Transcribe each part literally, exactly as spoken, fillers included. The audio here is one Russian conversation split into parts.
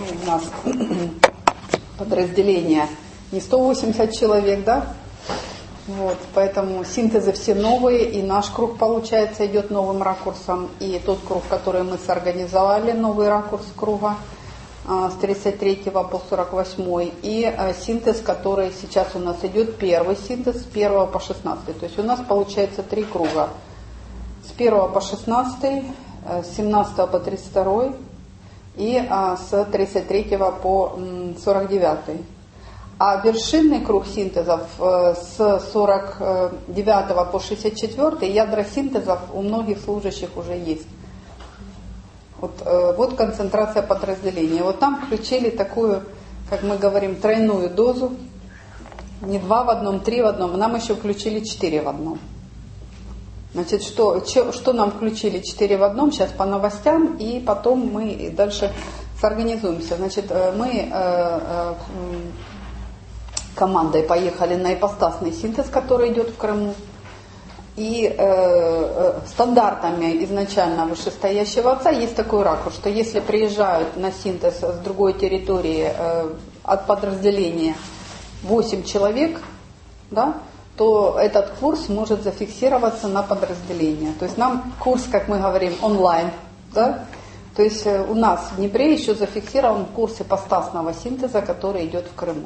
у нас подразделение не сто восемьдесят человек, да? Вот, поэтому синтезы все новые, и наш круг, получается, идет новым ракурсом, и тот круг, который мы сорганизовали, новый ракурс круга с тридцать третьего по сорок восьмой, и синтез, который сейчас у нас идет, первый синтез с первого по шестнадцатый. То есть у нас получается три круга. С первого по шестнадцатый, с семнадцатого по тридцать второй и с тридцать третьего по сорок девятый. А вершинный круг синтезов с сорок девятого по шестьдесят четвёртый, ядра синтезов у многих служащих уже есть. Вот, вот концентрация подразделения. Вот там включили такую, как мы говорим, тройную дозу. Не два в одном, три в одном. Нам еще включили четыре в одном. Значит, что, что нам включили четыре в одном? Сейчас по новостям, и потом мы дальше сорганизуемся. Значит, мы командой поехали на ипостасный синтез, который идет в Крыму. И э, стандартами изначально вышестоящего отца есть такой ракурс, что если приезжают на синтез с другой территории э, от подразделения восемь человек, да, то этот курс может зафиксироваться на подразделение. То есть нам курс, как мы говорим, онлайн. Да? То есть э, у нас в Днепре еще зафиксирован курс ипостасного синтеза, который идет в Крыму.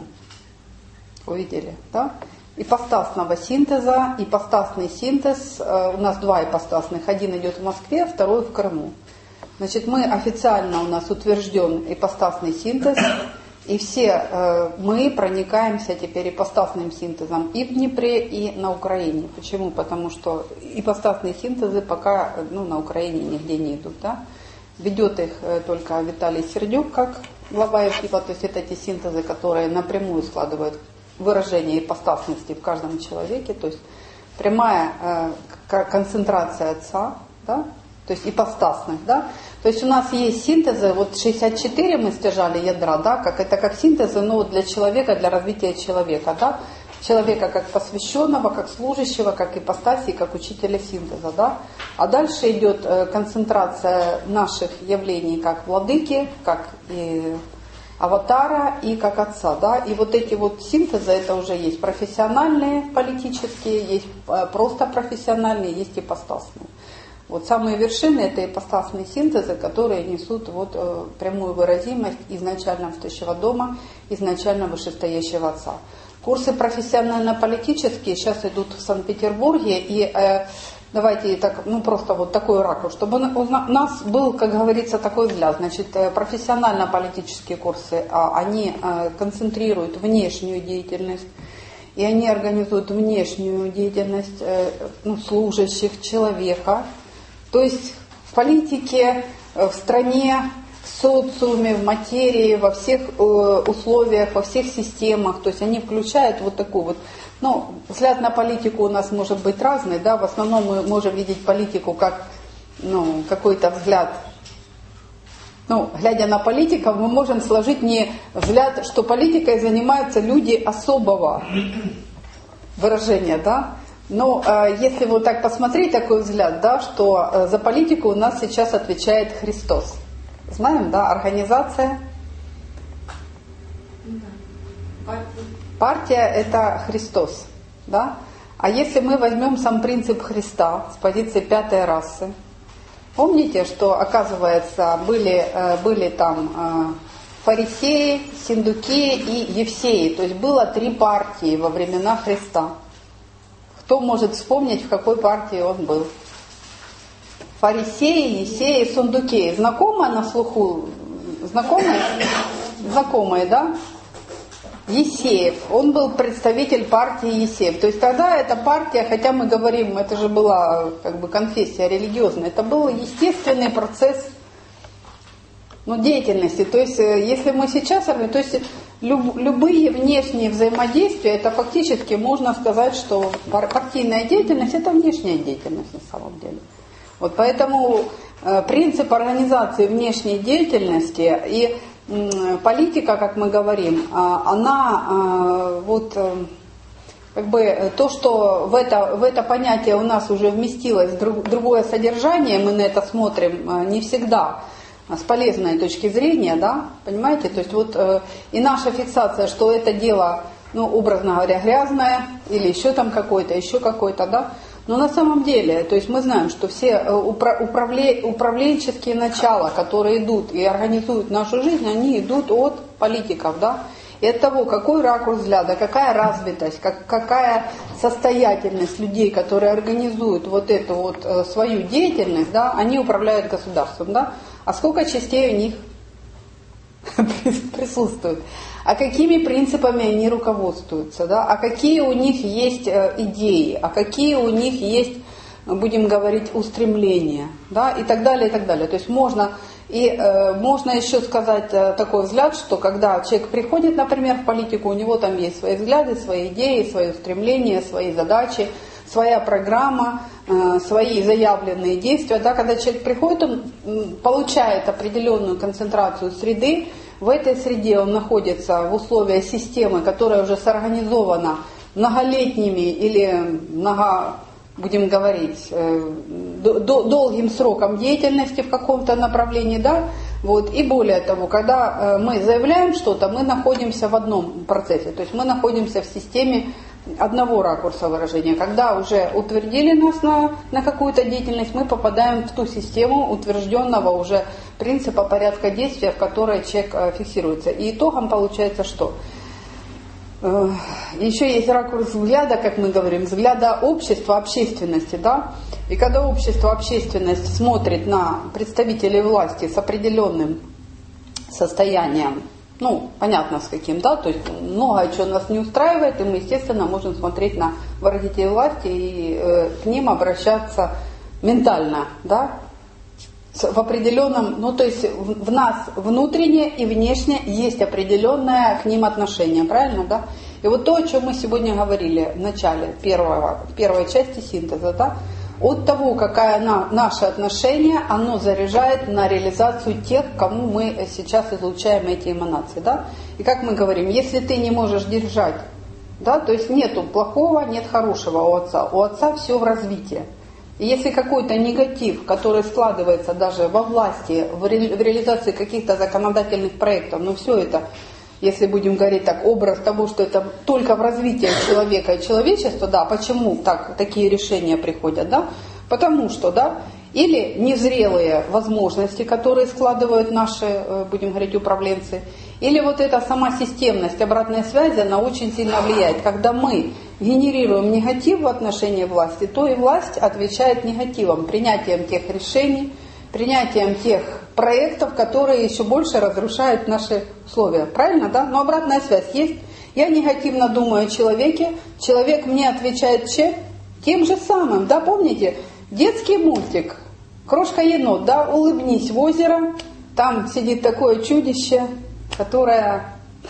Увидели, да? Ипостасного синтеза, ипостасный синтез, э, у нас два ипостасных, один идет в Москве, второй в Крыму. Значит, мы официально, у нас утвержден ипостасный синтез, и все э, мы проникаемся теперь ипостасным синтезом и в Днепре, и на Украине. Почему? Потому что ипостасные синтезы пока ну, на Украине нигде не идут, да? Ведет их э, только Виталий Сердюк, как глава Ефипа, то есть это те синтезы, которые напрямую складывают выражение ипостасности в каждом человеке, то есть прямая э, концентрация отца, да, то есть ипостасность, да, то есть у нас есть синтезы, вот шестьдесят четыре мы стяжали ядра, да, как это как синтезы, но для человека, для развития человека, да, человека как посвященного, как служащего, как ипостаси, как учителя синтеза, да, а дальше идет э, концентрация наших явлений как владыки, как и аватара и как отца, да, и вот эти вот синтезы, это уже есть профессиональные, политические, есть просто профессиональные, есть ипостасные. Вот самые вершины это ипостасные синтезы, которые несут вот э, прямую выразимость изначально встающего дома, изначально вышестоящего отца. Курсы профессионально-политические сейчас идут в Санкт-Петербурге, и э, давайте так, ну просто вот такой ракурс, чтобы у нас был, как говорится, такой взгляд. Значит, профессионально-политические курсы, они концентрируют внешнюю деятельность, и они организуют внешнюю деятельность ну, служащих человека. То есть в политике, в стране, в социуме, в материи, во всех условиях, во всех системах. То есть они включают вот такую вот. Ну, взгляд на политику у нас может быть разный, да, в основном мы можем видеть политику как, ну, какой-то взгляд, ну, глядя на политиков, мы можем сложить не взгляд, что политикой занимаются люди особого выражения, да, но э, если вот так посмотреть, такой взгляд, да, что э, за политику у нас сейчас отвечает Христос. Знаем, да, организация. Партия – это Христос, да? А если мы возьмем сам принцип Христа с позиции пятой расы, помните, что, оказывается, были, были там фарисеи, синдуки и евсеи, то есть было три партии во времена Христа. Кто может вспомнить, в какой партии он был? Фарисеи, есеи, сандукеи. Знакомые на слуху? Знакомые? Знакомые, да? Есеев, он был представитель партии Есеев. То есть тогда эта партия, хотя мы говорим, это же была как бы конфессия религиозная, это был естественный процесс ну, деятельности. То есть если мы сейчас, то есть люб, любые внешние взаимодействия, это фактически можно сказать, что партийная деятельность это внешняя деятельность на самом деле. Вот поэтому э, принцип организации внешней деятельности и политика, как мы говорим, она вот как бы то, что в это, в это понятие у нас уже вместилось другое содержание, мы на это смотрим не всегда с полезной точки зрения, да, понимаете, то есть вот э, и наша фиксация, что это дело, ну, образно говоря, грязное, или еще там какое-то, еще какое-то, да, но на самом деле, то есть мы знаем, что все управле, управленческие начала, которые идут и организуют нашу жизнь, они идут от политиков, да, и от того, какой ракурс взгляда, какая развитость, как, какая состоятельность людей, которые организуют вот эту вот э, свою деятельность, да, они управляют государством, да, а сколько частей у них присутствует, а какими принципами они руководствуются, да, а какие у них есть э, идеи, а какие у них есть, будем говорить, устремления, да, и так далее, и так далее. То есть можно, и э, можно еще сказать э, такой взгляд, что когда человек приходит, например, в политику, у него там есть свои взгляды, свои идеи, свои устремления, свои задачи, своя программа, э, свои заявленные действия, да, когда человек приходит, он получает определенную концентрацию среды, в этой среде он находится в условиях системы, которая уже сорганизована многолетними или много, будем говорить, долгим сроком деятельности в каком-то направлении, да, вот, и более того, когда мы заявляем что-то, мы находимся в одном процессе, то есть мы находимся в системе одного ракурса выражения. Когда уже утвердили нас на, на какую-то деятельность, мы попадаем в ту систему утвержденного уже принципа порядка действия, в которой человек фиксируется. И итогом получается что? Еще есть ракурс взгляда, как мы говорим, взгляда общества, общественности, да? И когда общество, общественность смотрит на представителей власти с определенным состоянием, ну, понятно с каким, да, то есть многое, что нас не устраивает, и мы, естественно, можем смотреть на выразителей власти и э, к ним обращаться ментально, да, в определенном, ну, то есть в, в нас внутренне и внешне есть определенное к ним отношение, правильно, да? И вот то, о чем мы сегодня говорили в начале первого, первой части синтеза, да, от того, какое на, наше отношение, оно заряжает на реализацию тех, кому мы сейчас излучаем эти эманации, да? И как мы говорим, если ты не можешь держать, да, то есть нету плохого, нет хорошего у отца, у отца все в развитии. И если какой-то негатив, который складывается даже во власти, в, ре, в реализации каких-то законодательных проектов, ну все это, если будем говорить так, образ того, что это только в развитии человека и человечества, да, почему так, такие решения приходят, да? Потому что, да, или незрелые возможности, которые складывают наши, будем говорить, управленцы, или вот эта сама системность обратной связи, она очень сильно влияет. Когда мы генерируем негатив в отношении власти, то и власть отвечает негативом, принятием тех решений, принятием тех проектов, которые еще больше разрушают наши условия. Правильно, да? Но обратная связь есть. Я негативно думаю о человеке, человек мне отвечает чем? Тем же самым, да, помните? Детский мультик, крошка-енот, да, улыбнись в озеро, там сидит такое чудище, которое,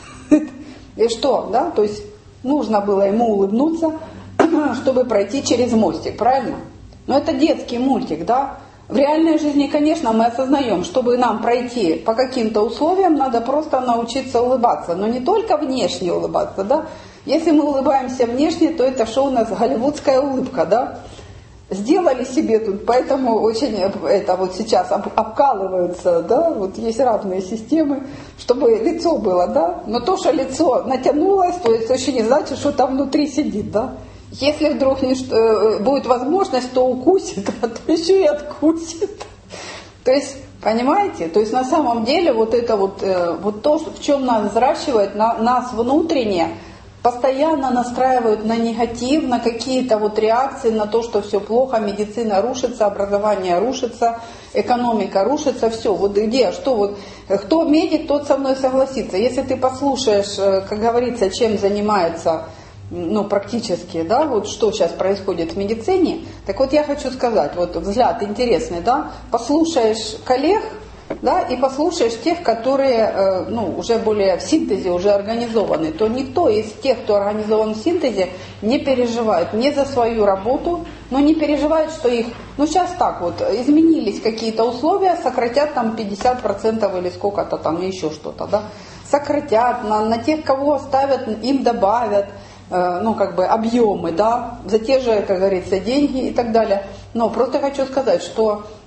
и что, да, то есть нужно было ему улыбнуться, чтобы пройти через мостик, правильно? Но это детский мультик, да. В реальной жизни, конечно, мы осознаем, чтобы нам пройти по каким-то условиям, надо просто научиться улыбаться. Но не только внешне улыбаться, да. Если мы улыбаемся внешне, то это что у нас голливудская улыбка, да. Сделали себе тут, поэтому очень это вот сейчас обкалываются, да, вот есть разные системы, чтобы лицо было, да. Но то, что лицо натянулось, то есть еще не значит, что там внутри сидит, да. Если вдруг не, будет возможность, то укусит, а то еще и откусит. То есть, понимаете? То есть на самом деле вот это вот, вот то, в чем нас взращивает, нас внутренне постоянно настраивают на негатив, на какие-то вот реакции, на то, что все плохо, медицина рушится, образование рушится, экономика рушится, все. Вот где, что вот, кто медик, тот со мной согласится. Если ты послушаешь, как говорится, чем занимается, ну, практически, да, вот что сейчас происходит в медицине, так вот я хочу сказать, вот взгляд интересный, да, послушаешь коллег, да, и послушаешь тех, которые, ну, уже более в синтезе, уже организованы, то никто из тех, кто организован в синтезе, не переживает не за свою работу, но не переживает, что их, ну, сейчас так вот, изменились какие-то условия, сократят там пятьдесят процентов или сколько-то там, еще что-то, да, сократят, на, на тех, кого оставят, им добавят, ну, как бы, объемы, да, за те же, как говорится, деньги и так далее. Но просто хочу сказать, что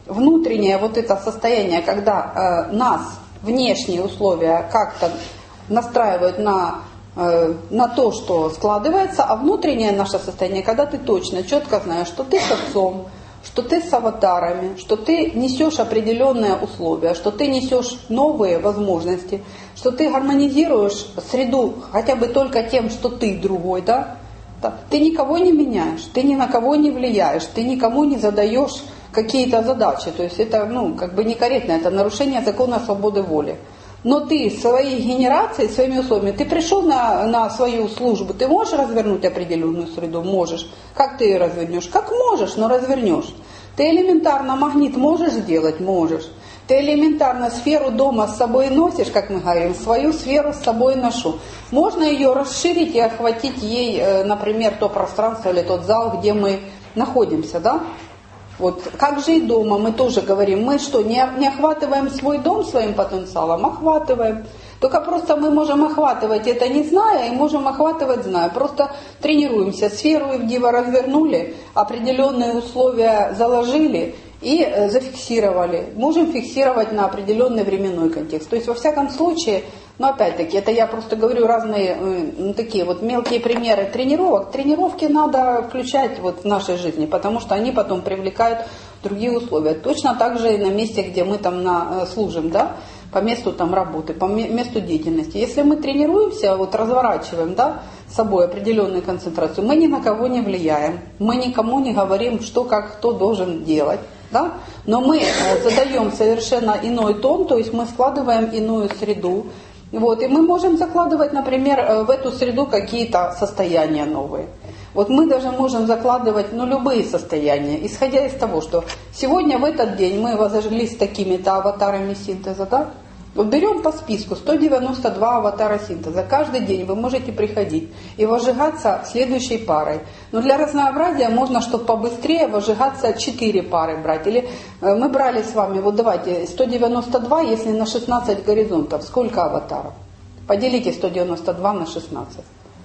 внутреннее вот это состояние, когда э, нас внешние условия как-то настраивают на, э, на то, что складывается, а внутреннее наше состояние, когда ты точно, четко знаешь, что ты с отцом, что ты с аватарами, что ты несешь определенные условия, что ты несешь новые возможности, что ты гармонизируешь среду хотя бы только тем, что ты другой, да? Ты никого не меняешь, ты ни на кого не влияешь, ты никому не задаешь какие-то задачи. То есть это, ну, как бы некорректно, это нарушение закона свободы воли. Но ты своей генерацией, своими условиями, ты пришел на, на свою службу, ты можешь развернуть определенную среду? Можешь. Как ты ее развернешь? Как можешь, но развернешь. Ты элементарно магнит можешь сделать? Можешь. Ты элементарно сферу дома с собой носишь, как мы говорим, свою сферу с собой ношу. Можно ее расширить и охватить ей, например, то пространство или тот зал, где мы находимся, да? Вот как же и дома, мы тоже говорим, мы что, не, не охватываем свой дом своим потенциалом? Охватываем. Только просто мы можем охватывать это не зная, и можем охватывать зная. Просто тренируемся. Сферу Ивдива развернули, определенные условия заложили и зафиксировали. Можем фиксировать на определенный временной контекст. То есть во всяком случае, но опять-таки, это я просто говорю разные ну, такие вот мелкие примеры тренировок. Тренировки надо включать вот в нашей жизни, потому что они потом привлекают другие условия. Точно так же и на месте, где мы там на, служим, да, по месту там работы, по месту деятельности. Если мы тренируемся, вот разворачиваем, да, с собой определенную концентрацию, мы ни на кого не влияем, мы никому не говорим, что как кто должен делать. Да? Но мы задаем совершенно иной тон, то есть мы складываем иную среду. Вот, и мы можем закладывать, например, в эту среду какие-то состояния новые. Вот мы даже можем закладывать ну, любые состояния, исходя из того, что сегодня в этот день мы возожглись такими-то аватарами синтеза, да? Вот берем по списку сто девяносто два аватара синтеза. Каждый день вы можете приходить и возжигаться следующей парой. Но для разнообразия можно, чтобы побыстрее, возжигаться четыре пары брать. Или мы брали с вами, вот давайте, сто девяносто два, если на шестнадцать горизонтов, сколько аватаров? Поделите сто девяносто два на шестнадцать.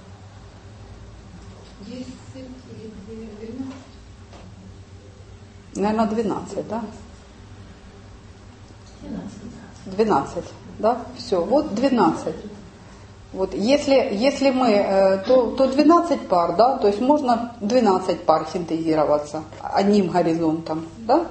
Наверное, двенадцать, да? двенадцать, да? Все, вот двенадцать. Вот если, если мы, то, то двенадцать пар, да, то есть можно двенадцать пар синтезироваться одним горизонтом, да?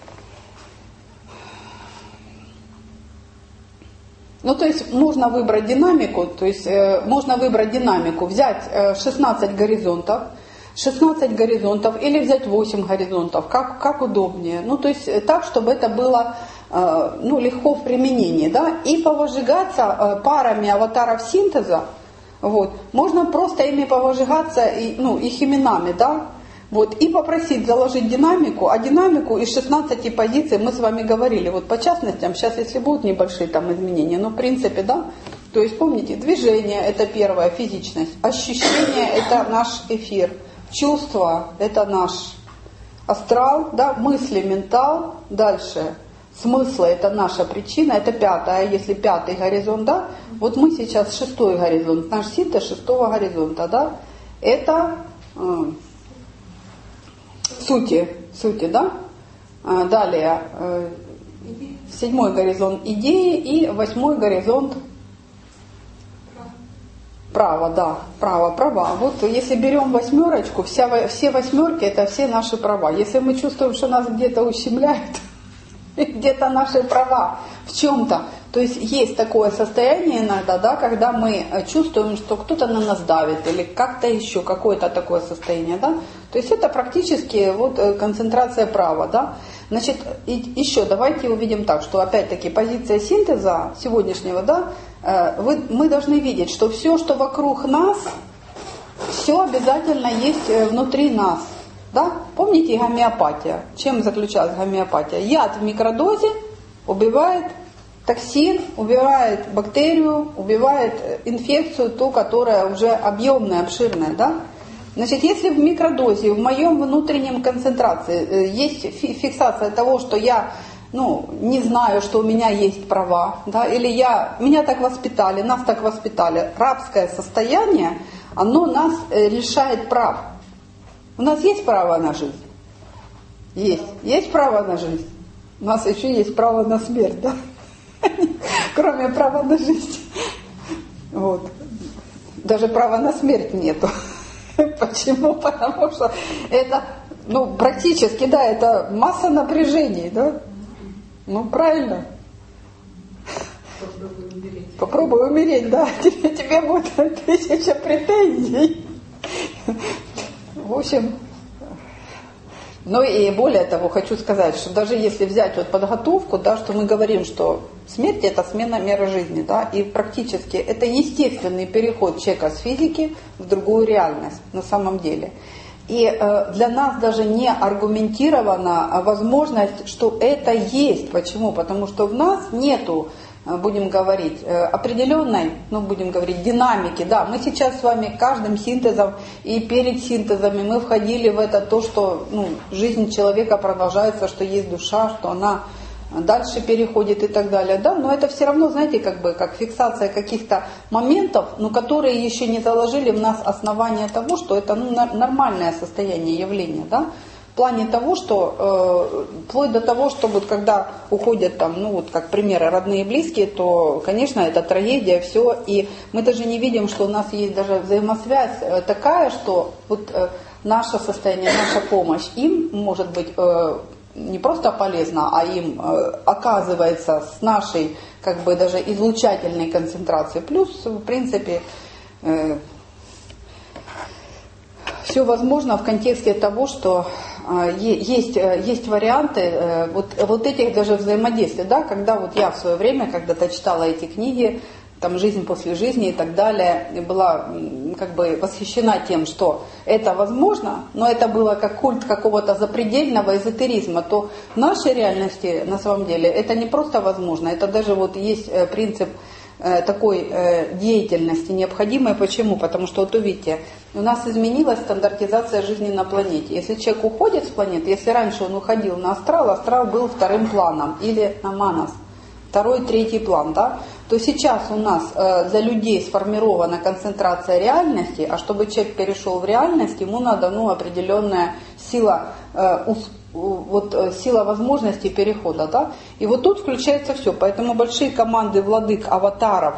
Ну, то есть можно выбрать динамику, то есть э, можно выбрать динамику, взять э, шестнадцать горизонтов, шестнадцать горизонтов или взять восемь горизонтов, как, как удобнее. Ну, то есть так, чтобы это было э, ну, легко в применении, да, и повожигаться э, парами аватаров синтеза, вот, можно просто ими повожигаться, и, ну, их именами, да, вот, и попросить заложить динамику, а динамику из шестнадцати позиций мы с вами говорили, вот по частностям, сейчас если будут небольшие там изменения, но в принципе, да, то есть помните, движение это первое, физичность, ощущение это наш эфир, чувство это наш астрал, да, мысли, ментал, дальше смыслы это наша причина, это пятое, если пятый горизонт, да, вот мы сейчас шестой горизонт, наш синтез шестого горизонта, да, это э, сути, сути, да, а далее э, седьмой горизонт идеи и восьмой горизонт право, да, право, права. Вот если берем восьмерочку, вся, все восьмерки это все наши права. Если мы чувствуем, что нас где-то ущемляют, где-то наши права в чем-то, то есть есть такое состояние иногда, да, когда мы чувствуем, что кто-то на нас давит или как-то еще какое-то такое состояние, да, то есть это практически вот концентрация права, да. Значит, и еще давайте увидим так, что опять-таки позиция синтеза сегодняшнего, да, вы, мы должны видеть, что все, что вокруг нас, все обязательно есть внутри нас. Да? Помните гомеопатия? Чем заключалась гомеопатия? Яд в микродозе убивает токсин, убивает бактерию, убивает инфекцию, ту, которая уже объемная, обширная. Да? Значит, если в микродозе, в моем внутреннем концентрации есть фиксация того, что я ну, не знаю, что у меня есть права, да, или я, меня так воспитали, нас так воспитали, рабское состояние, оно нас лишает прав. У нас есть право на жизнь? Есть. Есть право на жизнь? У нас еще есть право на смерть, да? Кроме права на жизнь. Вот. Даже права на смерть нету. Почему? Потому что это, ну, практически, да, это масса напряжений, да? Ну, правильно. Попробуй умереть. Попробуй умереть, да. Тебе, тебе будет тысяча претензий. В общем, ну и более того, хочу сказать, что даже если взять вот подготовку, да, что мы говорим, что смерть – это смена меры жизни, да, и практически это естественный переход человека с физики в другую реальность на самом деле. И э, для нас даже не аргументирована возможность, что это есть. Почему? Потому что в нас нету, будем говорить, определенной, ну, будем говорить, динамики. Да, мы сейчас с вами каждым синтезом и перед синтезами мы входили в это то, что, ну, жизнь человека продолжается, что есть душа, что она дальше переходит и так далее. Да, но это все равно, знаете, как бы как фиксация каких-то моментов, но которые еще не заложили в нас основания того, что это, ну, нормальное состояние явления, да. В плане того, что э, вплоть до того, что вот когда уходят там, ну вот как примеры, родные и близкие, то, конечно, это трагедия, все, и мы даже не видим, что у нас есть даже взаимосвязь э, такая, что вот э, наше состояние, наша помощь им может быть э, не просто полезна, а им э, оказывается с нашей как бы даже излучательной концентрацией, плюс, в принципе, э, все возможно в контексте того, что есть, есть варианты вот, вот этих даже взаимодействий, да, когда вот я в свое время когда-то читала эти книги, там «Жизнь после жизни» и так далее, и была как бы восхищена тем, что это возможно, но это было как культ какого-то запредельного эзотеризма, то в нашей реальности на самом деле это не просто возможно, это даже вот есть принцип такой деятельности необходимой. Почему? Потому что, вот увидите, у нас изменилась стандартизация жизни на планете. Если человек уходит с планеты, если раньше он уходил на астрал, астрал был вторым планом, или на манас, второй, третий план, да, то сейчас у нас для людей сформирована концентрация реальности, а чтобы человек перешел в реальность, ему надо, ну, определенная сила вот сила возможностей перехода, да, и вот тут включается все, поэтому большие команды владык, аватаров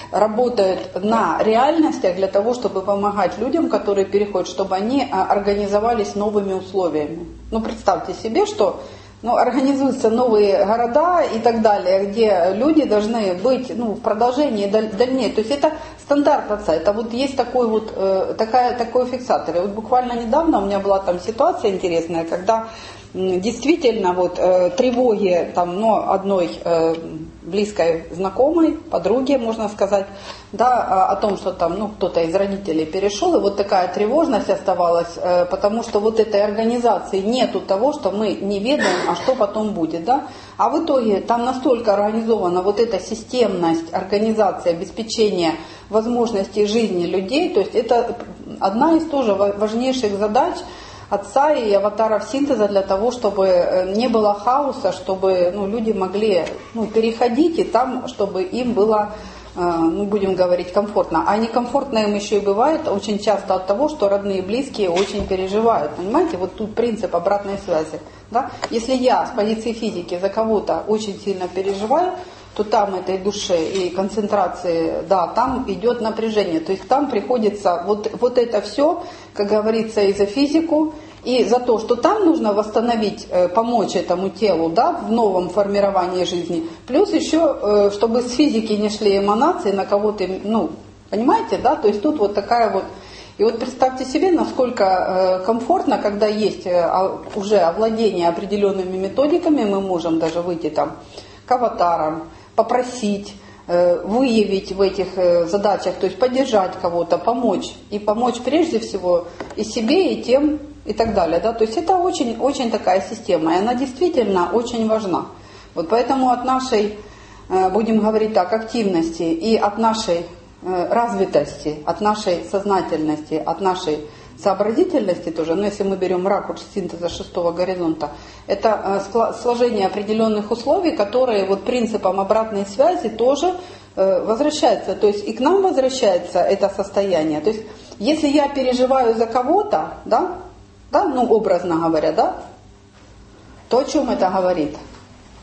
работают на реальностях для того, чтобы помогать людям, которые переходят, чтобы они организовались новыми условиями. Ну, представьте себе, что, ну, организуются новые города и так далее, где люди должны быть, ну, в продолжении дальнее. То есть это стандарт отца. Это вот есть такой вот, э, такая, такой фиксатор. И вот буквально недавно у меня была там ситуация интересная, когда м, действительно вот э, тревоги там, ну, одной э, близкой знакомой, подруги, можно сказать, да, о том, что там, ну, кто-то из родителей перешел, и вот такая тревожность оставалась, э, потому что вот этой организации нету того, что мы не ведаем, а что потом будет, да. А в итоге там настолько организована вот эта системность, организация, обеспечение возможностей жизни людей, то есть это одна из тоже важнейших задач отца и аватаров синтеза для того, чтобы не было хаоса, чтобы, ну, люди могли, ну, переходить, и там, чтобы им было, ну, будем говорить, комфортно. А некомфортно им еще и бывает очень часто от того, что родные и близкие очень переживают. Понимаете, вот тут принцип обратной связи. Да? Если я с позиции физики за кого-то очень сильно переживаю, то там этой душе и концентрации, да, там идет напряжение. То есть там приходится вот, вот это все, как говорится, и за физику, и за то, что там нужно восстановить, помочь этому телу, да, в новом формировании жизни. Плюс еще, чтобы с физики не шли эманации на кого-то, ну, понимаете, да, то есть тут вот такая вот. И вот представьте себе, насколько комфортно, когда есть уже овладение определенными методиками, мы можем даже выйти там к аватарам, попросить, выявить в этих задачах, то есть поддержать кого-то, помочь. И помочь прежде всего и себе, и тем, и так далее. Да? То есть это очень, очень такая система, и она действительно очень важна. Вот поэтому от нашей, будем говорить так, активности и от нашей развитости, от нашей сознательности, от нашей сообразительности тоже, но если мы берем ракурс синтеза шестого горизонта, это сложение определенных условий, которые вот принципом обратной связи тоже возвращаются, то есть и к нам возвращается это состояние. То есть если я переживаю за кого-то, да, да, ну образно говоря, да, то о чем это говорит?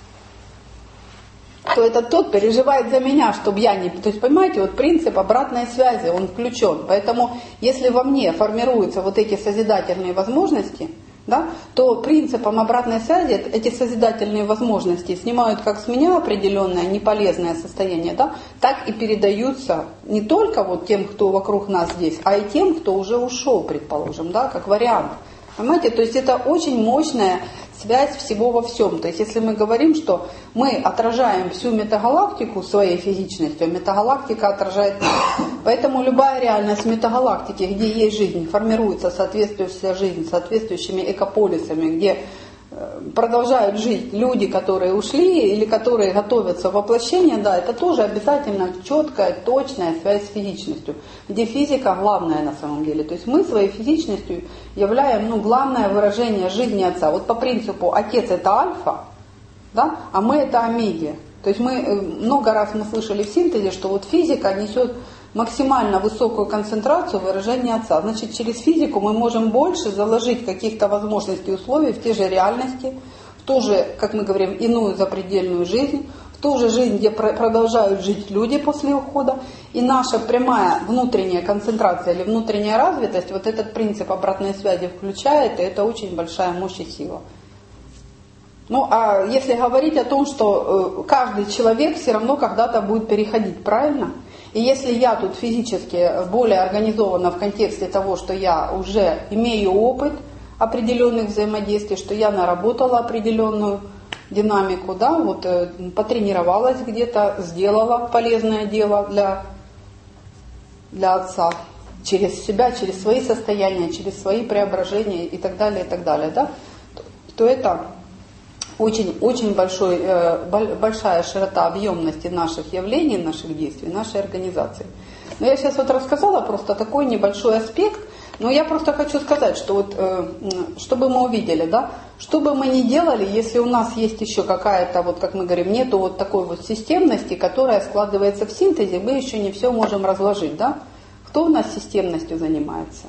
то этот тот переживает за меня, чтобы я не... То есть, понимаете, вот принцип обратной связи, он включен. Поэтому, если во мне формируются вот эти созидательные возможности, да, то принципом обратной связи эти созидательные возможности снимают как с меня определенное неполезное состояние, да, так и передаются не только вот тем, кто вокруг нас здесь, а и тем, кто уже ушел, предположим, да, как вариант. Понимаете, то есть это очень мощная связь всего во всем. То есть если мы говорим, что мы отражаем всю метагалактику своей физичностью, метагалактика отражает нас. Поэтому любая реальность метагалактики, где есть жизнь, формируется соответствующая жизнь, соответствующими экополисами, где продолжают жить люди, которые ушли или которые готовятся в воплощение, да, это тоже обязательно четкая, точная связь с физичностью, где физика главная на самом деле. То есть мы своей физичностью являем, ну, главное выражение жизни Отца. Вот по принципу Отец это альфа, да, а мы это омега. То есть мы много раз мы слышали в синтезе, что вот физика несет максимально высокую концентрацию выражения Отца. Значит, через физику мы можем больше заложить каких-то возможностей и условий в те же реальности, в ту же, как мы говорим, иную запредельную жизнь, в ту же жизнь, где продолжают жить люди после ухода. И наша прямая внутренняя концентрация или внутренняя развитость, вот этот принцип обратной связи включает, и это очень большая мощь и сила. Ну, а если говорить о том, что каждый человек все равно когда-то будет переходить, правильно? И если я тут физически более организована в контексте того, что я уже имею опыт определенных взаимодействий, что я наработала определенную динамику, да, вот потренировалась где-то, сделала полезное дело для, для Отца, через себя, через свои состояния, через свои преображения и так далее, и так далее, да, то это очень, очень большой, большая широта объемности наших явлений, наших действий, нашей организации. Но я сейчас вот рассказала просто такой небольшой аспект, но я просто хочу сказать, что вот, чтобы мы увидели, да, что бы мы ни делали, если у нас есть еще какая-то, вот как мы говорим, нету вот такой вот системности, которая складывается в синтезе, мы еще не все можем разложить, да. Кто у нас системностью занимается?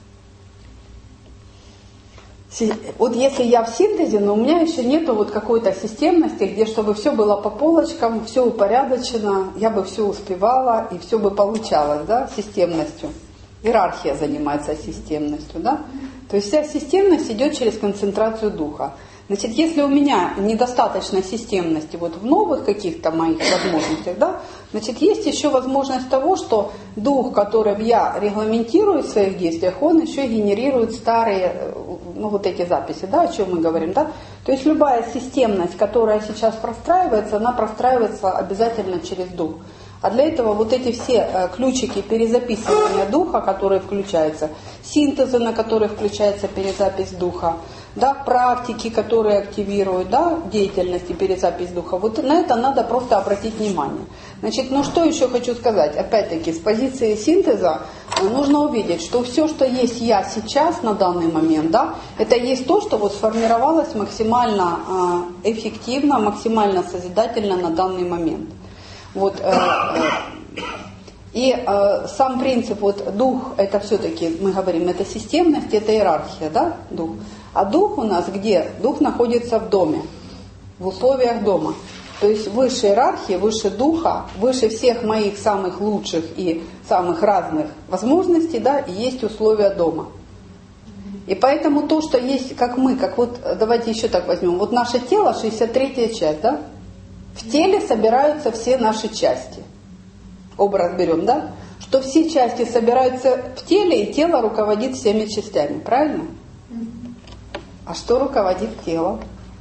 Вот если я в синтезе, но у меня еще нету вот какой-то системности, где чтобы все было по полочкам, все упорядочено, я бы все успевала и все бы получалось, да, системностью. Иерархия занимается системностью, да. То есть вся системность идет через концентрацию духа. Значит, если у меня недостаточно системности вот в новых каких-то моих возможностях, да, значит, есть еще возможность того, что дух, которым я регламентирую в своих действиях, он еще генерирует старые, ну, вот эти записи, да, о чем мы говорим, да. То есть любая системность, которая сейчас простраивается, она простраивается обязательно через дух. А для этого вот эти все ключики перезаписывания духа, которые включаются, синтезы, на которые включается перезапись духа, да, практики, которые активируют, да, деятельность и перезапись духа, вот на это надо просто обратить внимание. Значит, ну что еще хочу сказать, опять-таки, с позиции синтеза нужно увидеть, что все, что есть я сейчас на данный момент, да, это есть то, что вот сформировалось максимально эффективно, максимально созидательно на данный момент. Вот, э, э, и э, сам принцип, вот дух, это все-таки, мы говорим, это системность, это иерархия, да, дух. А дух у нас где? Дух находится в доме, в условиях дома. То есть выше иерархии, выше духа, выше всех моих самых лучших и самых разных возможностей, да, и есть условия дома. И поэтому то, что есть, как мы, как вот, давайте еще так возьмем, вот наше тело, шестьдесят третья часть, да? В теле собираются все наши части. Образ берем, да? Что все части собираются в теле, и тело руководит всеми частями, правильно? А что руководит телом?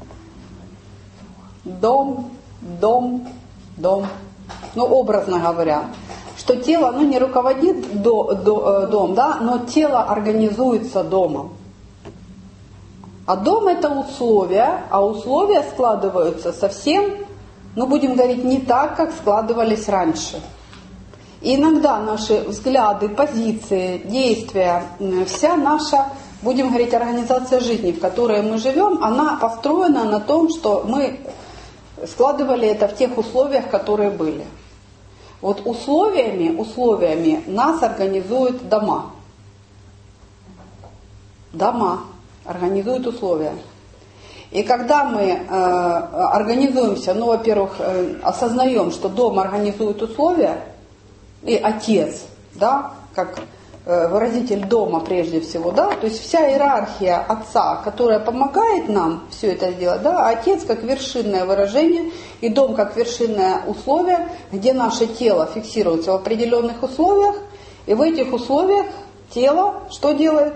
Дом, дом, дом. Ну, образно говоря, что тело, ну, не руководит до, до, дом, да, но тело организуется домом. А дом это условия, а условия складываются совсем, ну, будем говорить, не так, как складывались раньше. И иногда наши взгляды, позиции, действия, вся наша, будем говорить, организация жизни, в которой мы живем, она построена на том, что мы складывали это в тех условиях, которые были. Вот условиями, условиями нас организуют дома. Дома организуют условия. И когда мы э, организуемся, ну, во-первых, э, осознаем, что дом организует условия, и отец, да, как э, выразитель дома прежде всего, да, то есть вся иерархия отца, которая помогает нам все это сделать, да, а отец как вершинное выражение, и дом как вершинное условие, где наше тело фиксируется в определенных условиях, и в этих условиях тело что делает?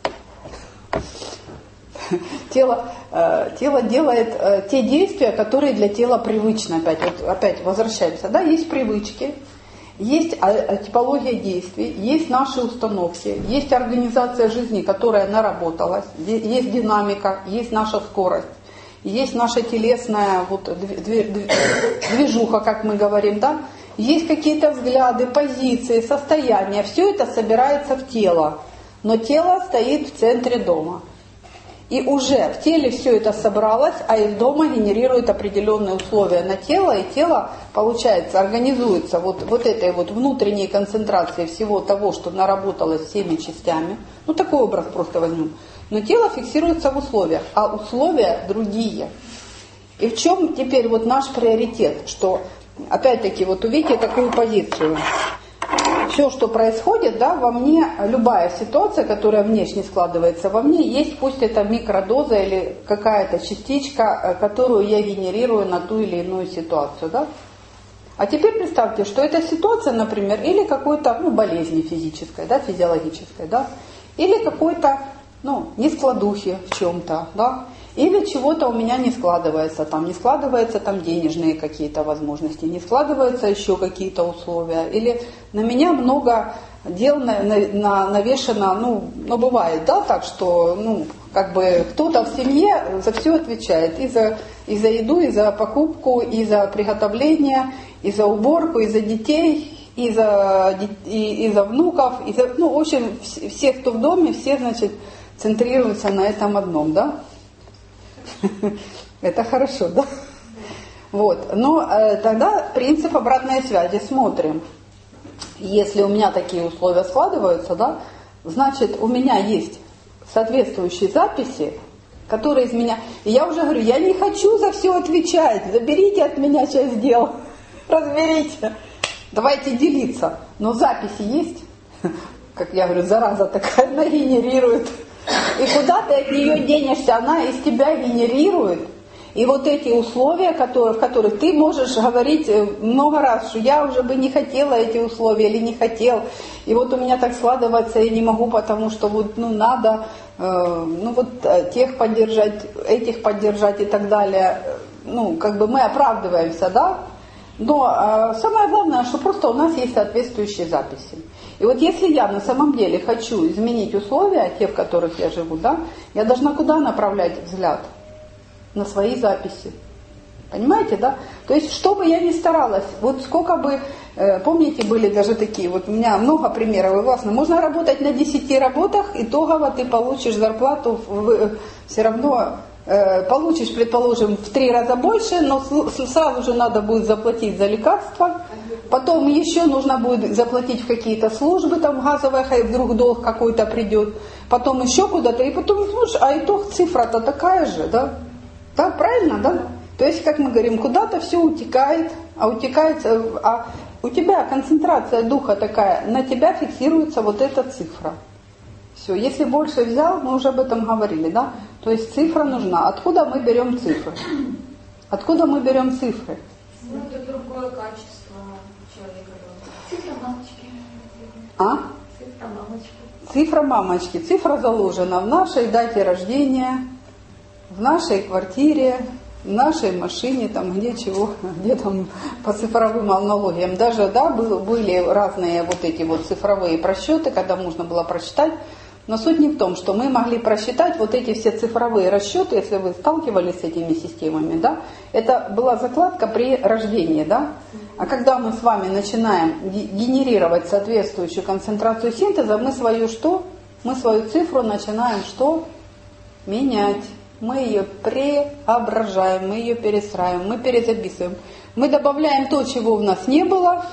Тело, э, тело делает э, те действия, которые для тела привычны. Опять, вот, опять возвращаемся. Да? Есть привычки, есть а, типология действий, есть наши установки, есть организация жизни, которая наработалась, есть динамика, есть наша скорость, есть наша телесная вот, движуха, как мы говорим, да? Есть какие-то взгляды, позиции, состояния. Все это собирается в тело, но тело стоит в центре дома. И уже в теле все это собралось, а из дома генерирует определенные условия на тело, и тело, получается, организуется вот, вот этой вот внутренней концентрацией всего того, что наработалось всеми частями. Ну, такой образ просто возьмем. Но тело фиксируется в условиях, а условия другие. И в чем теперь вот наш приоритет, что, опять-таки, вот увидите такую позицию. Все, что происходит, да, во мне, любая ситуация, которая внешне складывается во мне, есть, пусть это микродоза или какая-то частичка, которую я генерирую на ту или иную ситуацию, да. А теперь представьте, что эта ситуация, например, или какой-то, ну, болезни физической, да, физиологической, да, или какой-то, ну, нескладухи в чем-то, да, или чего-то у меня не складывается, там не складываются там денежные какие-то возможности, не складываются еще какие-то условия, или на меня много дел на, на, на, навешено, ну, ну, бывает, да, так что, ну, как бы кто-то в семье за все отвечает, и за, и за еду, и за покупку, и за приготовление, и за уборку, и за детей, и за, и, и за внуков, и за, ну, в общем, все, кто в доме, все, значит, центрируются на этом одном, да. Это хорошо, да? Вот. Но э, тогда принцип обратной связи. Смотрим. Если у меня такие условия складываются, да, значит, у меня есть соответствующие записи, которые из меня... И я уже говорю, я не хочу за все отвечать. Заберите от меня часть дел. Разберите. Давайте делиться. Но записи есть. Как я говорю, зараза такая, она генерирует. И куда ты от нее денешься, она из тебя генерирует. И вот эти условия, которые, в которых ты можешь говорить много раз, что я уже бы не хотела эти условия или не хотел. И вот у меня так складывается, я не могу, потому что вот, ну, надо э, ну, вот, тех поддержать, этих поддержать и так далее. Ну, как бы мы оправдываемся, да? Но э, самое главное, что просто у нас есть соответствующие записи. И вот если я на самом деле хочу изменить условия, те, в которых я живу, да, я должна куда направлять взгляд? На свои записи. Понимаете, да? То есть, что бы я ни старалась, вот сколько бы, э, помните, были даже такие, вот у меня много примеров, и властно, можно работать на десяти работах, итогово ты получишь зарплату в, в, все равно... Получишь, предположим, в три раза больше, но сразу же надо будет заплатить за лекарства, потом еще нужно будет заплатить в какие-то службы, там газовая, вдруг долг какой-то придет, потом еще куда-то, и потом, слушай, а итог цифра-то такая же, да? Так, правильно, да? То есть, как мы говорим, куда-то все утекает, а утекает, а у тебя концентрация духа такая, на тебя фиксируется вот эта цифра. Все, если больше взял, мы уже об этом говорили, да? То есть цифра нужна. Откуда мы берем цифры? Откуда мы берем цифры? Ну, это другое качество человека. Цифра мамочки. А? Цифра мамочки. Цифра мамочки. Цифра заложена в нашей дате рождения, в нашей квартире, в нашей машине, там где чего, где там по цифровым аналогиям. Даже, да, были разные вот эти вот цифровые просчеты, когда можно было просчитать. Но суть не в том, что мы могли просчитать вот эти все цифровые расчеты, если вы сталкивались с этими системами, да, это была закладка при рождении, да, а когда мы с вами начинаем генерировать соответствующую концентрацию синтеза, мы свою что? Мы свою цифру начинаем что? Менять. Мы ее преображаем, мы ее перестраиваем, мы перезаписываем. Мы добавляем то, чего у нас не было,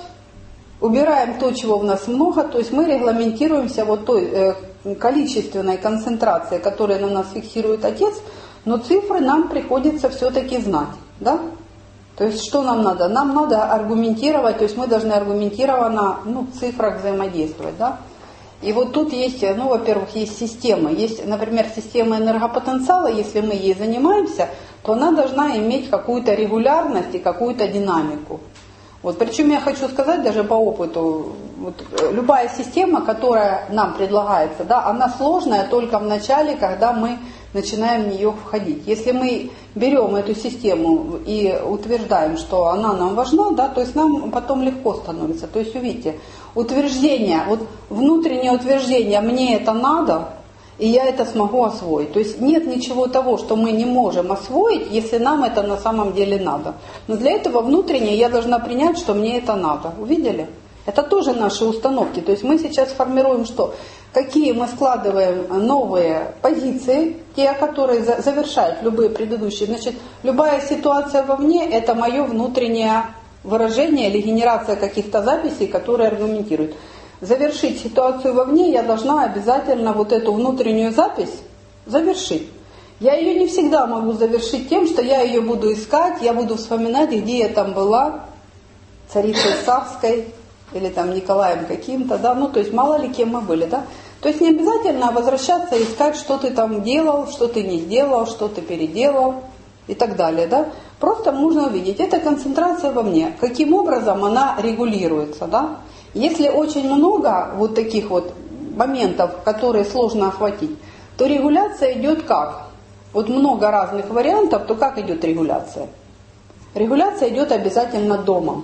убираем то, чего у нас много, то есть мы регламентируемся вот той э, количественной концентрацией, которую на нас фиксирует отец, Но цифры нам приходится все-таки знать, да? То есть что нам надо? Нам надо аргументировать, то есть мы должны аргументированно, ну, в цифрах взаимодействовать, да? И вот тут есть, ну, во-первых, есть система. Есть, например, система энергопотенциала, если мы ей занимаемся, то она должна иметь какую-то регулярность и какую-то динамику. Вот, причем я хочу сказать даже по опыту, вот, любая система, которая нам предлагается, да, она сложная только в начале, когда мы начинаем в нее входить. Если мы берем эту систему и утверждаем, что она нам важна, да, то есть нам потом легко становится. То есть увидите, утверждение, вот внутреннее утверждение «мне это надо», и я это смогу освоить. То есть нет ничего того, что мы не можем освоить, если нам это на самом деле надо. Но для этого внутренне я должна принять, что мне это надо. Увидели? Это тоже наши установки. То есть мы сейчас формируем что? Какие мы складываем новые позиции, те, которые завершают любые предыдущие. Значит, любая ситуация вовне – это мое внутреннее выражение или генерация каких-то записей, которые аргументируют. Завершить ситуацию вовне я должна обязательно вот эту внутреннюю запись завершить. Я ее не всегда могу завершить тем, что я ее буду искать, я буду вспоминать, где я там была, царицей Савской или там Николаем каким-то, да, ну то есть мало ли кем мы были, да. То есть не обязательно возвращаться и искать, что ты там делал, что ты не сделал, что ты переделал и так далее, да. Просто нужно увидеть, это концентрация во мне, каким образом она регулируется, да. Если очень много вот таких вот моментов, которые сложно охватить, то регуляция идет как? Вот много разных вариантов, то как идет регуляция? Регуляция идет обязательно домом.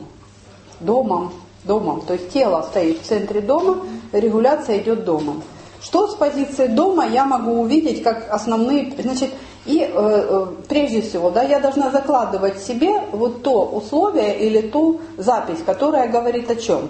Домом, домом. То есть тело стоит в центре дома, регуляция идет домом. Что с позиции дома я могу увидеть как основные... Значит, и э, э, прежде всего, да, я должна закладывать в себе вот то условие или ту запись, которая говорит о чем?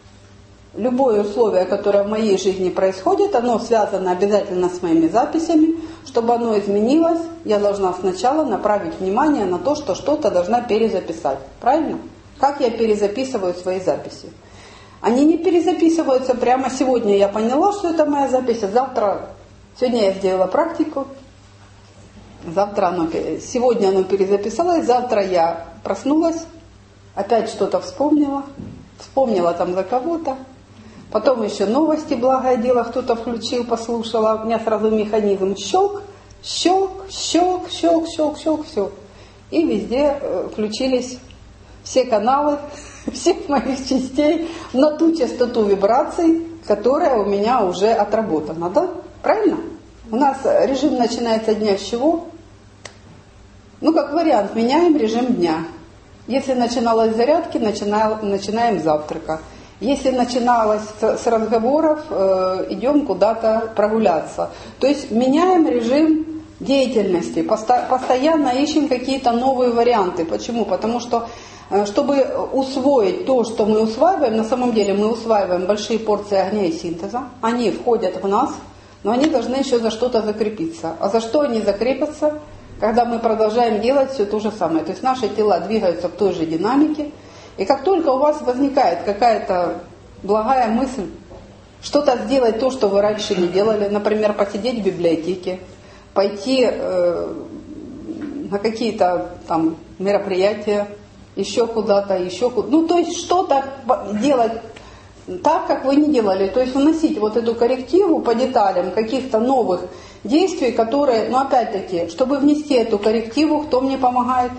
Любое условие, которое в моей жизни происходит, оно связано обязательно с моими записями. Чтобы оно изменилось, я должна сначала направить внимание на то, что что-то должна перезаписать. Правильно? Как я перезаписываю свои записи? Они не перезаписываются прямо сегодня. Я поняла, что это моя запись, а завтра... Сегодня я сделала практику. Завтра оно... Сегодня оно перезаписалось, завтра я проснулась, опять что-то вспомнила. Вспомнила там за кого-то. Потом еще новости, благое дело, кто-то включил, послушала. У меня сразу механизм щелк, щелк, щелк, щелк, щелк, щелк, все. И везде включились все каналы всех моих частей на ту частоту вибраций, которая у меня уже отработана. Да? Правильно? У нас режим начинается дня с чего? Ну, как вариант, меняем режим дня. Если начиналось с зарядки, начинаем, начинаем с завтрака. Если начиналось с, с разговоров, э, идем куда-то прогуляться. То есть меняем режим деятельности, посто, постоянно ищем какие-то новые варианты. Почему? Потому что, э, чтобы усвоить то, что мы усваиваем, на самом деле мы усваиваем большие порции огня и синтеза, они входят в нас, но они должны еще за что-то закрепиться. А за что они закрепятся? Когда мы продолжаем делать все то же самое. То есть наши тела двигаются в той же динамике. И как только у вас возникает какая-то благая мысль, что-то сделать то, что вы раньше не делали, например, посидеть в библиотеке, пойти э, на какие-то там мероприятия, еще куда-то, еще куда-то. Ну, то есть что-то делать так, как вы не делали. То есть вносить вот эту коррективу по деталям каких-то новых действий, которые, ну опять-таки, чтобы внести эту коррективу, кто мне помогает?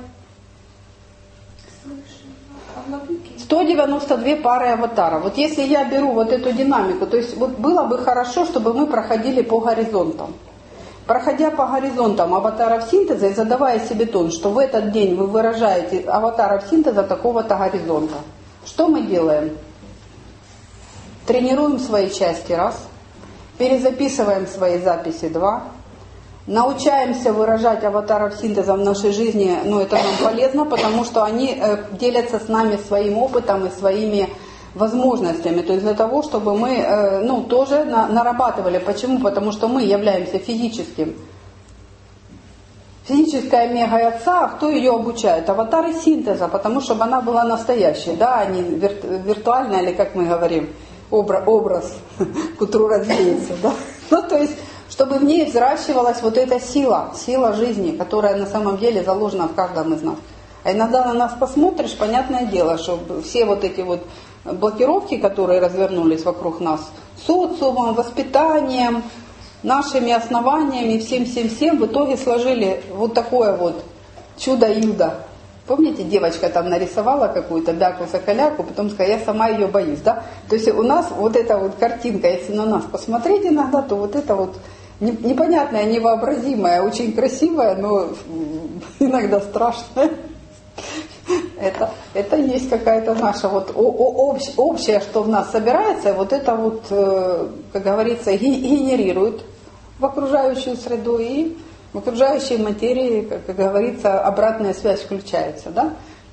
сто девяносто две пары аватара. Вот если я беру вот эту динамику, то есть вот было бы хорошо, чтобы мы проходили по горизонтам. Проходя по горизонтам аватаров синтеза и задавая себе тон, что в этот день вы выражаете аватаров синтеза такого-то горизонта. Что мы делаем? Тренируем свои части, раз. Перезаписываем свои записи, два. Научаемся выражать аватаров синтеза в нашей жизни, ну это нам полезно, потому что они э, делятся с нами своим опытом и своими возможностями. То есть для того, чтобы мы э, ну, тоже на, нарабатывали. Почему? Потому что мы являемся физическим. Физическая мега-отца, а кто ее обучает? Аватары синтеза, потому чтобы она была настоящей, да, а не вир, виртуальная, или как мы говорим, образ, образ к утру развеется, да. Ну, то есть чтобы в ней взращивалась вот эта сила, сила жизни, которая на самом деле заложена в каждом из нас. А иногда на нас посмотришь, понятное дело, что все вот эти вот блокировки, которые развернулись вокруг нас, социумом, воспитанием, нашими основаниями, всем-всем-всем, в итоге сложили вот такое вот чудо-юдо. Помните, девочка там нарисовала какую-то бяку-соколяку, потом сказала, я сама ее боюсь, да? То есть у нас вот эта вот картинка, если на нас посмотреть иногда, то вот это вот непонятная, невообразимая, очень красивая, но иногда страшная. Это, это есть какая-то наша вот общ, общее, что в нас собирается, вот это вот, как говорится, генерирует в окружающую среду, и в окружающей материи, как, как говорится, обратная связь включается, да?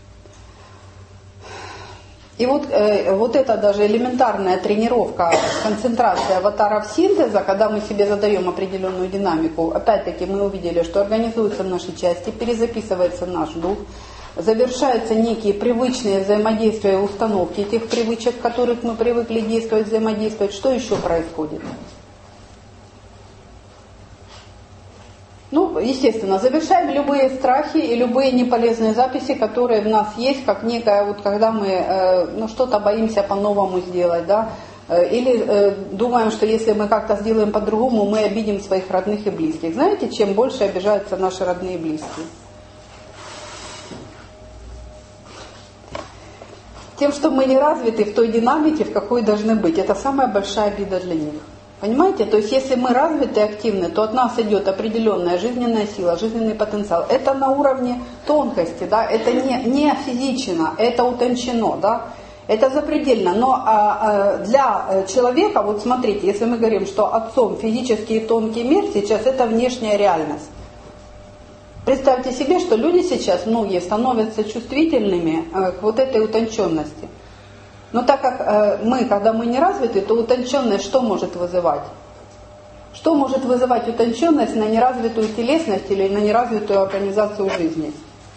И вот, э, вот эта даже элементарная тренировка, концентрация аватаров синтеза, когда мы себе задаем определенную динамику, опять-таки мы увидели, что организуются наши части, перезаписывается наш дух, завершаются некие привычные взаимодействия и установки тех привычек, в которых мы привыкли действовать, взаимодействовать. Что еще происходит? Ну, естественно, завершаем любые страхи и любые неполезные записи, которые в нас есть, как некая, вот когда мы э, ну, что-то боимся по-новому сделать, да, или э, думаем, что если мы как-то сделаем по-другому, мы обидим своих родных и близких. Знаете, чем больше обижаются наши родные и близкие? Тем, что мы не развиты в той динамике, в какой должны быть. Это самая большая обида для них. Понимаете? То есть, если мы развиты и активны, то от нас идет определенная жизненная сила, жизненный потенциал. Это на уровне тонкости, да? Это не, не физично, это утончено, да? Это запредельно. Но а, а, для человека, вот смотрите, если мы говорим, что отцом физический и тонкий мир, сейчас это внешняя реальность. Представьте себе, что люди сейчас, многие, становятся чувствительными э, к вот этой утонченности. Но так как э, мы, когда мы не развиты, то утонченность что может вызывать? Что может вызывать утонченность на неразвитую телесность или на неразвитую организацию жизни?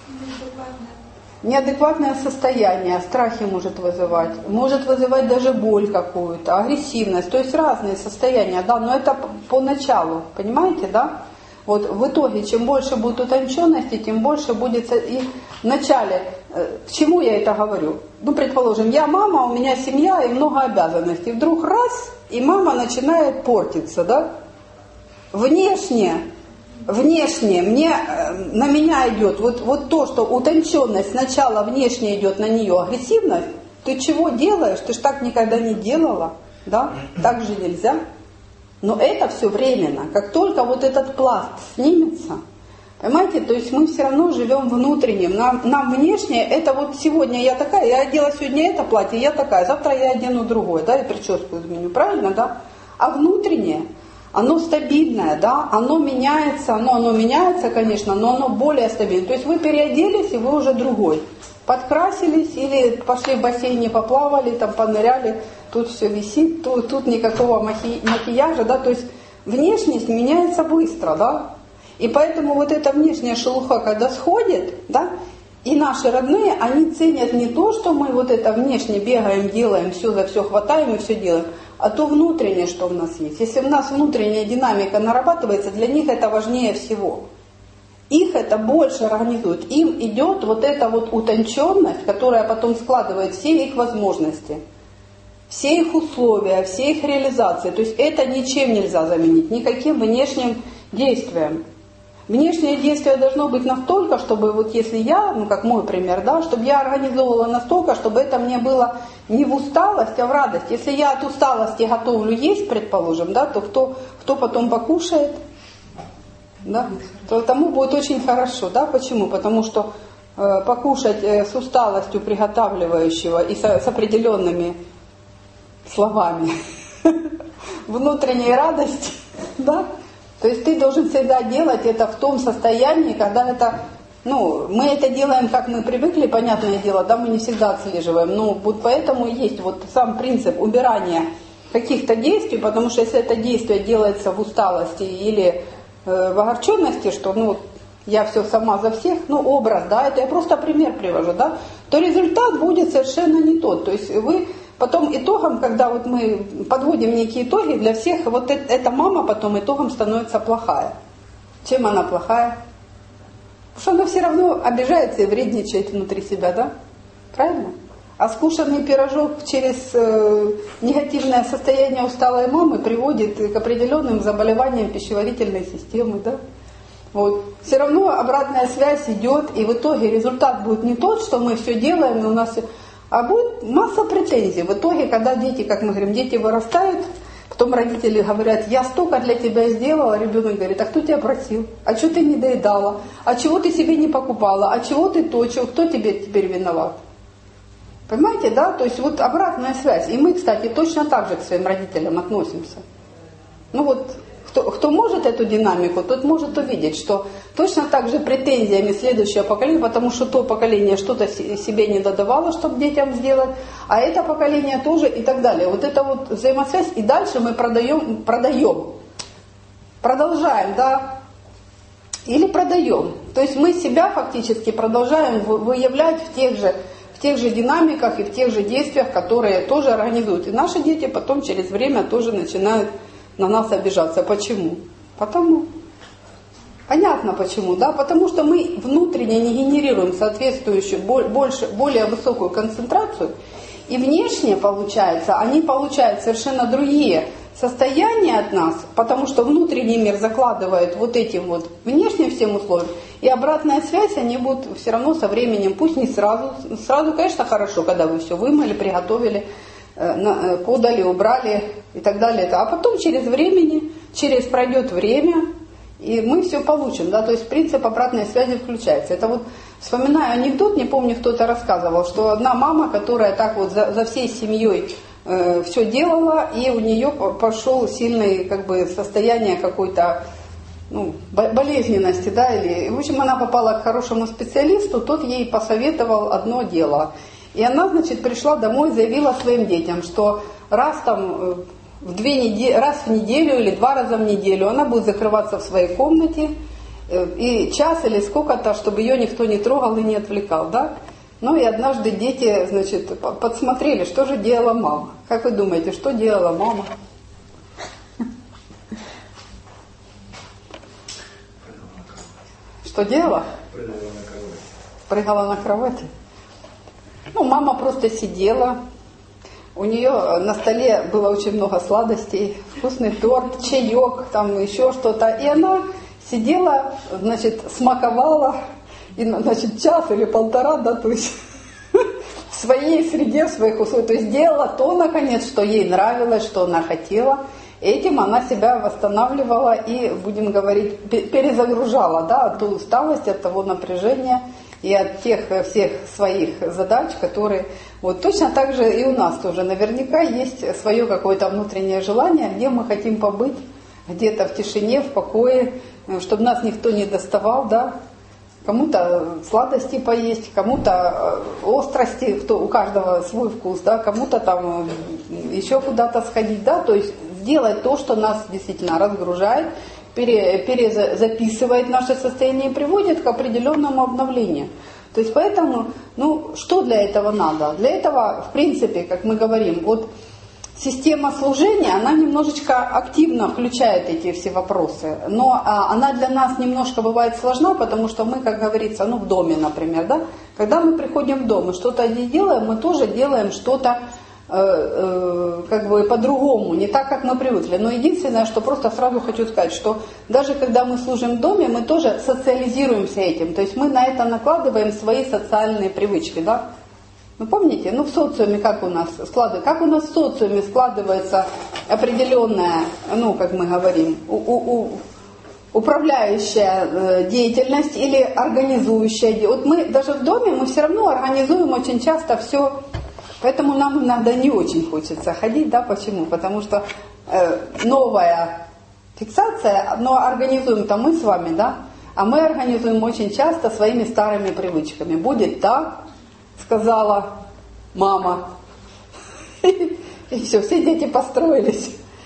Неадекватное состояние, страхи может вызывать, может вызывать даже боль какую-то, агрессивность, то есть разные состояния, да, но это поначалу, понимаете, да? Вот в итоге, чем больше будет утонченности, тем больше будет и в начале, к чему я это говорю? Ну, предположим, я мама, у меня семья и много обязанностей. Вдруг раз, и мама начинает портиться, да? Внешне, внешне, мне, на меня идет вот, вот то, что утонченность сначала внешне идет на нее, агрессивность. Ты чего делаешь? Ты ж так никогда не делала, да? Так же нельзя. Но это все временно. Как только вот этот пласт снимется, понимаете, то есть мы все равно живем внутренним. Нам, нам внешнее, это вот сегодня я такая, я одела сегодня это платье, я такая, завтра я одену другое, да, и прическу изменю, правильно, да? А внутреннее, оно стабильное, да, оно меняется, оно, оно меняется, конечно, но оно более стабильное. То есть вы переоделись, и вы уже другой. Подкрасились или пошли в бассейне, поплавали, там поныряли, тут все висит, тут, тут никакого маки, макияжа, да, то есть внешность меняется быстро, да, и поэтому вот эта внешняя шелуха, когда сходит, да, и наши родные, они ценят не то, что мы вот это внешне бегаем, делаем, все за все хватаем и все делаем, а то внутреннее, что у нас есть. Если у нас внутренняя динамика нарабатывается, для них это важнее всего. Их это больше организует. Им идет вот эта вот утонченность, которая потом складывает все их возможности, все их условия, все их реализации. То есть это ничем нельзя заменить, никаким внешним действием. Внешнее действие должно быть настолько, чтобы вот если я, ну как мой пример, да, чтобы я организовывала настолько, чтобы это мне было не в усталость, а в радость. Если я от усталости готовлю есть, предположим, да, то кто, кто потом покушает? Да, то тому будет очень хорошо, да, почему? Потому что э, покушать э, с усталостью приготавливающего и со, с определенными словами внутренней радости, да, то есть ты должен всегда делать это в том состоянии, когда это, ну, мы это делаем, как мы привыкли, понятное дело, да, мы не всегда отслеживаем, но вот поэтому и есть вот сам принцип убирания каких-то действий, потому что если это действие делается в усталости или в огорченности, что ну я все сама за всех, ну образ, да, это я просто пример привожу, да, то результат будет совершенно не тот. То есть вы потом итогом, когда вот мы подводим некие итоги, для всех вот эта мама потом итогом становится плохая. Чем она плохая? Потому что она все равно обижается и вредничает внутри себя, да? Правильно? А скушанный пирожок через э, негативное состояние усталой мамы приводит к определенным заболеваниям пищеварительной системы, да? Вот. Все равно обратная связь идет, и в итоге результат будет не тот, что мы все делаем, и у нас, а будет масса претензий. В итоге, когда дети, как мы говорим, дети вырастают, потом родители говорят, я столько для тебя сделала, ребенок говорит, а кто тебя просил? А что ты не доедала? А чего ты себе не покупала? А чего ты то? Чего? Кто тебе теперь виноват? Понимаете, да? То есть вот обратная связь. И мы, кстати, точно так же к своим родителям относимся. Ну вот, кто, кто может эту динамику, тот может увидеть, что точно так же претензиями следующее поколение, потому что то поколение что-то себе не додавало, чтобы детям сделать, а это поколение тоже и так далее. Вот это вот взаимосвязь, и дальше мы продаем, продаем, продолжаем, да, или продаем. То есть мы себя фактически продолжаем выявлять в тех же в тех же динамиках и в тех же действиях, которые тоже организуют. И наши дети потом через время тоже начинают на нас обижаться. Почему? Потому. Понятно почему, да? Потому что мы внутренне не генерируем соответствующую, больше, более высокую концентрацию, и внешне, получается, они получают совершенно другие состояния от нас, потому что внутренний мир закладывает вот этим вот внешним всем условиям, и обратная связь, они будут все равно со временем, пусть не сразу, сразу, конечно, хорошо, когда вы все вымыли, приготовили, подали, убрали и так далее, а потом через времени, через пройдет время, и мы все получим, да, то есть принцип обратной связи включается. Это вот, вспоминаю анекдот, не помню, кто это рассказывал, что одна мама, которая так вот за, за всей семьей э, все делала, и у нее пошел сильное как бы состояние какой-то, ну, болезненности, да, или, в общем, она попала к хорошему специалисту, тот ей посоветовал одно дело. И она, значит, пришла домой, заявила своим детям, что раз там в две недели, раз в неделю или два раза в неделю она будет закрываться в своей комнате, и час или сколько-то, чтобы ее никто не трогал и не отвлекал, да. Ну и однажды дети, значит, подсмотрели, что же делала мама. Как вы думаете, что делала мама? Что делала? Прыгала на кровати. Прыгала на кровати. Ну, мама просто сидела. У нее на столе было очень много сладостей, вкусный торт, чаек, там еще что-то. И она сидела, значит, смаковала, и, значит, час или полтора, да, то есть в своей среде, в своих условиях. То есть делала то, наконец, что ей нравилось, что она хотела. Этим она себя восстанавливала и, будем говорить, перезагружала, да, от той усталости, от того напряжения и от тех всех своих задач, которые... Вот точно так же и у нас тоже наверняка есть свое какое-то внутреннее желание, где мы хотим побыть, где-то в тишине, в покое, чтобы нас никто не доставал, да. Кому-то сладости поесть, кому-то острости, кто, у каждого свой вкус, да, кому-то там еще куда-то сходить, да, то есть сделать то, что нас действительно разгружает, пере, перезаписывает наше состояние и приводит к определенному обновлению. То есть поэтому, ну, что для этого надо? Для этого, в принципе, как мы говорим, вот система служения, она немножечко активно включает эти все вопросы, но а, она для нас немножко бывает сложна, потому что мы, как говорится, ну, в доме, например, да, когда мы приходим в дом и что-то здесь делаем, мы тоже делаем что-то э, э, как бы по-другому, не так, как мы привыкли. Но единственное, что просто сразу хочу сказать, что даже когда мы служим в доме, мы тоже социализируемся этим, то есть мы на это накладываем свои социальные привычки, да. Вы помните, ну в социуме как у нас складывается, как у нас в социуме складывается определенная, ну как мы говорим, у, у, у, управляющая деятельность или организующая. Вот мы даже в доме мы все равно организуем очень часто все, поэтому нам иногда не очень хочется ходить, да, почему? Потому что э, новая фиксация, но организуем-то мы с вами, да, а мы организуем очень часто своими старыми привычками. Будет так, сказала мама. И все, все дети построились.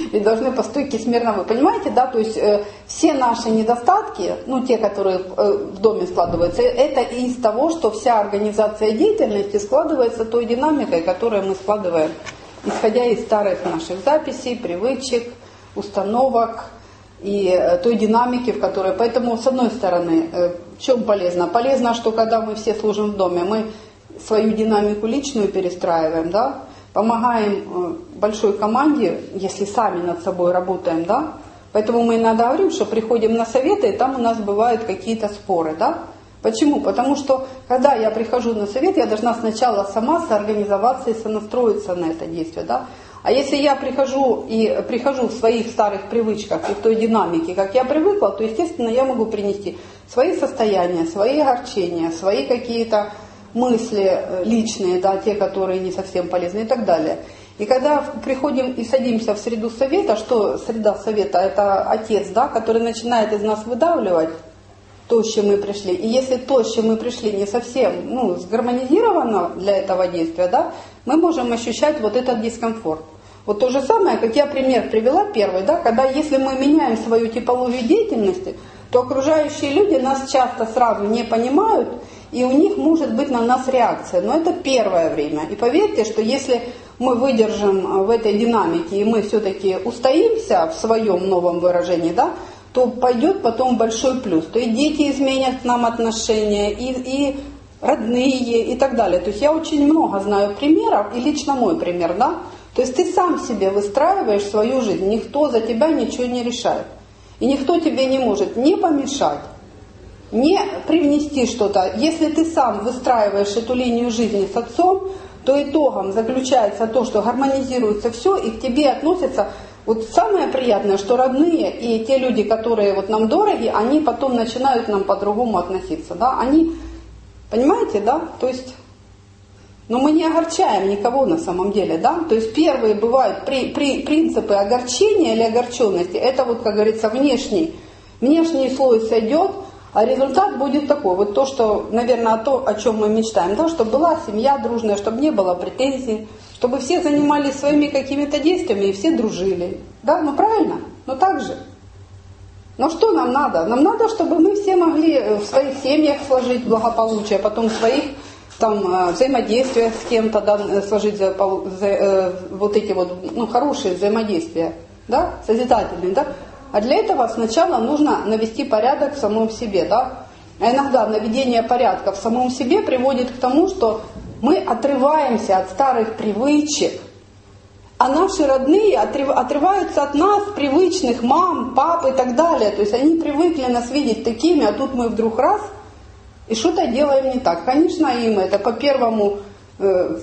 и должны по стойке смирно вы. Понимаете, да? То есть э, все наши недостатки, ну те, которые э, в доме складываются, это из того, что вся организация деятельности складывается той динамикой, которую мы складываем, исходя из старых наших записей, привычек, установок и э, той динамики, в которой... Поэтому, с одной стороны, э, в чем полезно? Полезно, что когда мы все служим в доме, мы свою динамику личную перестраиваем, да? Помогаем большой команде, если сами над собой работаем, да. Поэтому мы иногда говорим, что приходим на советы, и там у нас бывают какие-то споры, да. Почему? Потому что, когда я прихожу на совет, я должна сначала сама соорганизоваться и сонастроиться на это действие, да. А если я прихожу и прихожу в своих старых привычках и в той динамике, как я привыкла, то, естественно, я могу принести свои состояния, свои огорчения, свои какие-то мысли личные, да, те, которые не совсем полезны и так далее. И когда приходим и садимся в среду совета, что среда совета? Это отец, да, который начинает из нас выдавливать то, с чем мы пришли. И если то, с чем мы пришли, не совсем ну, сгармонизировано для этого действия, да, мы можем ощущать вот этот дискомфорт. Вот то же самое, как я пример привела первый, да, когда если мы меняем свою типологию деятельности, то окружающие люди нас часто сразу не понимают, и у них может быть на нас реакция. Но это первое время. И поверьте, что если мы выдержим в этой динамике, и мы все-таки устоимся в своем новом выражении, да, то пойдет потом большой плюс. То и дети изменят к нам отношения, и, и родные, и так далее. То есть я очень много знаю примеров, и лично мой пример, да. То есть ты сам себе выстраиваешь свою жизнь, никто за тебя ничего не решает. И никто тебе не может не помешать, не привнести что-то. Если ты сам выстраиваешь эту линию жизни с отцом, то итогом заключается то, что гармонизируется все, и к тебе относятся... Вот самое приятное, что родные и те люди, которые вот нам дороги, они потом начинают нам по-другому относиться. Да? Они, понимаете, да? То есть... Но мы не огорчаем никого на самом деле, да? То есть первые бывают при, при, принципы огорчения или огорченности, это вот, как говорится, внешний, внешний слой сойдет, а результат будет такой. Вот то, что, наверное, то, о чем мы мечтаем, да, чтобы была семья дружная, чтобы не было претензий, чтобы все занимались своими какими-то действиями и все дружили. Да, ну правильно? Ну так же. Но что нам надо? Нам надо, чтобы мы все могли в своих семьях сложить благополучие, потом в своих там взаимодействия с кем-то, да, сложить за, за, э, вот эти вот ну, хорошие взаимодействия, да, созидательные, да. А для этого сначала нужно навести порядок в самом себе, да. А иногда наведение порядка в самом себе приводит к тому, что мы отрываемся от старых привычек, а наши родные отрываются от нас, привычных мам, пап и так далее. То есть они привыкли нас видеть такими, а тут мы вдруг раз и что-то делаем не так. Конечно, им это по первому, э,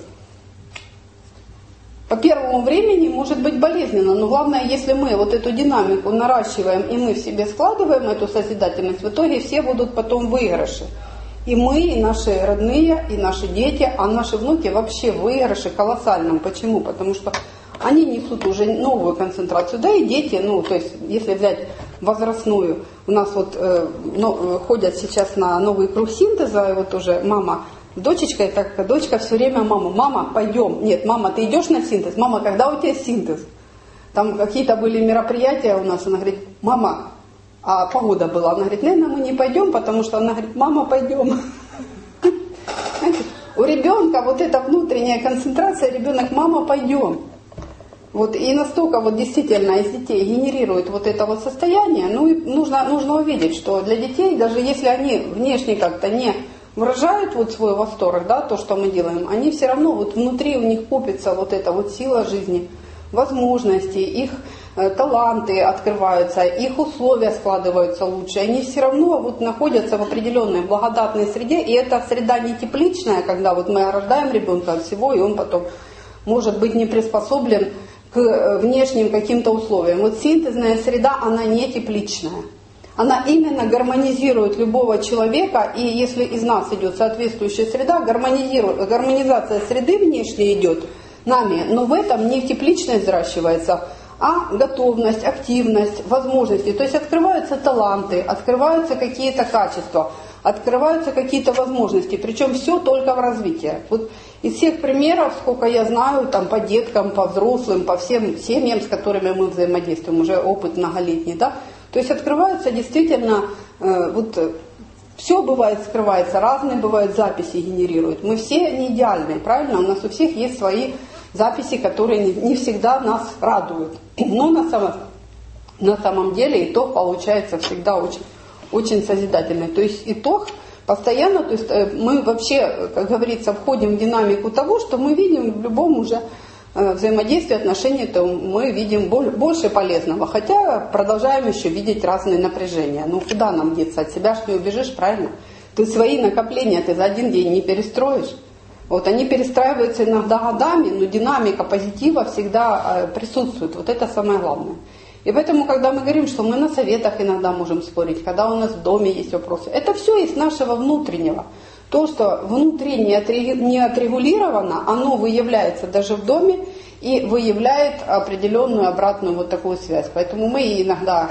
по первому времени может быть болезненно, но главное, если мы вот эту динамику наращиваем и мы в себе складываем эту созидательность, в итоге все будут потом выигрыши. И мы, и наши родные, и наши дети, а наши внуки вообще в выигрыше колоссальном. Почему? Потому что они несут уже новую концентрацию. Да и дети, ну, то есть, если взять возрастную, у нас вот э, ну, ходят сейчас на новый круг синтеза, и вот уже мама с дочечкой, так дочка все время мама, мама, пойдем. Нет, мама, ты идешь на синтез? Мама, когда у тебя синтез? Там какие-то были мероприятия у нас, она говорит, мама, а погода была. Она говорит, наверное, мы не пойдем, потому что она говорит, мама, пойдем. У ребенка вот эта внутренняя концентрация, ребенок, мама, пойдем. Вот, и настолько вот действительно из детей генерирует вот это вот состояние, ну и нужно, нужно увидеть, что для детей, даже если они внешне как-то не выражают вот свой восторг, да, то, что мы делаем, они все равно вот внутри у них копится вот эта вот сила жизни, возможности, их э, таланты открываются, их условия складываются лучше, они все равно вот находятся в определенной благодатной среде, и эта среда не тепличная, когда вот мы рождаем ребенка от всего, и он потом может быть не приспособлен к внешним каким-то условиям. Вот синтезная среда, она не тепличная. Она именно гармонизирует любого человека, и если из нас идет соответствующая среда, гармонизирует, гармонизация среды внешней идет нами, но в этом не тепличность взращивается, а готовность, активность, возможности. То есть открываются таланты, открываются какие-то качества, открываются какие-то возможности, причем все только в развитии. Вот Из всех примеров, сколько я знаю, там по деткам, по взрослым, по всем семьям, с которыми мы взаимодействуем, уже опыт многолетний, да, то есть открываются действительно, э, вот все бывает скрывается, разные бывают записи генерируют. Мы все не идеальные, правильно? У нас у всех есть свои записи, которые не, не всегда нас радуют. Но на самом, на самом деле итог получается всегда очень, очень созидательный. То есть итог постоянно, то есть мы вообще, как говорится, входим в динамику того, что мы видим в любом уже взаимодействии, отношении, то мы видим больше полезного. Хотя продолжаем еще видеть разные напряжения. Ну куда нам деться? От себя ж не убежишь, правильно? Ты свои накопления ты за один день не перестроишь. Вот они перестраиваются иногда годами, но динамика позитива всегда присутствует. Вот это самое главное. И поэтому, когда мы говорим, что мы на советах иногда можем спорить, когда у нас в доме есть вопросы, это все из нашего внутреннего. То, что внутри не отрегулировано, оно выявляется даже в доме и выявляет определенную обратную вот такую связь. Поэтому мы иногда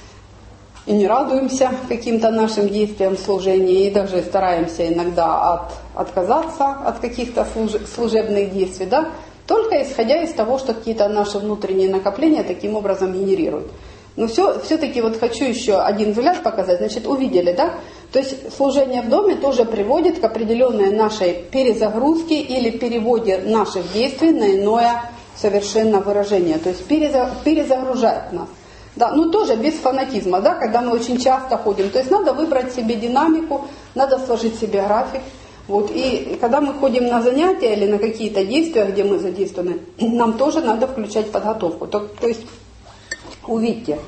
и не радуемся каким-то нашим действиям служения, и даже стараемся иногда от, отказаться от каких-то служебных действий, да, только исходя из того, что какие-то наши внутренние накопления таким образом генерируют. Но все, все-таки вот хочу еще один взгляд показать. Значит, увидели, да? То есть служение в доме тоже приводит к определенной нашей перезагрузке или переводе наших действий на иное совершенно выражение. То есть перезагружает нас. Да, ну тоже без фанатизма, да, когда мы очень часто ходим. То есть надо выбрать себе динамику, надо сложить себе график. Вот, и когда мы ходим на занятия или на какие-то действия, где мы задействованы, нам тоже надо включать подготовку. То, то есть, увидьте,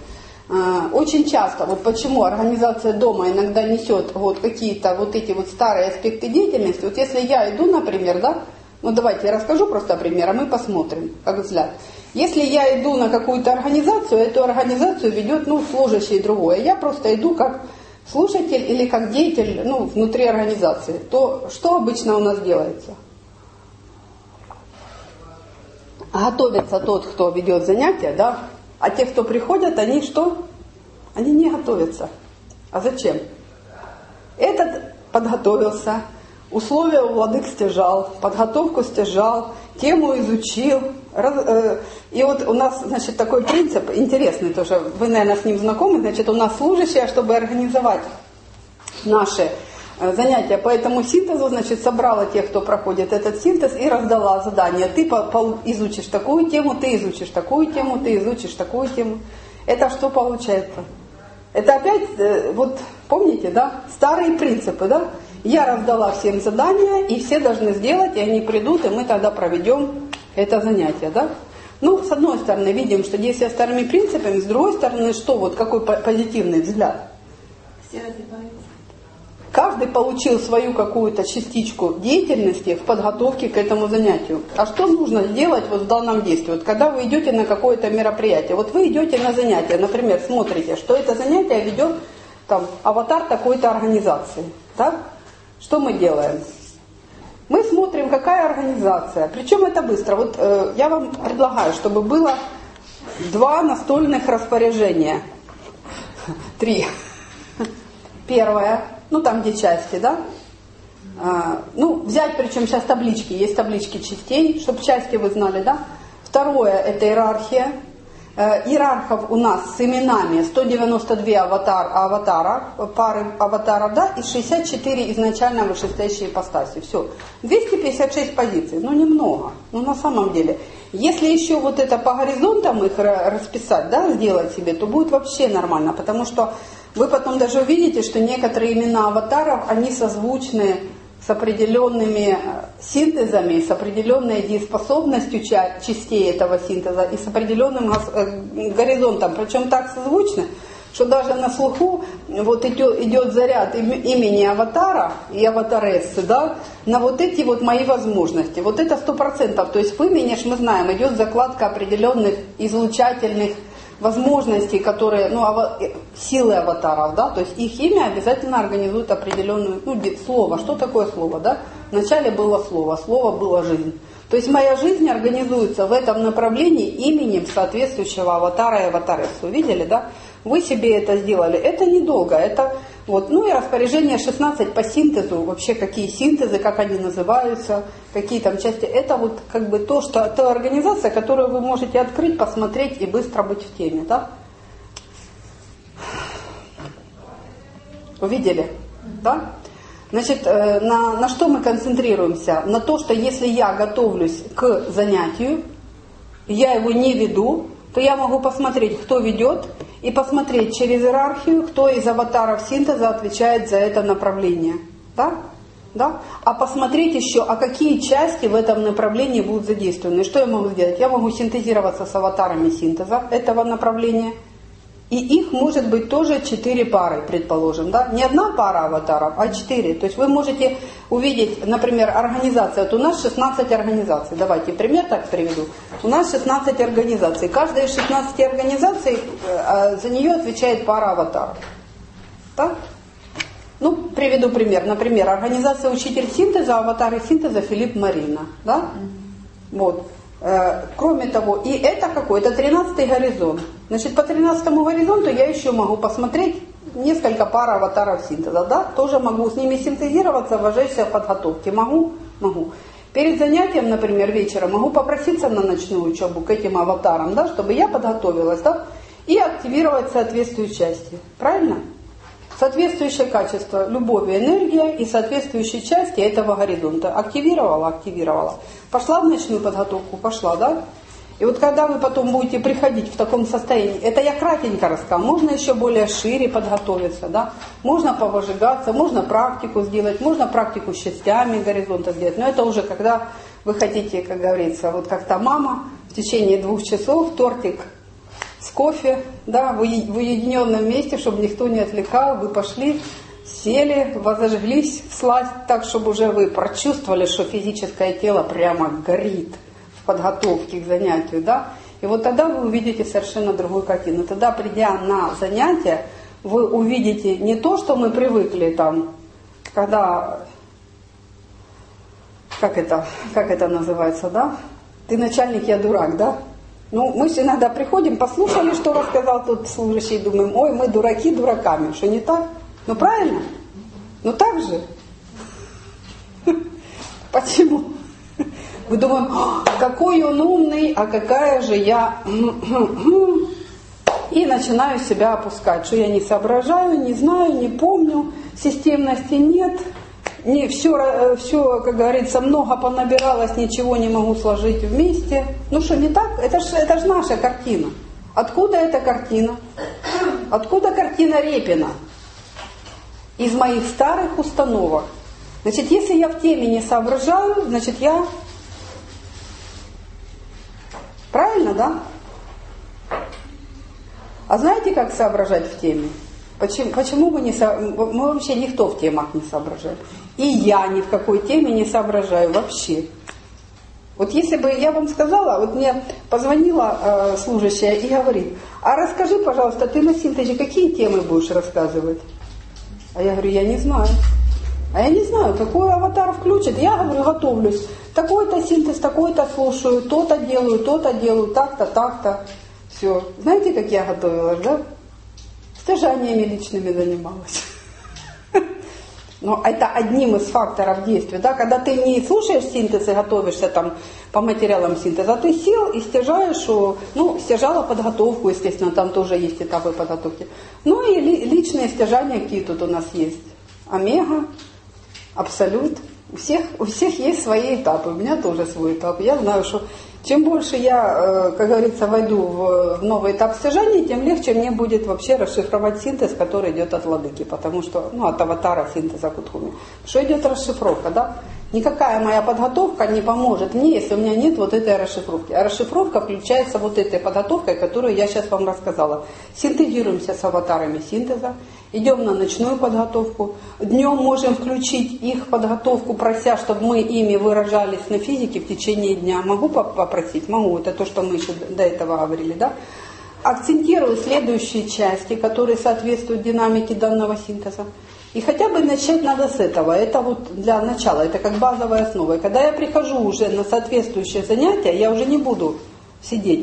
очень часто, вот почему организация дома иногда несет вот какие-то вот эти вот старые аспекты деятельности. Вот если я иду, например, да, ну давайте я расскажу просто пример, а мы посмотрим, как взгляд. Если я иду на какую-то организацию, эту организацию ведет, ну, служащий другой, я просто иду как слушатель или как деятель, ну, внутри организации, то что обычно у нас делается? Готовится тот, кто ведет занятия, да, а те, кто приходят, они что? Они не готовятся. А зачем? Этот подготовился, условия у владык стяжал, подготовку стяжал, тему изучил. Раз, э, и вот у нас, значит, такой принцип интересный тоже, вы, наверное, с ним знакомы, значит, у нас служащие, чтобы организовать наши э, занятия по этому синтезу, значит, собрала тех, кто проходит этот синтез, и раздала задание. Ты по, по, изучишь такую тему, ты изучишь такую тему, ты изучишь такую тему. Это что получается? Это опять, э, вот помните, да, старые принципы, да? Я раздала всем задания, и все должны сделать, и они придут, и мы тогда проведем это занятие, да? Ну, с одной стороны, видим, что действия старыми принципами, с другой стороны, что, вот какой позитивный взгляд? Все развиваются. Каждый получил свою какую-то частичку деятельности в подготовке к этому занятию. А что нужно сделать вот в данном действии? Вот когда вы идете на какое-то мероприятие, вот вы идете на занятие, например, смотрите, что это занятие ведет там аватар такой-то организации, так? Что мы делаем? Мы смотрим, какая организация. Причем это быстро. Вот э, я вам предлагаю, чтобы было два настольных распоряжения. Три. Первое. Ну, там, где части, да? А, ну, взять, причем сейчас таблички. Есть таблички частей, чтобы части вы знали, да? Второе, это иерархия. Иерархов у нас с именами сто девяносто два аватар, аватара, пары аватаров, да, и шестьдесят четыре изначально вышестоящие ипостаси. Все. двести пятьдесят шесть позиций. Ну, немного. Ну, на самом деле. Если еще вот это по горизонтам их расписать, да, сделать себе, то будет вообще нормально. Потому что вы потом даже увидите, что некоторые имена аватаров, они созвучны с определенными синтезами, с определенной дееспособностью частей этого синтеза и с определенным горизонтом. Причем так созвучно, что даже на слуху вот идет, идет заряд имени аватара и аватарессы, да, на вот эти вот мои возможности. Вот это сто процентов. То есть в имени, мы знаем, идет закладка определенных излучательных возможностей, которые, ну, ава, силы аватаров, да, то есть их имя обязательно организует определенную, ну, слово. Что такое слово, да? Вначале было слово, слово было жизнь. То есть моя жизнь организуется в этом направлении именем соответствующего аватара и аватарессу. Видели, да? вы себе это сделали. Это недолго. Это, вот, ну и распоряжение шестнадцать по синтезу, вообще какие синтезы, как они называются, какие там части. Это вот как бы то, что та организация, которую вы можете открыть, посмотреть и быстро быть в теме. Да? Увидели? Да? Значит, на, на что мы концентрируемся? На то, что если я готовлюсь к занятию, я его не веду, то я могу посмотреть, кто ведет, и посмотреть через иерархию, кто из аватаров синтеза отвечает за это направление. Да? Да? А посмотреть еще, а какие части в этом направлении будут задействованы. Что я могу сделать? Я могу синтезироваться с аватарами синтеза этого направления. И их может быть тоже четыре пары, предположим. Да? Не одна пара аватаров, а четыре. То есть вы можете увидеть, например, организация. Вот у нас шестнадцать организаций. Давайте пример так приведу. У нас шестнадцать организаций. Каждая из шестнадцати организаций, за нее отвечает пара аватаров. Так? Ну, приведу пример. Например, организация «Учитель синтеза», аватары синтеза Филипп Марина. Да? Вот. Кроме того, и это какой? Это тринадцатый горизонт. Значит, по тринадцатому горизонту я еще могу посмотреть несколько пар аватаров синтеза. Да? Тоже могу с ними синтезироваться в вождении подготовки. Могу? Могу. Перед занятием, например, вечером могу попроситься на ночную учебу к этим аватарам, да, чтобы я подготовилась, да, и активировать соответствующие части. Правильно? Соответствующее качество, любовь и энергия и соответствующие части этого горизонта. Активировала, активировала. Пошла в ночную подготовку, пошла, да? И вот когда вы потом будете приходить в таком состоянии, это я кратенько рассказала, можно еще более шире подготовиться, да? Можно повыжигаться, можно практику сделать, можно практику с частями горизонта сделать. Но это уже когда вы хотите, как говорится, вот как-то мама в течение двух часов тортик с кофе, да, в уединенном месте, чтобы никто не отвлекал, вы пошли, сели, возожглись в сласть так, чтобы уже вы прочувствовали, что физическое тело прямо горит в подготовке к занятию, да, и вот тогда вы увидите совершенно другую картину. Тогда, придя на занятие, вы увидите не то, что мы привыкли там, когда, как это, как это называется, да, ты начальник, я дурак, да. Ну, мы же иногда приходим, послушали, что рассказал тот служащий, и думаем, ой, мы дураки дураками, что не так? Ну, правильно? Ну, так же. Почему? Мы думаем, какой он умный, а какая же я... И начинаю себя опускать, что я не соображаю, не знаю, не помню, системности нет, не, все, все, как говорится, много понабиралось, ничего не могу сложить вместе. Ну что, не так? Это же это ж наша картина. Откуда эта картина? Откуда картина Репина? Из моих старых установок. Значит, если я в теме не соображаю, значит, я... Правильно, да? А знаете, как соображать в теме? Почему, почему мы не со... мы вообще никто в темах не соображает. И я ни в какой теме не соображаю вообще. Вот если бы я вам сказала, вот мне позвонила э, служащая и говорит, а расскажи, пожалуйста, ты на синтезе какие темы будешь рассказывать? А я говорю, я не знаю. А я не знаю, какой аватар включит. Я говорю, готовлюсь. Такой-то синтез, такой-то слушаю, то-то делаю, то-то делаю, так-то, так-то. Все. Знаете, как я готовилась, да? Стяжаниями личными занималась. Но это одним из факторов действия. Да? Когда ты не слушаешь синтез и готовишься там, по материалам синтеза, ты сел и стяжаешь, ну, стяжала подготовку, естественно, там тоже есть этапы подготовки. Ну и ли, личные стяжания какие тут у нас есть. Омега, абсолют. У всех, у всех есть свои этапы. У меня тоже свой этап. Я знаю, что чем больше я, как говорится, войду в новый этап стяжания, тем легче мне будет вообще расшифровать синтез, который идет от владыки, потому что, ну, от аватара синтеза Кутхуми. Что идет расшифровка, да? Никакая моя подготовка не поможет мне, если у меня нет вот этой расшифровки. А расшифровка включается вот этой подготовкой, которую я сейчас вам рассказала. Синтезируемся с аватарами синтеза, идем на ночную подготовку. Днем можем включить их подготовку, прося, чтобы мы ими выражались на физике в течение дня. Могу попросить? Могу. Это то, что мы еще до этого говорили, да? Акцентирую следующие части, которые соответствуют динамике данного синтеза. И хотя бы начать надо с этого. Это вот для начала, это как базовая основа. И когда я прихожу уже на соответствующее занятие, я уже не буду сидеть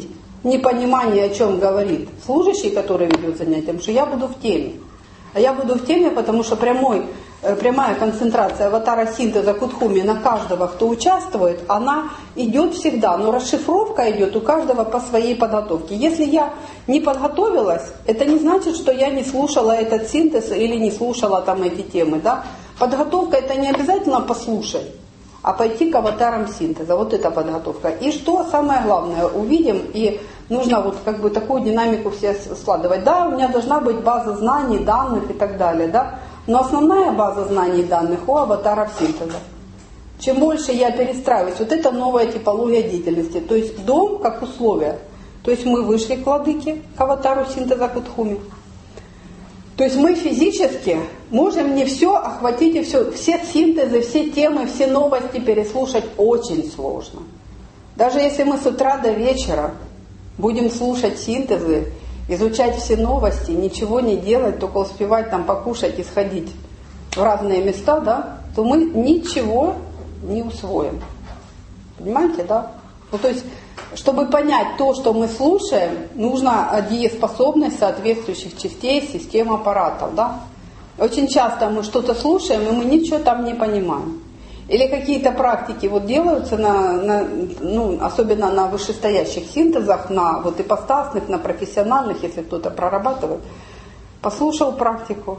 непонимание, о чем говорит служащий, который ведет занятия, потому что я буду в теме. А я буду в теме, потому что прямой, прямая концентрация аватара синтеза Кутхуми на каждого, кто участвует, она идет всегда, но расшифровка идет у каждого по своей подготовке. Если я не подготовилась, это не значит, что я не слушала этот синтез или не слушала там эти темы. Да? Подготовка — это не обязательно послушай, а пойти к аватарам синтеза. Вот это подготовка. И что самое главное, увидим, и нужно вот как бы такую динамику все складывать. Да, у меня должна быть база знаний, данных и так далее, да. Но основная база знаний и данных у аватаров синтеза. Чем больше я перестраиваюсь, вот это новая типология деятельности. То есть дом как условие. То есть мы вышли к владыке, к аватару синтеза Кутхуми. То есть мы физически можем не все охватить и все, все синтезы, все темы, все новости переслушать очень сложно. Даже если мы с утра до вечера будем слушать синтезы, изучать все новости, ничего не делать, только успевать там покушать и сходить в разные места, да, то мы ничего не усвоим. Понимаете, да? Ну, то есть, чтобы понять то, что мы слушаем, нужна дееспособность соответствующих частей систем аппаратов, да? Очень часто мы что-то слушаем, и мы ничего там не понимаем. Или какие-то практики вот делаются, на, на, ну, особенно на вышестоящих синтезах, на вот ипостасных, на профессиональных, если кто-то прорабатывает. Послушал практику.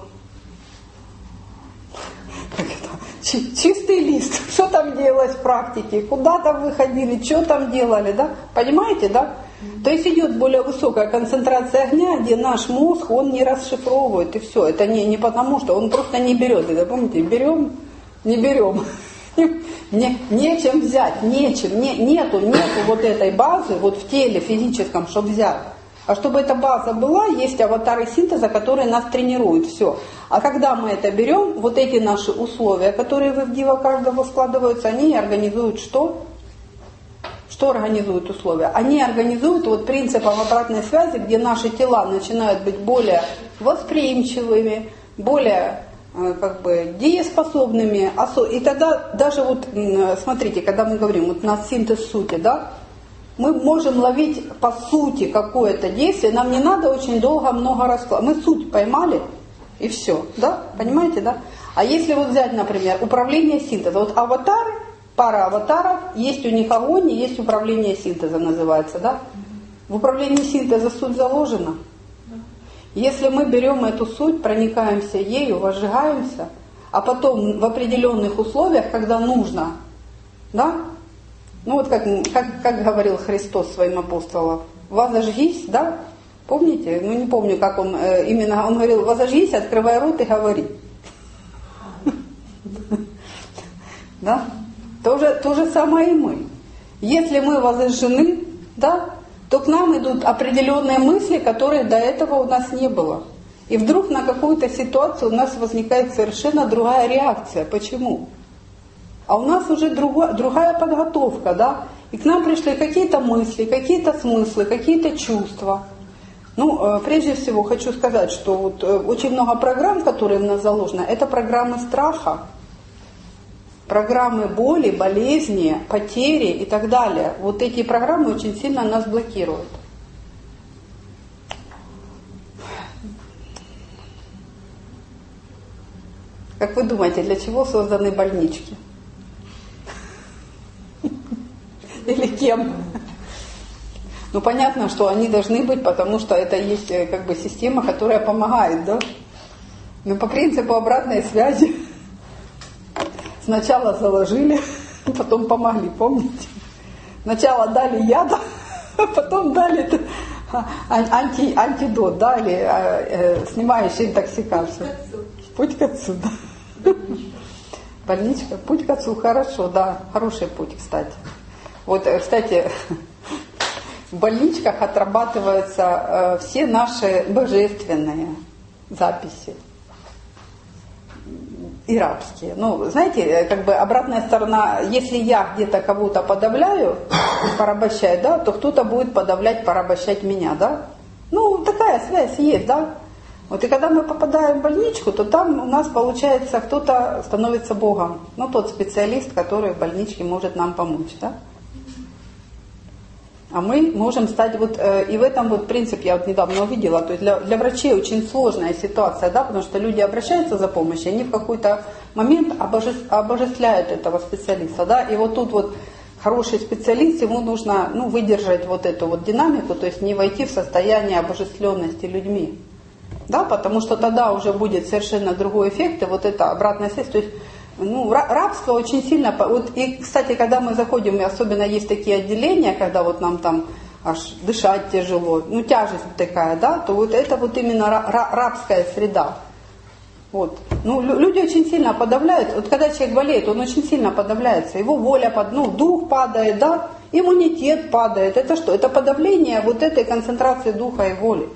Как это? Чистый лист. Что там делалось в практике? Куда там выходили? Что там делали? Да? Понимаете, да? То есть идет более высокая концентрация огня, где наш мозг, он не расшифровывает, и все. Это не, не потому, что он просто не берет. Это, помните, берем, не берем. Не, нечем взять, нечем, не, нету, нету вот этой базы вот в теле физическом, чтобы взять. А чтобы эта база была, есть аватары синтеза, которые нас тренируют, все. А когда мы это берем, вот эти наши условия, которые в дива каждого складываются, они организуют что? Что организуют условия? Они организуют вот принципом обратной связи, где наши тела начинают быть более восприимчивыми, более как бы дееспособными. И тогда даже вот, смотрите, когда мы говорим, вот у нас синтез сути, да, мы можем ловить по сути какое-то действие, нам не надо очень долго много раскладывать. Мы суть поймали, и все, да, понимаете, да? А если вот взять, например, управление синтезом, вот аватары, пара аватаров, есть у них огонь, есть управление синтеза называется, да? В управлении синтеза суть заложена. Если мы берем эту суть, проникаемся ею, возжигаемся, а потом в определенных условиях, когда нужно, да, ну вот как, как, как говорил Христос своим апостолам, возожгись, да, помните, ну не помню, как он э, именно, он говорил, возожгись, открывай рот и говори. Да, то же, то же самое и мы. Если мы возожжены, да, то к нам идут определенные мысли, которые до этого у нас не было. И вдруг на какую-то ситуацию у нас возникает совершенно другая реакция. Почему? А у нас уже другая, другая подготовка, да? И к нам пришли какие-то мысли, какие-то смыслы, какие-то чувства. Ну, прежде всего хочу сказать, что вот очень много программ, которые в нас заложены, это программы страха. Программы боли, болезни, потери и так далее. Вот эти программы очень сильно нас блокируют. Как вы думаете, для чего созданы больнички? Или кем? Ну, понятно, что они должны быть, потому что это есть как бы система, которая помогает, да? Но по принципу обратной связи сначала заложили, потом помогли, помните? Сначала дали яд, а потом дали анти, антидот, дали э, снимающий интоксикацию. Путь к отцу, да. Больничка, путь к отцу, хорошо, да, хороший путь, кстати. Вот, кстати, в больничках отрабатываются э, все наши божественные записи. И рабские. Ну, знаете, как бы обратная сторона, если я где-то кого-то подавляю, порабощаю, да, то кто-то будет подавлять, порабощать меня, да. Ну, такая связь есть, да. Вот и когда мы попадаем в больничку, то там у нас получается кто-то становится Богом. Ну, тот специалист, который в больничке может нам помочь, да. А мы можем стать, вот, э, и в этом вот принцип я вот недавно увидела, то есть для, для врачей очень сложная ситуация, да, потому что люди обращаются за помощью, они в какой-то момент обоже, обожествляют этого специалиста, да, и вот тут вот хороший специалист, ему нужно, ну, выдержать вот эту вот динамику, то есть не войти в состояние обожествленности людьми, да, потому что тогда уже будет совершенно другой эффект, и вот эта обратная связь, то есть ну, рабство очень сильно... Вот, и, кстати, когда мы заходим, и особенно есть такие отделения, когда вот нам там аж дышать тяжело, ну, тяжесть такая, да, то вот это вот именно рабская среда. Вот. Ну, люди очень сильно подавляют. Вот когда человек болеет, он очень сильно подавляется. Его воля, под, ну, дух падает, да, иммунитет падает. Это что? Это подавление вот этой концентрации духа и воли.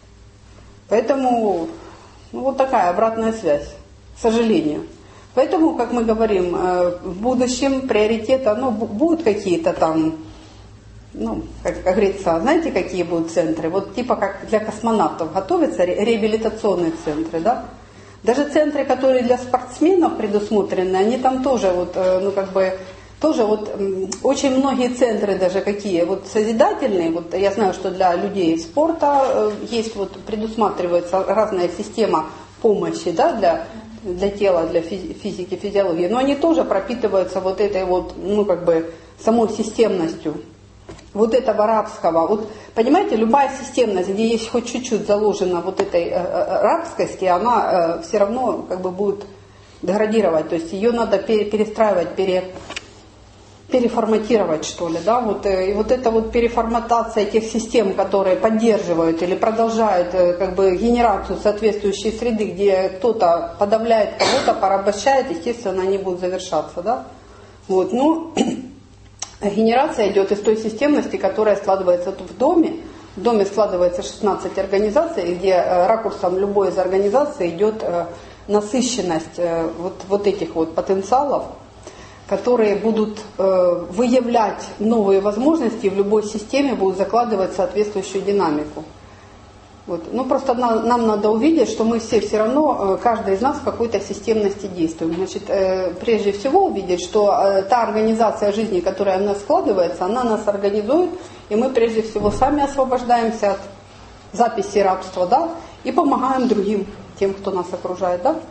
Поэтому, ну, вот такая обратная связь, к сожалению. Поэтому, как мы говорим, в будущем приоритеты, ну, будут какие-то там, ну, как, как говорится, знаете, какие будут центры? Вот типа как для космонавтов готовятся реабилитационные центры, да? Даже центры, которые для спортсменов предусмотрены, они там тоже вот, ну, как бы, тоже вот очень многие центры даже какие, вот созидательные, вот я знаю, что для людей спорта есть вот, предусматривается разная система помощи, да, для для тела, для физики, физиологии, но они тоже пропитываются вот этой вот, ну, как бы, самой системностью вот этого рабского. Вот, понимаете, любая системность, где есть хоть чуть-чуть заложена вот этой э, э, рабскости, она э, все равно, как бы, будет деградировать, то есть ее надо пере, перестраивать, пере, переформатировать, что ли, да, вот, и вот эта вот переформатация этих систем, которые поддерживают или продолжают, как бы, генерацию соответствующей среды, где кто-то подавляет кого-то, порабощает, естественно, они будут завершаться, да, вот, ну, генерация идет из той системности, которая складывается тут в доме, в доме складывается шестнадцать организаций, где ракурсом любой из организаций идет насыщенность вот, вот этих вот потенциалов, которые будут э, выявлять новые возможности и в любой системе будут закладывать соответствующую динамику. Вот. Ну, просто на, нам надо увидеть, что мы все все равно, э, каждый из нас в какой-то системности действуем. Значит, э, прежде всего увидеть, что э, та организация жизни, которая у нас складывается, она нас организует, и мы прежде всего сами освобождаемся от записи рабства, да, и помогаем другим, тем, кто нас окружает, да.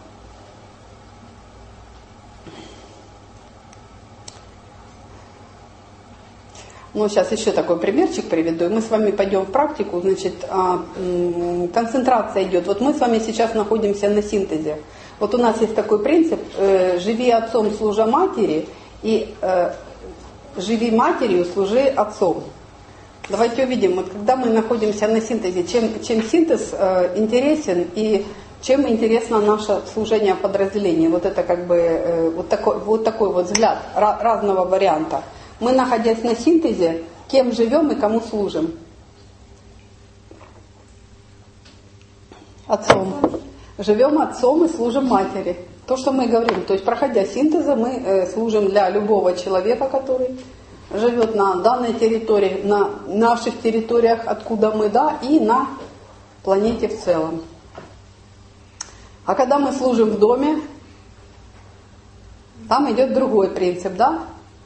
Ну, сейчас еще такой примерчик приведу, и мы с вами пойдем в практику. Значит, концентрация идет. Вот мы с вами сейчас находимся на синтезе. Вот у нас есть такой принцип: живи отцом, служа матери, и живи матерью, служи отцом. Давайте увидим, вот когда мы находимся на синтезе, чем, чем синтез интересен и чем интересно наше служение подразделения. Вот это как бы вот такой вот, такой вот взгляд разного варианта. Мы, находясь на синтезе, кем живем и кому служим? Отцом. Живем отцом и служим матери. То, что мы говорим. То есть, проходя синтеза, мы служим для любого человека, который живет на данной территории, на наших территориях, откуда мы, да, и на планете в целом. А когда мы служим в доме, там идет другой принцип, да?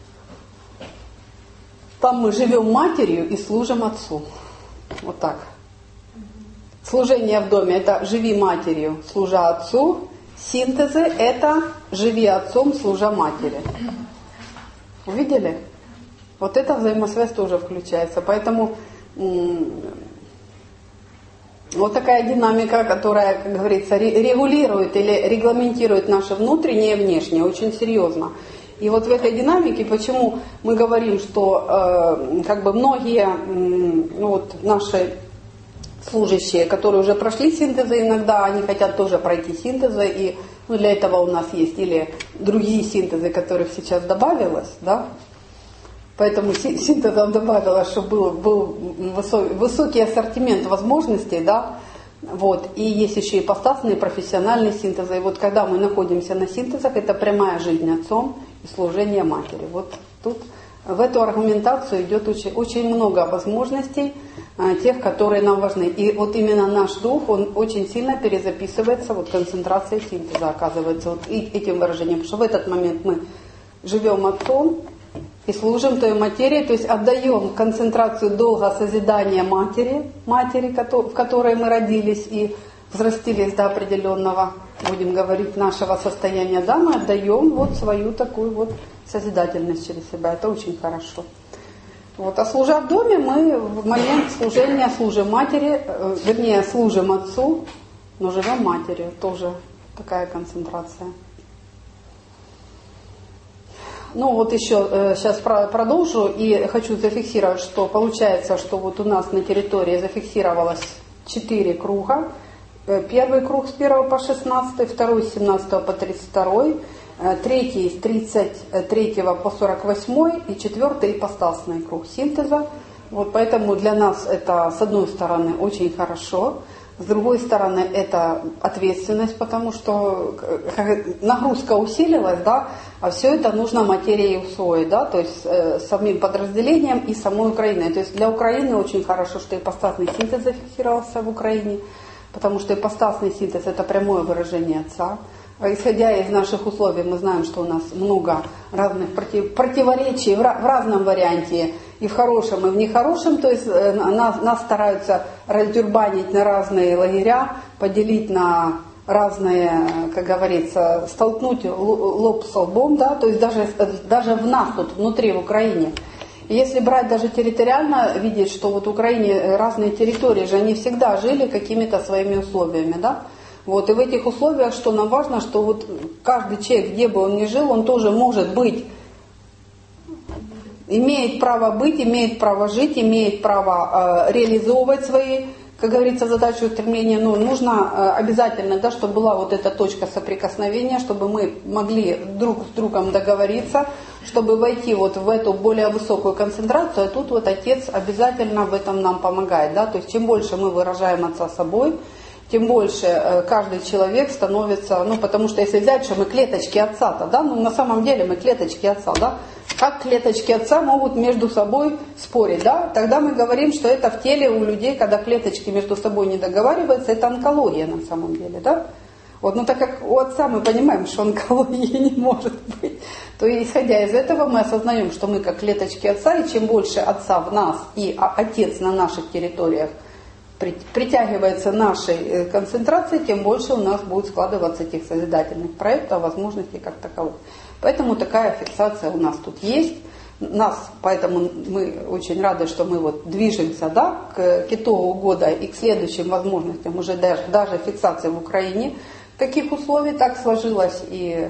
Там мы живем матерью и служим отцу. Вот так. Служение в доме – это живи матерью, служа отцу. Синтезы – это живи отцом, служа матери. Увидели? Вот эта взаимосвязь тоже включается. Поэтому вот такая динамика, которая, как говорится, регулирует или регламентирует наше внутреннее и внешнее, очень серьезно. И вот в этой динамике, почему мы говорим, что э, как бы многие э, ну вот наши служащие, которые уже прошли синтезы, иногда они хотят тоже пройти синтезы, и ну, для этого у нас есть или другие синтезы, которых сейчас добавилось, да, поэтому синтезов добавилось, чтобы был, был высокий, высокий ассортимент возможностей, да. Вот. И есть еще и ипостасные профессиональные синтезы. И вот когда мы находимся на синтезах, это прямая жизнь отцом и служение матери. Вот тут в эту аргументацию идет очень, очень много возможностей, а, тех, которые нам важны. И вот именно наш дух, он очень сильно перезаписывается, вот концентрация синтеза оказывается вот и, этим выражением. Потому что в этот момент мы живем отцом и служим той материи, то есть отдаем концентрацию долга созидания матери, матери, в которой мы родились и взрастились до определенного, будем говорить, нашего состояния, да, мы отдаем вот свою такую вот созидательность через себя. Это очень хорошо. Вот. А служа в доме, мы в момент служения служим матери, э, вернее, служим отцу, но живем матерью. Тоже такая концентрация. Ну вот еще э, сейчас про, продолжу и хочу зафиксировать, что получается, что вот у нас на территории зафиксировалось четыре круга. Первый круг с первого по шестнадцатый, второй с семнадцатого по тридцать второй, третий с тридцать третьего по сорок восьмой и четвертый ипостасный круг синтеза. Вот поэтому для нас это, с одной стороны, очень хорошо, с другой стороны, это ответственность, потому что нагрузка усилилась, да, а все это нужно материей усвоить, да, то есть э, самим подразделением и самой Украиной. То есть для Украины очень хорошо, что ипостасный синтез зафиксировался в Украине, потому что ипостасный синтез – это прямое выражение Отца. Исходя из наших условий, мы знаем, что у нас много разных против, противоречий в, в разном варианте, и в хорошем, и в нехорошем. То есть э, нас, нас стараются раздюрбанить на разные лагеря, поделить на разные, как говорится, столкнуть лоб с лбом, да, то есть даже, даже в нас тут, внутри, в Украине. И если брать даже территориально, видеть, что вот в Украине разные территории же, они всегда жили какими-то своими условиями, да. Вот, и в этих условиях, что нам важно, что вот каждый человек, где бы он ни жил, он тоже может быть, имеет право быть, имеет право жить, имеет право э, реализовывать свои, как говорится, задачи, устремления. Но нужно э, обязательно, да, чтобы была вот эта точка соприкосновения, чтобы мы могли друг с другом договориться, чтобы войти вот в эту более высокую концентрацию. А тут вот Отец обязательно в этом нам помогает. Да? То есть чем больше мы выражаем Отца собой, тем больше э, каждый человек становится, ну потому что если взять, что мы клеточки Отца-то, да, ну на самом деле мы клеточки Отца, да, как клеточки Отца могут между собой спорить, да, тогда мы говорим, что это в теле у людей, когда клеточки между собой не договариваются, это онкология на самом деле, да. Вот, но так как у Отца мы понимаем, что онкологии не может быть, то исходя из этого мы осознаем, что мы как клеточки Отца, и чем больше Отца в нас и Отец на наших территориях притягивается нашей концентрацией, тем больше у нас будет складываться этих созидательных проектов, возможностей как таковых. Поэтому такая фиксация у нас тут есть. Нас, поэтому мы очень рады, что мы вот движемся, да, к, к итогу года и к следующим возможностям уже даже, даже фиксации в Украине. Каких условий так сложилось и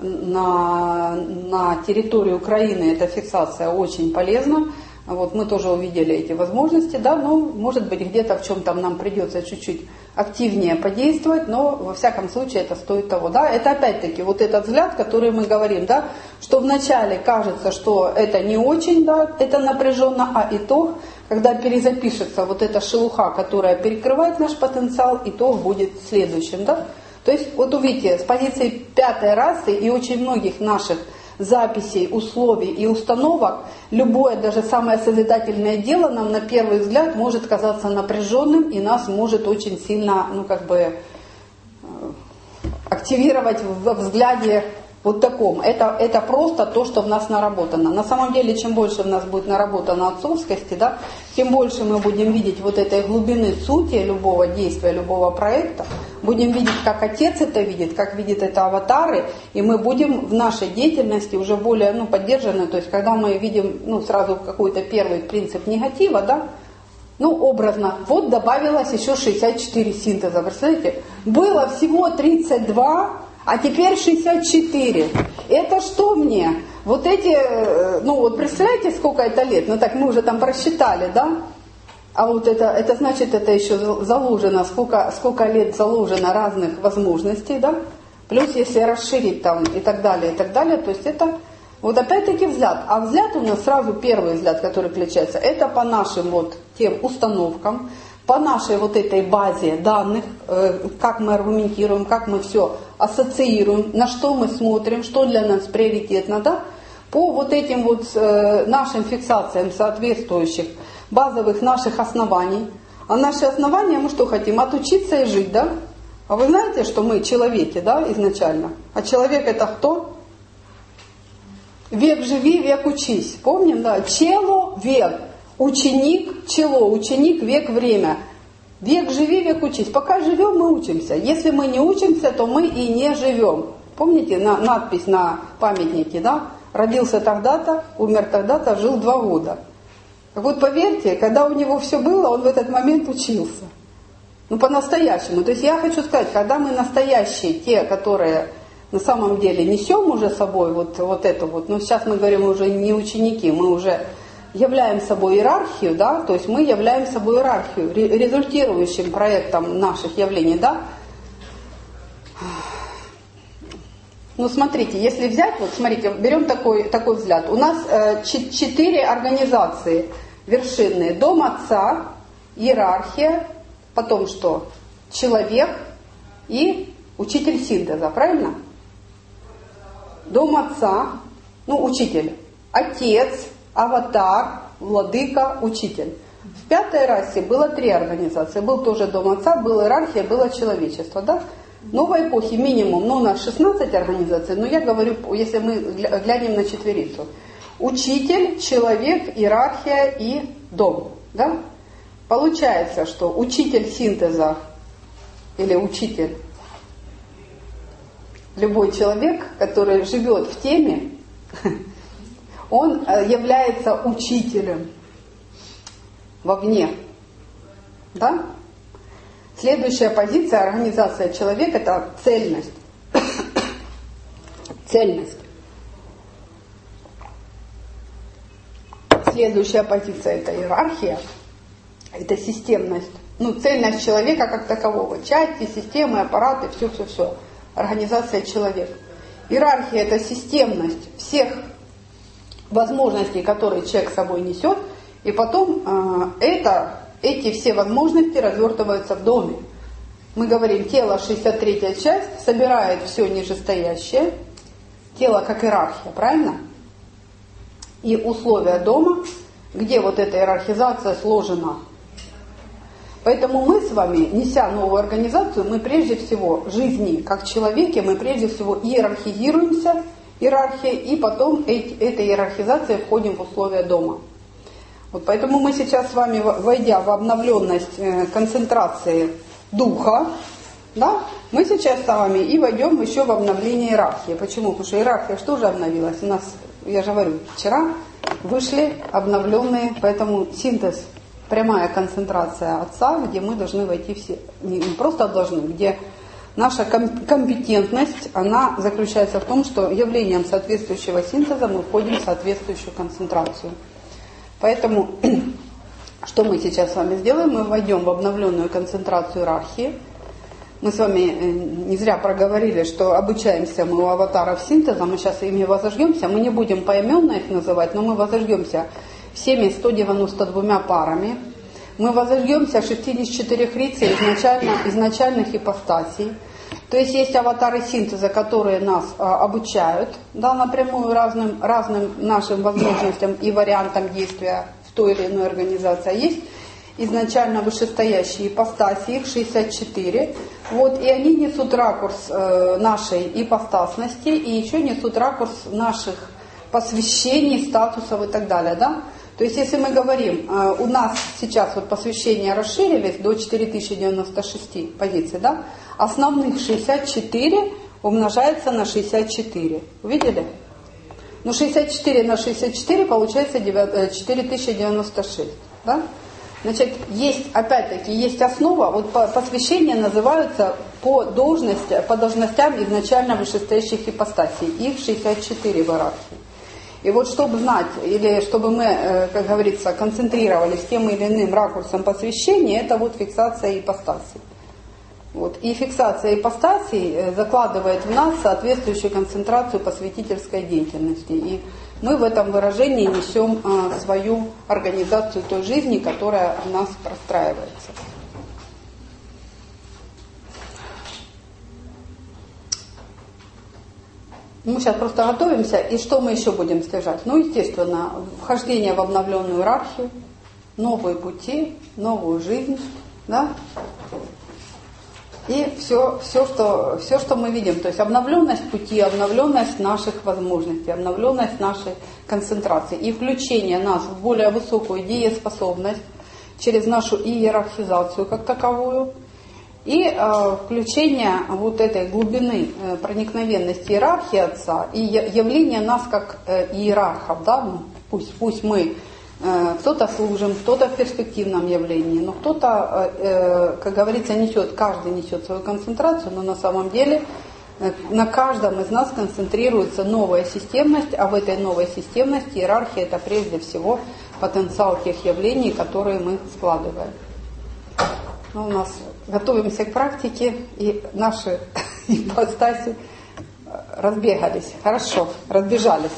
на, на территории Украины эта фиксация очень полезна. Вот мы тоже увидели эти возможности, да, но может быть где-то в чем-то нам придется чуть-чуть активнее подействовать, но во всяком случае это стоит того, да. Это опять-таки вот этот взгляд, который мы говорим, да, что вначале кажется, что это не очень, да, это напряженно, а итог, когда перезапишется вот эта шелуха, которая перекрывает наш потенциал, итог будет следующим, да. То есть вот увидите, с позиции пятой расы и очень многих наших записей, условий и установок, любое, даже самое созидательное дело нам на первый взгляд может казаться напряженным и нас может очень сильно, ну как бы, активировать во взгляде вот таком. Это, это просто то, что в нас наработано. На самом деле, чем больше в нас будет наработано отцовскости, да, тем больше мы будем видеть вот этой глубины сути любого действия, любого проекта, будем видеть, как Отец это видит, как видит это аватары, и мы будем в нашей деятельности уже более, ну, поддержаны. То есть, когда мы видим, ну, сразу какой-то первый принцип негатива, да, ну, образно, вот добавилось еще шестьдесят четыре синтеза, представляете? Было всего тридцать два, а теперь шестьдесят четыре. Это что мне? Вот эти, ну вот представляете, сколько это лет? Ну так мы уже там просчитали, да? А вот это, это значит, это еще заложено, сколько, сколько лет заложено разных возможностей, да? Плюс если расширить там и так далее, и так далее, то есть это вот опять-таки взгляд. А взгляд у нас сразу первый взгляд, который включается, это по нашим вот тем установкам, по нашей вот этой базе данных, как мы аргументируем, как мы все ассоциируем, на что мы смотрим, что для нас приоритетно, да, по вот этим вот нашим фиксациям соответствующих базовых наших оснований. А наши основания мы что хотим? Отучиться и жить, да? А вы знаете, что мы человеки, да, изначально? А человек это кто? Век живи, век учись. Помним, да? Чело, век. Ученик, чело, ученик, век, время. Век живи, век учись. Пока живем, мы учимся. Если мы не учимся, то мы и не живем. Помните на, надпись на памятнике, да? Родился тогда-то, умер тогда-то, жил два года. Так вот, поверьте, когда у него все было, он в этот момент учился. Ну, по-настоящему. То есть я хочу сказать, когда мы настоящие, те, которые на самом деле несем уже собой вот, вот это вот, ну, сейчас мы говорим уже не ученики, мы уже являем собой иерархию, да, то есть мы являем собой иерархию, результирующим проектом наших явлений, да. Ну, смотрите, если взять, вот смотрите, берем такой, такой взгляд. У нас э, четыре организации вершинные. Дом Отца, иерархия, потом что? Человек и учитель синтеза, правильно? Дом Отца, ну, учитель, Отец, Аватар, Владыка, Учитель. В пятой расе было три организации. Был тоже Дом Отца, была иерархия, было человечество, да? Новой эпохи минимум, ну, у нас шестнадцать организаций, но я говорю, если мы глянем на четверицу. Учитель, человек, иерархия и дом, да? Получается, что учитель синтеза или учитель, любой человек, который живет в теме, он является учителем вовне. Да? Следующая позиция, организация человека, это цельность. Цельность. Следующая позиция это иерархия, это системность. Ну, цельность человека как такового. Части, системы, аппараты, все-все-все. Организация человека. Иерархия это системность всех возможностей, которые человек с собой несет, и потом э, это, эти все возможности развертываются в доме. Мы говорим, тело, шестьдесят третья часть, собирает все нижестоящее, тело как иерархия, правильно? И условия дома, где вот эта иерархизация сложена. Поэтому мы с вами, неся новую организацию, мы прежде всего жизни как человеки, мы прежде всего иерархизируемся, иерархия, и потом этой иерархизацией входим в условия дома. Вот поэтому мы сейчас с вами, войдя в обновленность концентрации духа, да, мы сейчас с вами и войдем еще в обновление иерархии. Почему? Потому что иерархия что же обновилась? У нас, я же говорю, вчера вышли обновленные, поэтому синтез, прямая концентрация Отца, где мы должны войти все, не просто должны, где наша компетентность, она заключается в том, что явлением соответствующего синтеза мы входим в соответствующую концентрацию. Поэтому, что мы сейчас с вами сделаем? Мы войдем в обновленную концентрацию иерархии. Мы с вами не зря проговорили, что обучаемся мы у аватаров синтеза, мы сейчас ими возожгемся, мы не будем поименно их называть, но мы возожгемся всеми ста девяноста двумя парами. Мы возожгемся шестьдесят четыре рицей изначально, изначальных ипостасей. То есть есть аватары синтеза, которые нас а, обучают, да, напрямую разным, разным нашим возможностям и вариантам действия в той или иной организации. А есть изначально вышестоящие ипостаси, их шестьдесят четыре. Вот, и они несут ракурс э, нашей ипостасности и еще несут ракурс наших посвящений, статусов и так далее. Да? То есть, если мы говорим, э, у нас сейчас вот посвящения расширились до четыре тысячи девяносто шесть позиций, да? Основных шестьдесят четыре умножается на шестьдесят четыре. Увидели? Ну, шестьдесят четыре на шестьдесят четыре получается четыре тысячи девяносто шесть. Да? Значит, есть, опять-таки, есть основа, вот посвящения называются по, должности, по должностям изначально вышестоящих ипостасей. Их шестьдесят четыре в иерархии. И вот чтобы знать, или чтобы мы, как говорится, концентрировались тем или иным ракурсом посвящения, это вот фиксация ипостасей. Вот. И фиксация ипостасей закладывает в нас соответствующую концентрацию посвятительской деятельности. И мы в этом выражении несем а, свою организацию той жизни, которая в нас простраивается. Мы сейчас просто готовимся, и что мы еще будем стяжать? Ну, естественно, вхождение в обновленную иерархию, новые пути, новую жизнь, да? И все, все, что, все, что мы видим, то есть обновленность пути, обновленность наших возможностей, обновленность нашей концентрации и включение нас в более высокую дееспособность через нашу иерархизацию как таковую, и э, включение вот этой глубины э, проникновенности иерархии Отца и явление нас как э, иерархов, да, ну, пусть, пусть мы э, кто-то служим, кто-то в перспективном явлении, но кто-то, э, как говорится, несет, каждый несет свою концентрацию, но на самом деле э, на каждом из нас концентрируется новая системность, а в этой новой системности иерархия это прежде всего потенциал тех явлений, которые мы складываем. Ну, у нас готовимся к практике, и наши ипостаси разбегались. Хорошо, разбежались.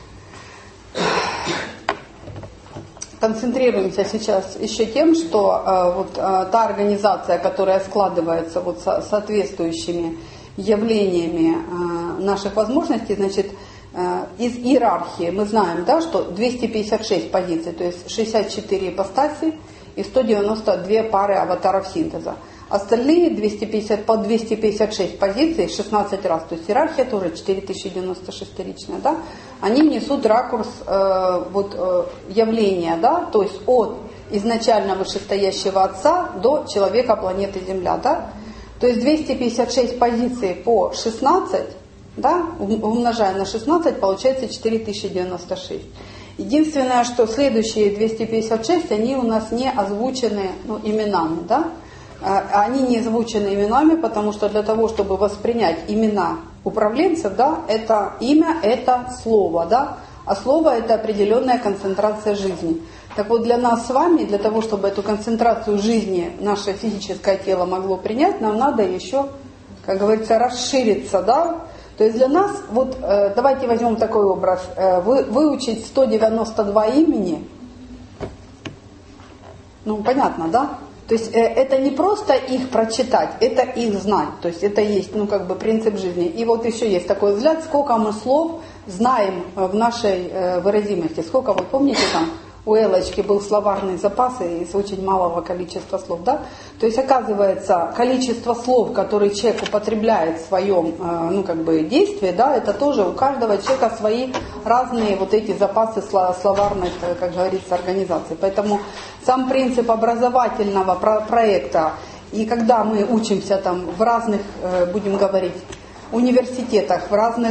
Концентрируемся сейчас еще тем, что э, вот э, та организация, которая складывается вот со, соответствующими явлениями э, наших возможностей, значит, э, из иерархии мы знаем, да, что двести пятьдесят шесть позиций, то есть шестьдесят четыре ипостаси и сто девяносто две пары аватаров синтеза. Остальные двести пятьдесят, по двести пятьдесят шесть позиций, шестнадцать раз, то есть иерархия тоже четыре тысячи девяносто шестеричная, да, они несут ракурс э, вот, э, явления, да, то есть от изначально вышестоящего Отца до человека планеты Земля, да, то есть двести пятьдесят шесть позиций по шестнадцать, да, умножая на шестнадцать, получается четыре тысячи девяносто шесть. Единственное, что следующие двести пятьдесят шесть, они у нас не озвучены, ну, именами, да. Они не озвучены именами, потому что для того, чтобы воспринять имена управленцев, да, это имя, это слово, да, а слово это определенная концентрация жизни. Так вот, для нас с вами, для того, чтобы эту концентрацию жизни наше физическое тело могло принять, нам надо еще, как говорится, расшириться, да. То есть для нас, вот давайте возьмем такой образ, вы, выучить сто девяносто два имени, ну понятно, да? То есть это не просто их прочитать, это их знать. То есть это есть, ну, как бы принцип жизни. И вот еще есть такой взгляд, сколько мы слов знаем в нашей выразимости. Сколько, вы помните, там у Элочки был словарный запас из очень малого количества слов, да? То есть оказывается, количество слов, которые человек употребляет в своем, ну, как бы действии, да, это тоже у каждого человека свои разные вот эти запасы словарной, как говорится, организации. Поэтому сам принцип образовательного проекта, и когда мы учимся там в разных, будем говорить, университетах, в разных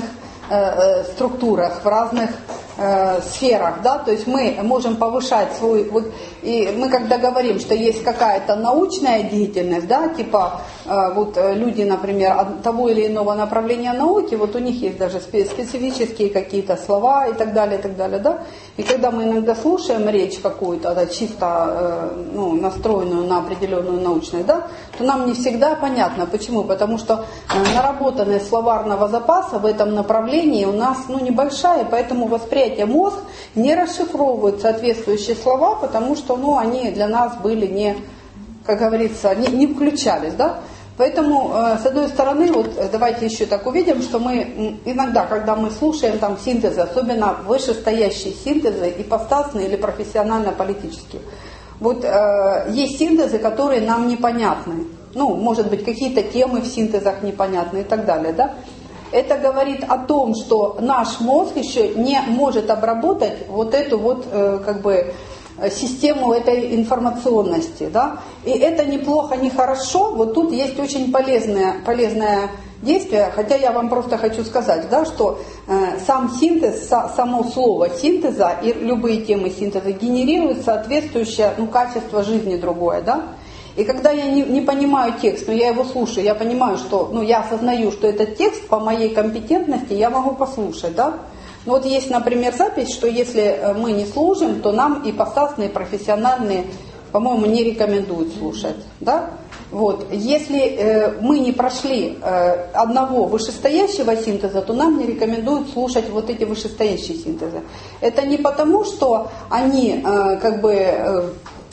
структурах, в разных э, сферах, да, то есть мы можем повышать свой, вот, и мы когда говорим, что есть какая-то научная деятельность, да, типа э, вот люди, например, от того или иного направления науки, вот у них есть даже специфические какие-то слова и так далее, и так далее, да, и когда мы иногда слушаем речь какую-то, да, чисто э, ну, настроенную на определенную научность, да, то нам не всегда понятно, почему, потому что э, наработанность словарного запаса в этом направлении у нас, ну, небольшая, поэтому восприятие мозг не расшифровывает соответствующие слова, потому что, ну, они для нас были не, как говорится, не, не включались, да. Поэтому, э, с одной стороны, вот давайте еще так увидим, что мы иногда, когда мы слушаем там синтезы, особенно вышестоящие синтезы, ипостасные или профессионально-политические, вот э, есть синтезы, которые нам непонятны. Ну, может быть, какие-то темы в синтезах непонятны и так далее, да. Это говорит о том, что наш мозг еще не может обработать вот эту вот э, как бы систему этой информационности, да. И это неплохо, не хорошо. Вот тут есть очень полезное, полезное действие, хотя я вам просто хочу сказать, да, что э, сам синтез, са, само слово синтеза и любые темы синтеза генерируют соответствующее, ну, качество жизни другое, да. И когда я не, не понимаю текст, но я его слушаю, я понимаю, что, ну, я осознаю, что этот текст по моей компетентности я могу послушать, да. Ну, вот есть, например, запись, что если мы не служим, то нам ипостасные, профессиональные, по-моему, не рекомендуют слушать, да. Вот. Если э, мы не прошли э, одного вышестоящего синтеза, то нам не рекомендуют слушать вот эти вышестоящие синтезы. Это не потому, что они э, как бы... Э,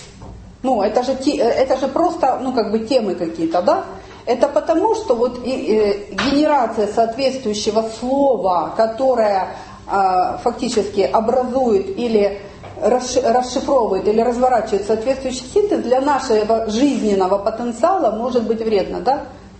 Ну, это же, это же просто, ну, как бы темы какие-то, да? Это потому, что вот и, и, генерация соответствующего слова, которое э, фактически образует или расшифровывает, или разворачивает соответствующий синтез, для нашего жизненного потенциала может быть вредно, да?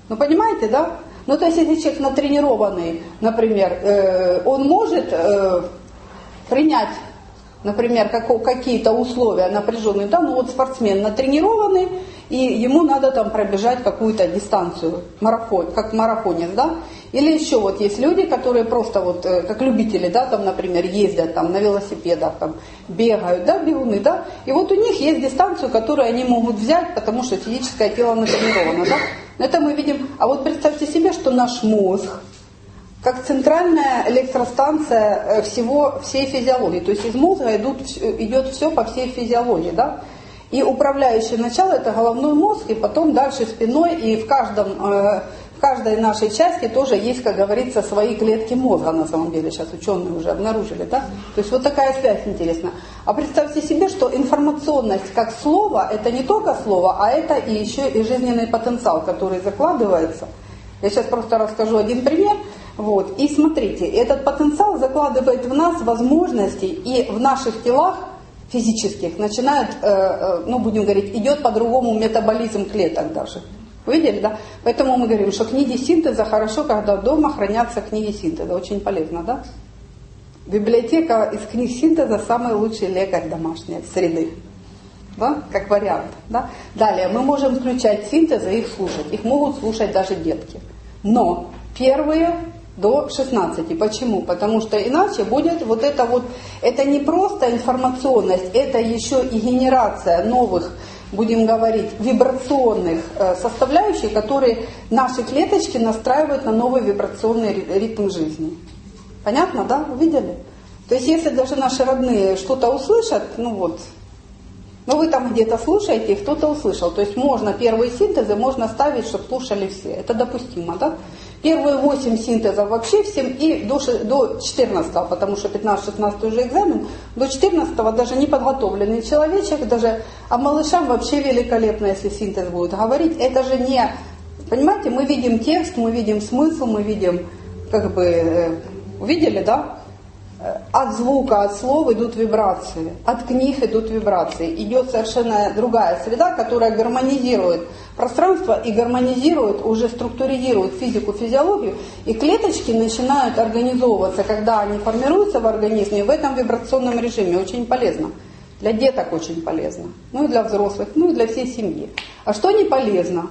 Ну, понимаете, да? Ну, то есть, если человек натренированный, например, э, он может э, принять, например, как, какие-то условия напряженные, да, ну, вот спортсмен натренированный, и ему надо там пробежать какую-то дистанцию, марафон, как марафонец, да? Или еще вот есть люди, которые просто вот, как любители, да, там, например, ездят там на велосипедах, там, бегают, да, бегуны, да, и вот у них есть дистанцию, которую они могут взять, потому что физическое тело натренировано, да. Это мы видим, а вот представьте себе, что наш мозг, как центральная электростанция всего, всей физиологии, то есть из мозга идут, идет все по всей физиологии, да. И управляющее начало это головной мозг, и потом дальше спиной, и в каждом... Э, В каждой нашей части тоже есть, как говорится, свои клетки мозга, на самом деле, сейчас ученые уже обнаружили, да? То есть вот такая связь интересна. А представьте себе, что информационность как слово, это не только слово, а это и еще и жизненный потенциал, который закладывается. Я сейчас просто расскажу один пример. Вот. И смотрите, этот потенциал закладывает в нас возможности, и в наших телах физических начинает, э, ну будем говорить, идет по-другому метаболизм клеток даже. Вы видели, да? Поэтому мы говорим, что книги синтеза хорошо, когда дома хранятся книги синтеза. Очень полезно, да? Библиотека из книг синтеза самый лучший лекарь домашней среды. Да? Как вариант. Да? Далее, мы можем включать синтезы и их слушать. Их могут слушать даже детки. Но первые до шестнадцати. Почему? Потому что иначе будет вот это вот, это не просто информационность, это еще и генерация новых, будем говорить, вибрационных э, составляющих, которые наши клеточки настраивают на новый вибрационный ритм жизни. Понятно, да? Увидели? То есть, если даже наши родные что-то услышат, ну вот, ну вы там где-то слушаете, и кто-то услышал. То есть, можно первые синтезы, можно ставить, чтобы слушали все. Это допустимо, да? Первые восемь синтезов вообще всем и до, до четырнадцатого, потому что пятнадцатый-шестнадцатый уже экзамен, до четырнадцатого даже неподготовленный человечек, даже, а малышам вообще великолепно, если синтез будет говорить. Это же не, понимаете, мы видим текст, мы видим смысл, мы видим, как бы, увидели, да? От звука, от слов идут вибрации, от книг идут вибрации. Идет совершенно другая среда, которая гармонизирует пространство и гармонизирует, уже структуризирует физику, физиологию. И клеточки начинают организовываться, когда они формируются в организме в этом вибрационном режиме. Очень полезно. Для деток очень полезно. Ну и для взрослых, ну и для всей семьи. А что не полезно?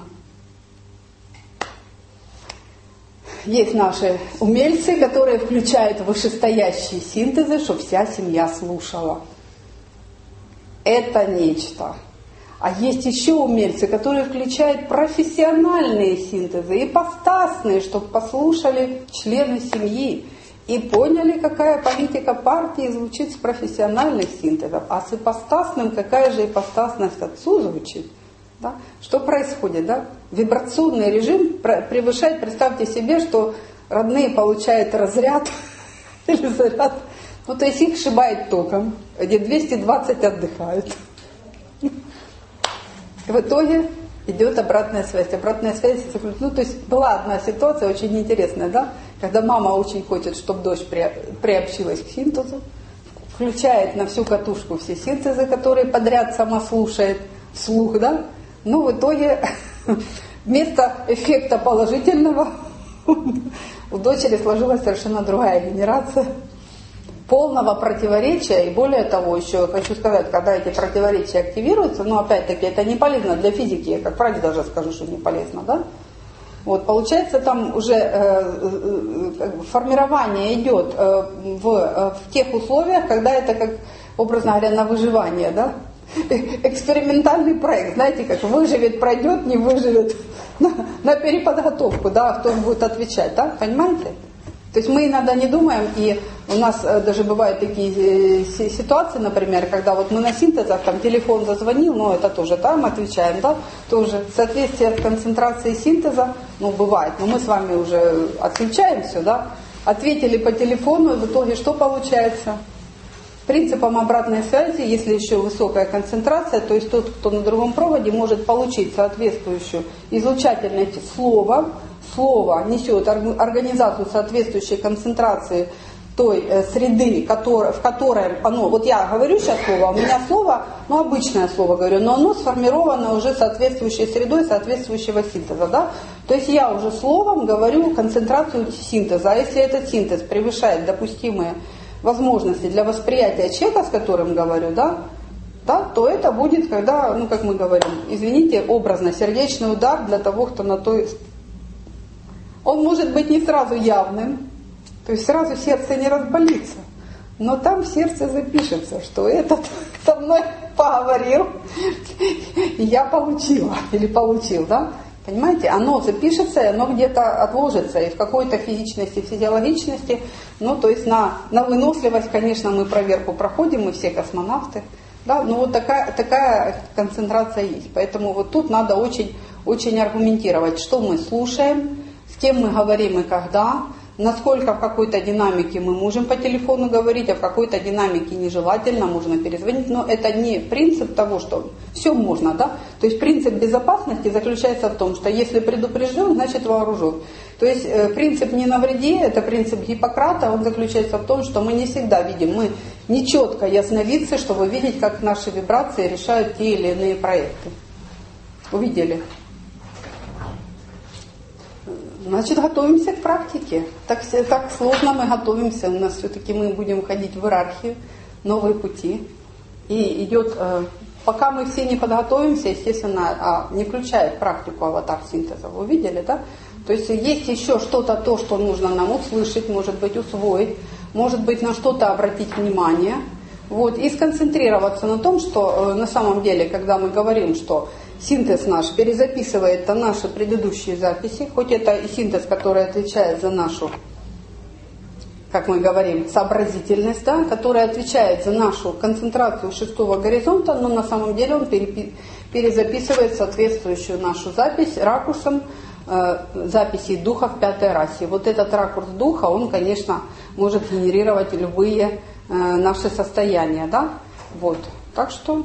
Есть наши умельцы, которые включают вышестоящие синтезы, чтобы вся семья слушала. Это нечто. А есть еще умельцы, которые включают профессиональные синтезы, ипостасные, чтобы послушали члены семьи и поняли, какая политика партии звучит с профессиональных синтезов, а с ипостасным какая же ипостасность отцу звучит. Да? Что происходит? Да? Вибрационный режим превышает, представьте себе, что родные получают разряд или заряд, ну то есть их сшибает током, где двести двадцать отдыхают. В итоге идет обратная связь. Обратная связь, ну то есть была одна ситуация очень интересная, да? Когда мама очень хочет, чтобы дочь приобщилась к синтезу, включает на всю катушку все синтезы, которые подряд сама слушает вслух, да? Но в итоге вместо эффекта положительного у дочери сложилась совершенно другая генерация полного противоречия. И более того, еще хочу сказать, когда эти противоречия активируются, но опять-таки это не полезно для физики, я как врач даже скажу, что не полезно, да? Вот, получается, там уже э, э, формирование идет э, в, э, в тех условиях, когда это, как образно говоря, на выживание, да? Экспериментальный проект, знаете, как выживет, пройдет, не выживет, на, на переподготовку, да, кто будет отвечать, да, понимаете? То есть мы иногда не думаем, и у нас даже бывают такие ситуации, например, когда вот мы на синтезах, там телефон зазвонил, но это тоже, да, мы отвечаем, да, тоже соответствие с концентрацией синтеза, ну, бывает, но мы с вами уже отключаем все, да, ответили по телефону, и в итоге что получается? Принципом обратной связи, если еще высокая концентрация, то есть тот, кто на другом проводе, может получить соответствующую излучательность слова. Слово несет организацию соответствующей концентрации той э, среды, который, в которой оно, вот я говорю сейчас слово, у меня слово, ну обычное слово говорю, но оно сформировано уже соответствующей средой соответствующего синтеза, да? То есть я уже словом говорю концентрацию синтеза, а если этот синтез превышает допустимые возможности для восприятия человека, с которым говорю, да, да, то это будет, когда, ну как мы говорим, извините, образно, сердечный удар для того, кто на той... Он может быть не сразу явным, то есть сразу сердце не разболится, но там в сердце запишется, что этот со мной поговорил, и я получила или получил, да? Понимаете, оно запишется, и оно где-то отложится, и в какой-то физичности, физиологичности, ну то есть на, на выносливость, конечно, мы проверку проходим, мы все космонавты, да, но вот такая, такая концентрация есть, поэтому вот тут надо очень, очень аргументировать, что мы слушаем, с кем мы говорим и когда, насколько в какой-то динамике мы можем по телефону говорить, а в какой-то динамике нежелательно, можно перезвонить. Но это не принцип того, что все можно, да? То есть принцип безопасности заключается в том, что если предупрежден, значит вооружен. То есть э, принцип не навреди, это принцип Гиппократа, он заключается в том, что мы не всегда видим, мы не четко ясновидцы, чтобы видеть, как наши вибрации решают те или иные проекты. Увидели? Значит, готовимся к практике. Так, так сложно мы готовимся. У нас все-таки мы будем ходить в иерархию, новые пути. И идет, э, пока мы все не подготовимся, естественно, а, не включает практику аватар-синтеза. Вы видели, да? То есть есть еще что-то, то, что нужно нам услышать, может быть, усвоить, может быть, на что-то обратить внимание. Вот, и сконцентрироваться на том, что э, на самом деле, когда мы говорим, что синтез наш перезаписывает на наши предыдущие записи, хоть это и синтез, который отвечает за нашу, как мы говорим, сообразительность, да, который отвечает за нашу концентрацию шестого горизонта, но на самом деле он перепи- перезаписывает соответствующую нашу запись ракурсом э, записей духа в пятой расе. Вот этот ракурс духа, он, конечно, может генерировать любые э, наши состояния, да, вот, так что...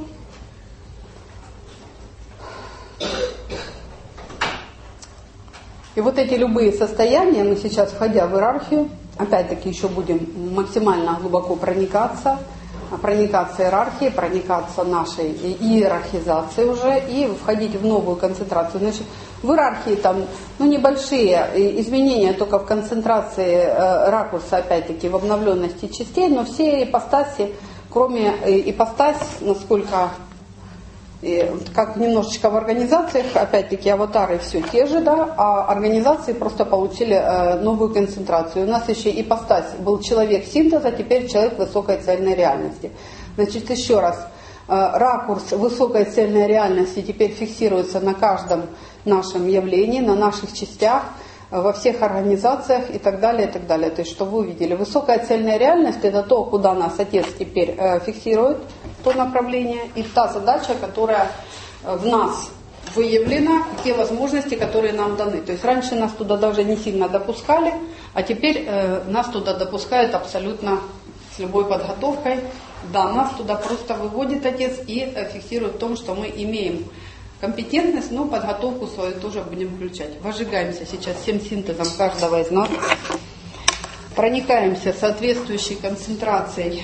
И вот эти любые состояния, мы сейчас, входя в иерархию, опять-таки еще будем максимально глубоко проникаться, проникаться иерархией, проникаться нашей иерархизацией уже и входить в новую концентрацию. Значит, в иерархии там ну, небольшие изменения только в концентрации э, ракурса, опять-таки в обновленности частей, но все ипостаси, кроме э, ипостась, насколько... И как немножечко в организациях, опять-таки аватары все те же, да, а организации просто получили э, новую концентрацию. У нас еще ипостась был человек синтеза, теперь человек высокой цельной реальности. Значит, еще раз, э, ракурс высокой цельной реальности теперь фиксируется на каждом нашем явлении, на наших частях, э, во всех организациях и так далее, и так далее. То есть, что вы увидели. Высокая цельная реальность – это то, куда нас Отец теперь э, фиксирует, то направление и та задача, которая в нас выявлена, те возможности, которые нам даны. То есть раньше нас туда даже не сильно допускали, а теперь э, нас туда допускают абсолютно с любой подготовкой. Да, нас туда просто выводит Отец и э, фиксирует в том, что мы имеем компетентность, но подготовку свою тоже будем включать. Возжигаемся сейчас всем синтезом каждого из нас. Проникаемся соответствующей концентрацией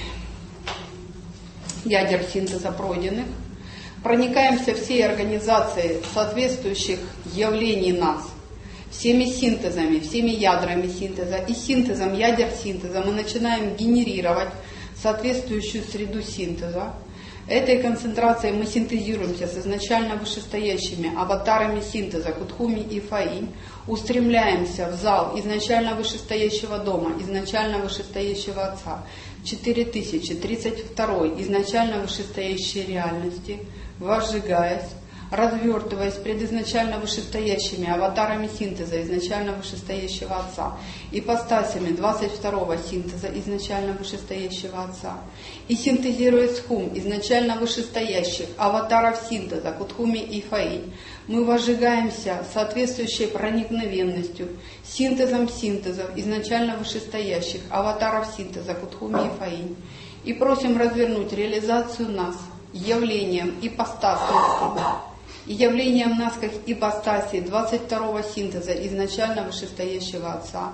ядер синтеза пройденных, проникаемся всей организацией соответствующих явлений нас, всеми синтезами, всеми ядрами синтеза и синтезом ядер синтеза мы начинаем генерировать соответствующую среду синтеза. Этой концентрацией мы синтезируемся с изначально вышестоящими аватарами синтеза Кутхуми и Фаинь, устремляемся в зал изначально вышестоящего дома, изначально вышестоящего Отца, четыре тысячи тридцать два изначально вышестоящей реальности, возжигаясь, развертываясь пред изначально вышестоящими аватарами синтеза изначально вышестоящего Отца, ипостасями двадцать второго синтеза изначально вышестоящего Отца, и синтезируя схум изначально вышестоящих аватаров синтеза Кутхуми и Фаинь, мы возжигаемся соответствующей проникновенностью, синтезом синтезов изначально вышестоящих аватаров синтеза Кутхуми и Фаинь, и просим развернуть реализацию нас явлением ипостасности, и явлением нас как ипостаси двадцать второго синтеза изначально вышестоящего Отца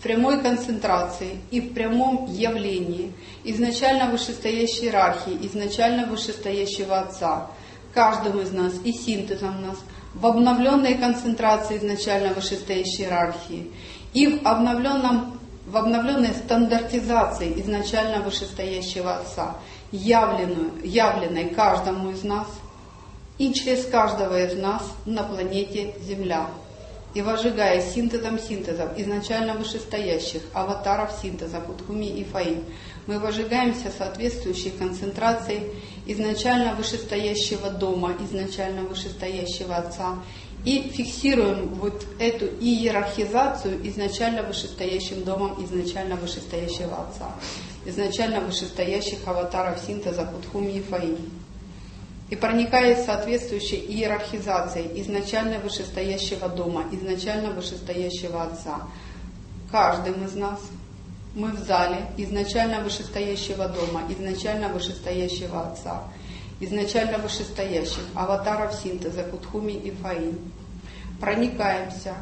прямой концентрации и в прямом явлении изначально вышестоящей иерархии, изначально вышестоящего Отца, каждым из нас и синтезом нас, в обновленной концентрации изначально вышестоящей иерархии и в, обновленном, в обновленной стандартизации изначально вышестоящего Отца, явленную, явленной каждому из нас и через каждого из нас на планете Земля. И возжигая синтезом синтезов изначально вышестоящих аватаров синтеза Кутхуми и Фаин, мы возжигаемся соответствующей концентрацией изначально вышестоящего дома, изначально вышестоящего Отца, и фиксируем вот эту иерархизацию изначально вышестоящим домом, изначально вышестоящего Отца, изначально вышестоящих аватаров синтеза Кутхуми и Фаин. И проникая соответствующей иерархизацией изначально вышестоящего дома, изначально вышестоящего Отца, каждым из нас, мы в зале изначально вышестоящего дома, изначально вышестоящего Отца, изначально вышестоящих аватаров синтеза Кутхуми и Фаин, проникаемся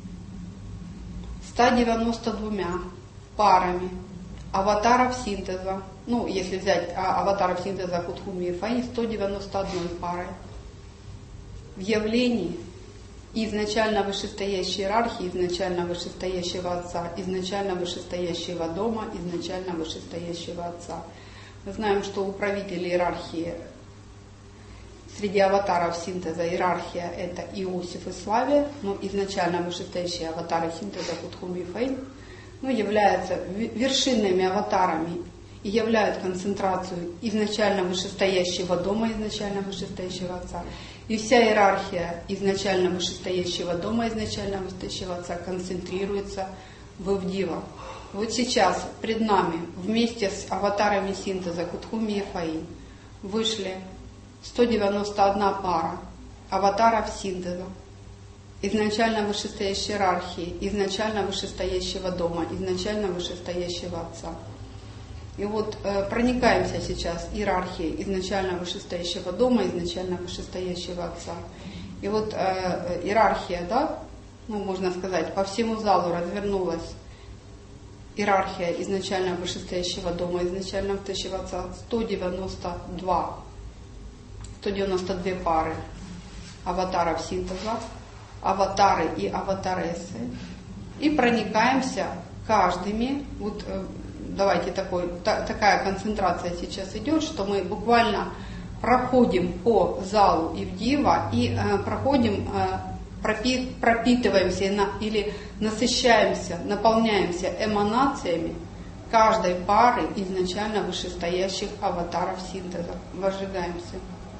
ста девяноста двумя парами аватаров синтеза, ну, если взять а, аватаров синтеза Кутхуми и Фаин, сто девяносто одной парой в явлении изначально вышестоящей иерархии, изначально вышестоящего Отца, изначально вышестоящего дома, изначально вышестоящего Отца. Мы знаем, что у правителей иерархии среди аватаров синтеза иерархия — это Иосиф и Славия, но изначально вышестоящие аватары синтеза Кутхуми и Фаин, ну, являются вершинными аватарами и являют концентрацию изначально вышестоящего дома, изначально вышестоящего Отца. И вся иерархия изначально вышестоящего дома, изначально вышестоящего Отца концентрируется в Ивдива. Вот сейчас пред нами вместе с аватарами синтеза Кутхуми и Фаин вышли сто девяносто одна пара аватаров синтеза, изначально вышестоящей иерархии, изначально вышестоящего дома, изначально вышестоящего Отца. И вот э, проникаемся сейчас иерархией изначально вышестоящего дома, изначально вышестоящего Отца. И вот э, иерархия, да, ну, можно сказать, по всему залу развернулась иерархия изначально вышестоящего дома, изначально вышестоящего Отца, сто девяносто два, сто девяносто две пары аватаров синтеза, аватары и аватарессы. И проникаемся каждыми, вот давайте такой, та, такая концентрация сейчас идет, что мы буквально проходим по залу Ивдива и э, проходим, э, пропит, пропитываемся на, или насыщаемся, наполняемся эманациями каждой пары изначально вышестоящих аватаров синтеза. Возжигаемся.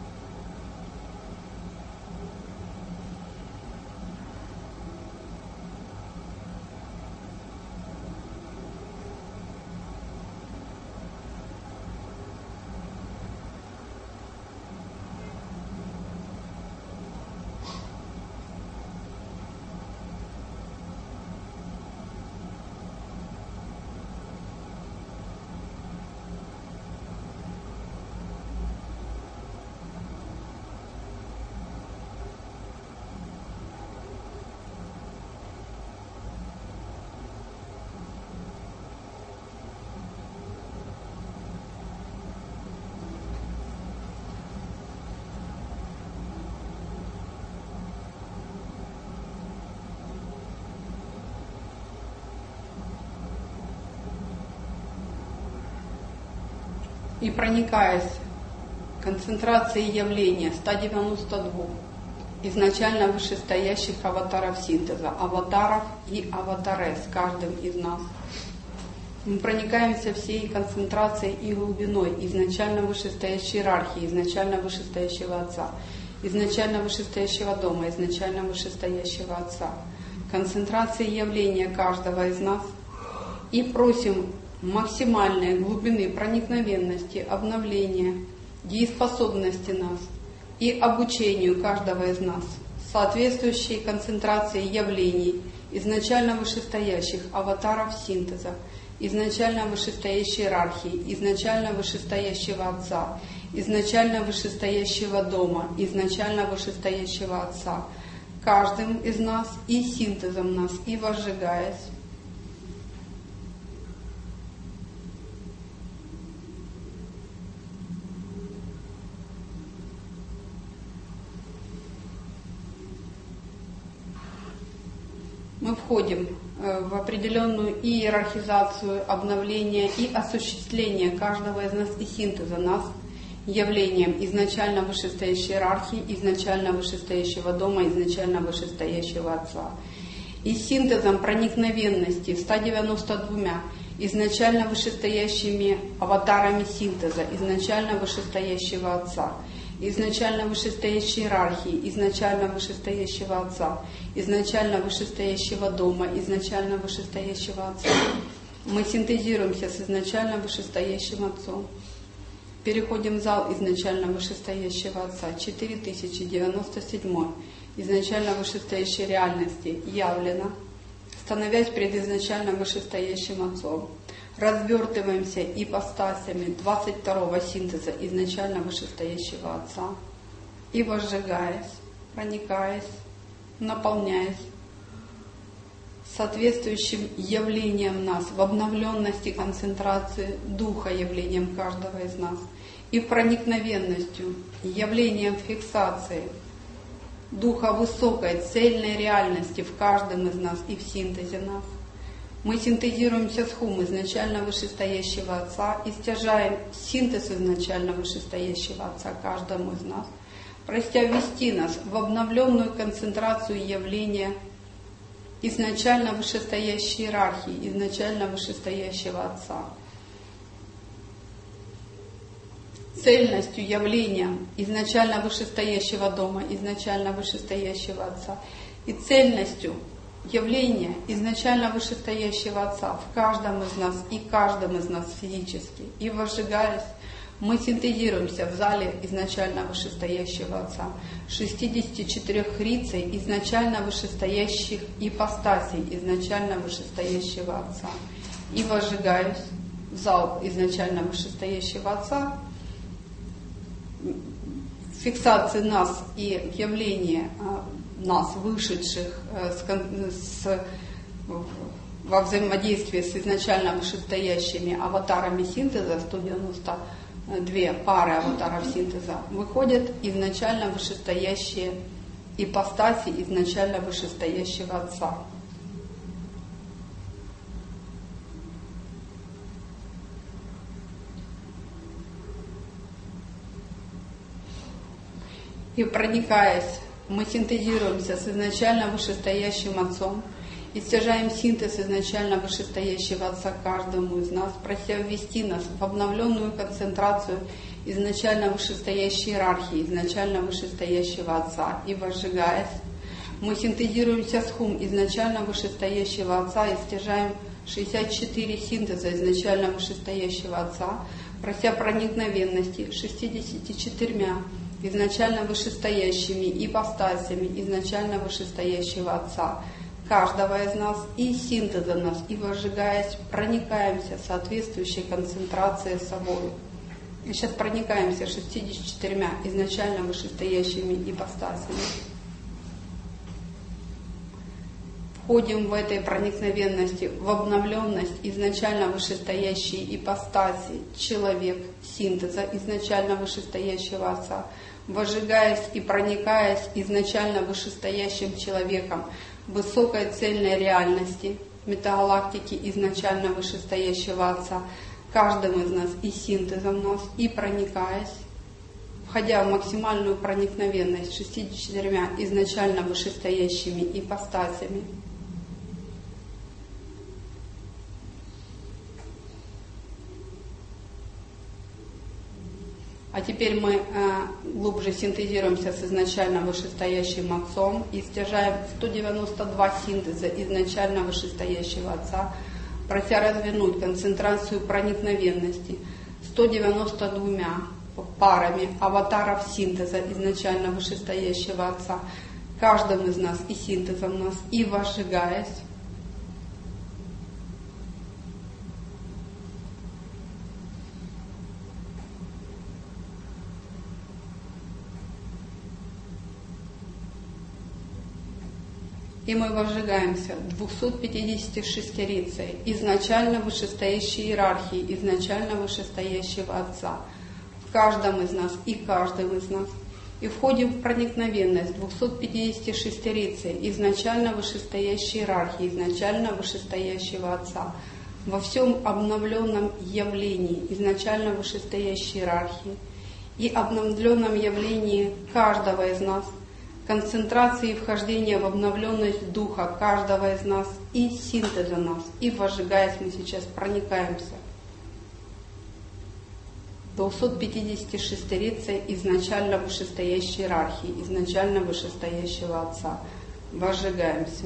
И проникаясь концентрацией явления ста девяноста двух изначально вышестоящих аватаров синтеза, аватаров и аватарес, каждым из нас, мы проникаемся всей концентрацией и глубиной изначально вышестоящей иерархии, изначально вышестоящего Отца, изначально вышестоящего дома, изначально вышестоящего Отца, концентрацией явления каждого из нас, и просим максимальной глубины проникновенности, обновления, дееспособности нас и обучению каждого из нас, соответствующей концентрации явлений изначально вышестоящих аватаров синтеза, изначально вышестоящей иерархии, изначально вышестоящего Отца, изначально вышестоящего дома, изначально вышестоящего Отца, каждым из нас и синтезом нас, и возжигаясь, мы входим в определенную иерархизацию, обновление и осуществление каждого из нас и синтеза нас явлением изначально вышестоящей иерархии, изначально вышестоящего дома, изначально вышестоящего Отца. И синтезом проникновенности в ста девяноста двумя изначально вышестоящими аватарами синтеза, изначально вышестоящего Отца, изначально вышестоящей иерархии, изначально вышестоящего Отца, изначально вышестоящего дома, изначально вышестоящего Отца. Мы синтезируемся с изначально вышестоящим Отцом. Переходим в зал изначально вышестоящего Отца, четыре тысячи девяносто семь, изначально вышестоящей реальности явлено, становясь пред изначально вышестоящим Отцом. Развертываемся ипостасями двадцать второго синтеза изначально вышестоящего Отца и возжигаясь, проникаясь, наполняясь соответствующим явлением нас в обновленности концентрации Духа, явлением каждого из нас, и проникновенностью, явлением фиксации Духа высокой, цельной реальности в каждом из нас и в синтезе нас. Мы синтезируемся с хум изначально вышестоящего Отца и стяжаем синтез изначально вышестоящего Отца каждому из нас, прося ввести нас в обновленную концентрацию явления изначально вышестоящей иерархии, изначально вышестоящего Отца. Цельностью явления изначально вышестоящего дома, изначально вышестоящего Отца. И цельностью явления изначально вышестоящего Отца в каждом из нас и каждом из нас физически. И возжигаясь, мы синтезируемся в зале изначально вышестоящего Отца, шестидесяти четырёх рицей изначально вышестоящих ипостасей изначально вышестоящего Отца. И возжигаясь в зал изначально вышестоящего Отца, фиксации нас и явления нас, вышедших с, с, во взаимодействии с изначально вышестоящими аватарами синтеза, сто девяносто две пары аватаров синтеза, выходят изначально вышестоящие ипостаси изначально вышестоящего Отца. И проникаясь, мы синтезируемся с изначально вышестоящим Отцом и стяжаем синтез изначально вышестоящего Отца каждому из нас, прося ввести нас в обновленную концентрацию изначально вышестоящей иерархии, изначально вышестоящего Отца. И возжигаясь, мы синтезируемся с хум изначально вышестоящего Отца и стяжаем шестьдесят четыре синтеза изначально вышестоящего Отца, прося проникновенности шестьдесят четыре изначально вышестоящими ипостасями изначально вышестоящего Отца каждого из нас и синтеза нас, и возжигаясь, проникаемся соответствующей концентрацией собой. И сейчас проникаемся шестьюдесятью четырьмя изначально вышестоящими ипостасями. Входим в этой проникновенности, в обновленность изначально вышестоящей ипостаси человек синтеза изначально вышестоящего Отца, возжигаясь и проникаясь изначально вышестоящим человеком высокой цельной реальности метагалактики изначально вышестоящего Отца, каждым из нас и синтезом нас, и проникаясь, входя в максимальную проникновенность шестьюдесятью четырьмя изначально вышестоящими ипостасями. А теперь мы э, глубже синтезируемся с изначально вышестоящим Отцом и стяжаем сто девяносто два синтеза изначально вышестоящего Отца, прося развернуть концентрацию проникновенности сто девяносто двумя парами аватаров синтеза изначально вышестоящего Отца, каждым из нас и синтезом нас, и возжигаясь, и мы возжигаемся двухсот пятидесятью шестерицей изначально вышестоящей иерархии, изначально вышестоящего Отца в каждом из нас и каждым из нас, и входим в проникновенность двухсотпятидесятишестерицы изначально вышестоящей иерархии, изначально вышестоящего Отца, во всем обновленном явлении изначально вышестоящей иерархии и обновленном явлении каждого из нас, концентрации и вхождения в обновленность Духа каждого из нас и синтеза нас. И возжигаясь, мы сейчас проникаемся двухсотпятидесятишестерицей изначально вышестоящей иерархии, изначально вышестоящего Отца. Возжигаемся.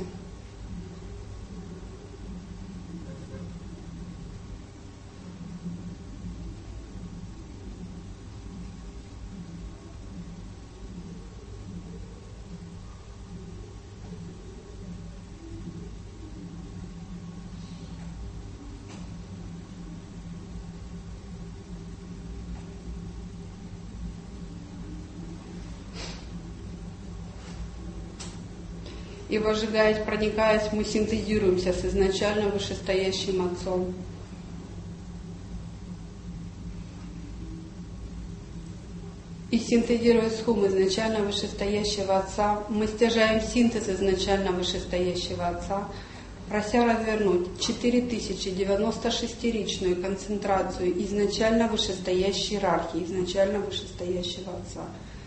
И возжигаясь, проникаясь, мы синтезируемся с изначально вышестоящим Отцом. И синтезируя схум изначально вышестоящего Отца, мы стяжаем синтез изначально вышестоящего Отца, прося развернуть четыре тысячи девяносто шестеричную концентрацию изначально вышестоящей иерархии, изначально вышестоящего Отца.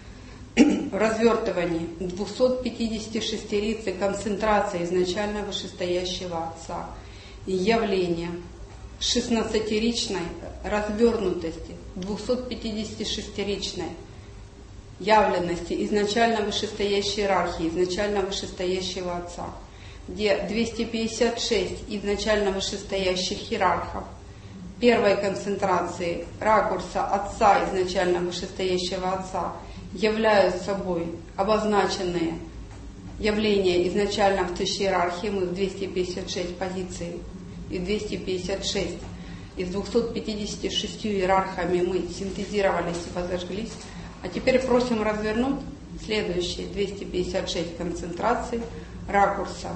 В развертывании двухсотпятидесятишестерицы концентрация изначально вышестоящего Отца и явление шестнадцатиричной развернутости двухсотпятидесятишестеричной явленности изначально вышестоящей иерархии, изначально вышестоящего Отца, где двести пятьдесят шесть изначально вышестоящих иерархов первой концентрации ракурса Отца, изначально вышестоящего Отца, являют собой обозначенные явления изначально в тысяче иерархии. Мы в двести пятьдесят шесть позиций и двести пятьдесят шесть из двухсот пятидесяти шестью иерархами мы синтезировались и возожглись. А теперь просим развернуть следующие двести пятьдесят шесть концентраций ракурса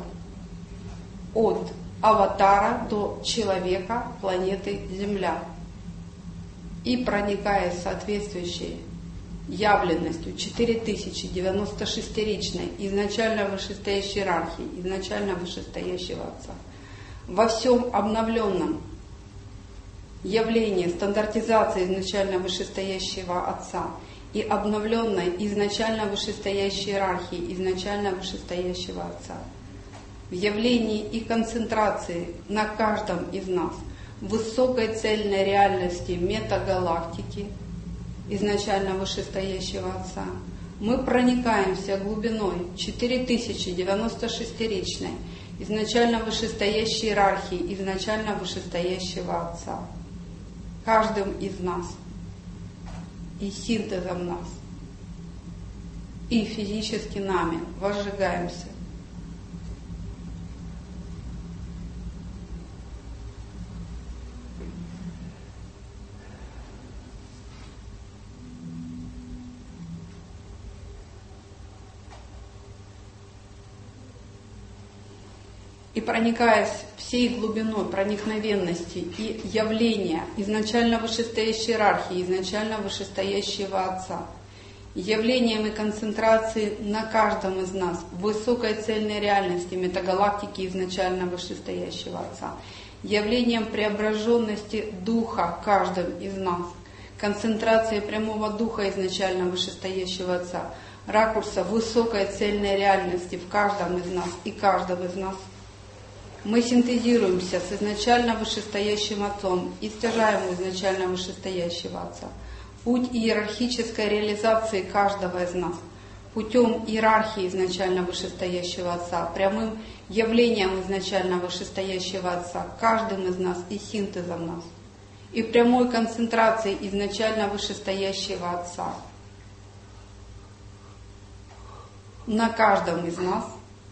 от аватара до человека планеты Земля и проникая соответствующей явленностью четыре тысячи девяносто шестеричной изначально вышестоящей иерархии, изначально вышестоящего Отца, во всем обновленном явлении стандартизации изначально вышестоящего Отца и обновленной изначально вышестоящей иерархии, изначально вышестоящего Отца, в явлении и концентрации на каждом из нас высокой цельной реальности метагалактики, изначально вышестоящего Отца, мы проникаемся глубиной четыре тысячи девяносто шестеричной изначально вышестоящей иерархии, изначально вышестоящего Отца, каждым из нас и синтезом нас, и физически нами возжигаемся. И проникаясь всей глубиной проникновенности и явления изначально вышестоящей иерархии, изначально вышестоящего Отца, явлением и концентрацией на каждом из нас высокой цельной реальности метагалактики изначально вышестоящего Отца, явлением преображенности Духа каждым из нас, концентрацией прямого Духа изначально вышестоящего Отца, ракурса высокой цельной реальности в каждом из нас и каждого из нас, мы синтезируемся с изначально вышестоящим Отцом и стяжаем у изначально вышестоящего Отца. Путь иерархической реализации каждого из нас, путем иерархии изначально вышестоящего Отца, прямым явлением изначально вышестоящего Отца, каждым из нас и синтезом нас, и прямой концентрацией изначально вышестоящего Отца на каждом из нас,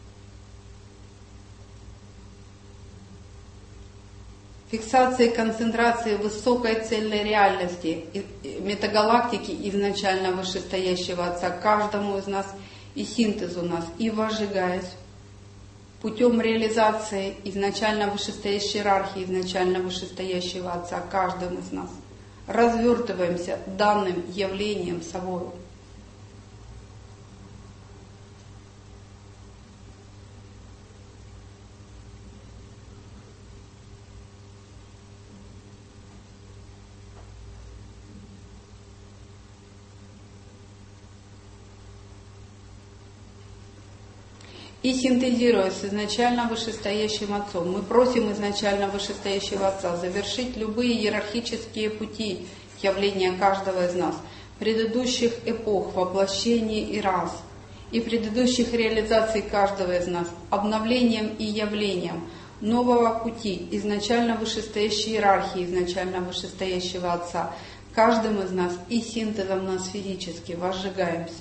фиксации концентрации высокой цельной реальности метагалактики изначально вышестоящего Отца каждому из нас и синтезу нас, и возжигаясь путем реализации изначально вышестоящей иерархии, изначально вышестоящего Отца каждым из нас, развертываемся данным явлением собой. и синтезируя с изначально вышестоящим Отцом, мы просим изначально вышестоящего Отца завершить любые иерархические пути явления каждого из нас, предыдущих эпох, воплощений и рас, и предыдущих реализаций каждого из нас, обновлением и явлением нового пути, изначально вышестоящей иерархии, изначально вышестоящего Отца, каждым из нас и синтезом нас физически возжигаемся.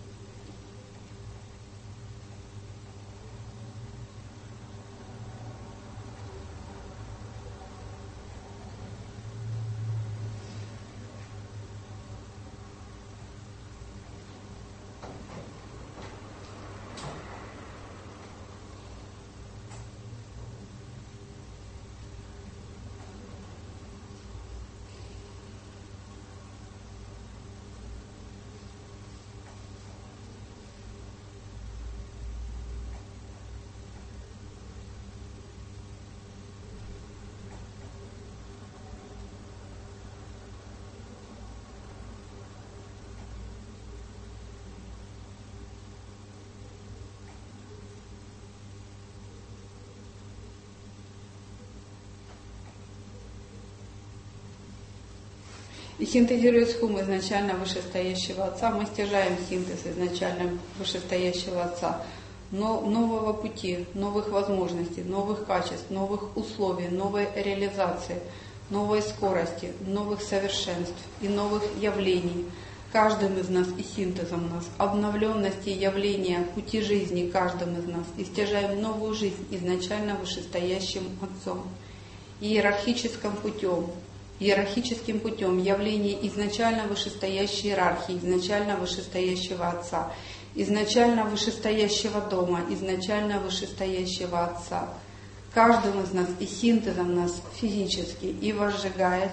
И синтезируя схему изначально вышестоящего Отца, мы стяжаем синтез изначально вышестоящего Отца, но нового пути, новых возможностей, новых качеств, новых условий, новой реализации, новой скорости, новых совершенств и новых явлений, каждым из нас и синтезом нас, обновленности явления, пути жизни каждым из нас, и стяжаем новую жизнь изначально вышестоящим Отцом, иерархическим путем, иерархическим путем явления изначально вышестоящей иерархии, изначально вышестоящего Отца, изначально вышестоящего дома, изначально вышестоящего Отца, каждым из нас и синтезом нас физически, и возжигаясь,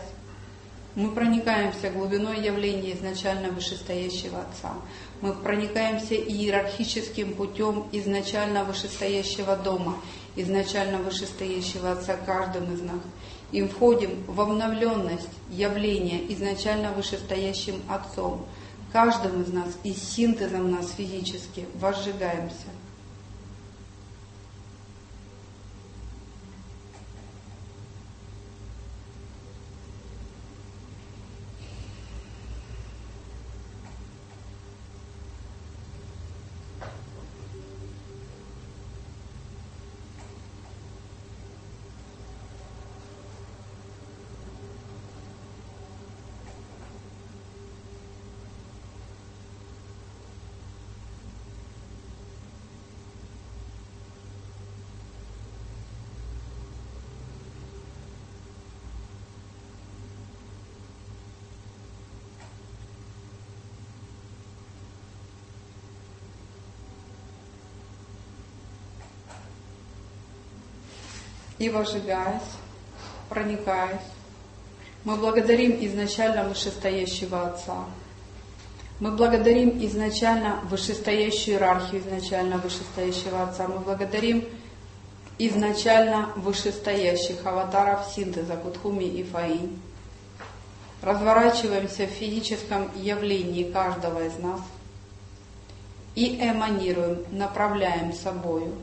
мы проникаемся глубиной явления изначально вышестоящего Отца. Мы проникаемся иерархическим путем изначально вышестоящего дома, изначально вышестоящего Отца каждым из нас. И входим в обновленность явления изначально вышестоящим Отцом, каждым из нас и синтезом нас физически возжигаемся. И возжигаясь, проникаясь, мы благодарим изначально вышестоящего Отца. Мы благодарим изначально вышестоящую иерархию, изначально вышестоящего Отца. Мы благодарим изначально вышестоящих аватаров синтеза Кутхуми и Фаинь. Разворачиваемся в физическом явлении каждого из нас и эманируем, направляем собою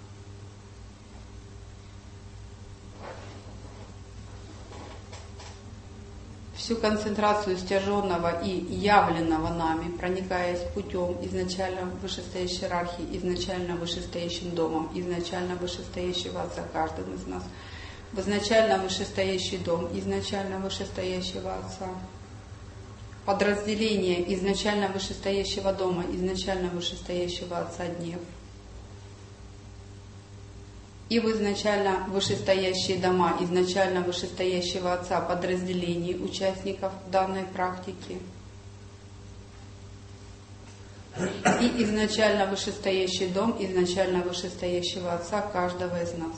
всю концентрацию стяженного и явленного нами, проникаясь путем изначально вышестоящей иерархии, изначально вышестоящим домом, изначально вышестоящего Отца каждым из нас, в изначально вышестоящий дом, изначально вышестоящего Отца, подразделение изначально вышестоящего дома, изначально вышестоящего Отца Днев, и в изначально вышестоящие дома, изначально вышестоящего Отца подразделений участников данной практики, и изначально вышестоящий дом, изначально вышестоящего Отца каждого из нас.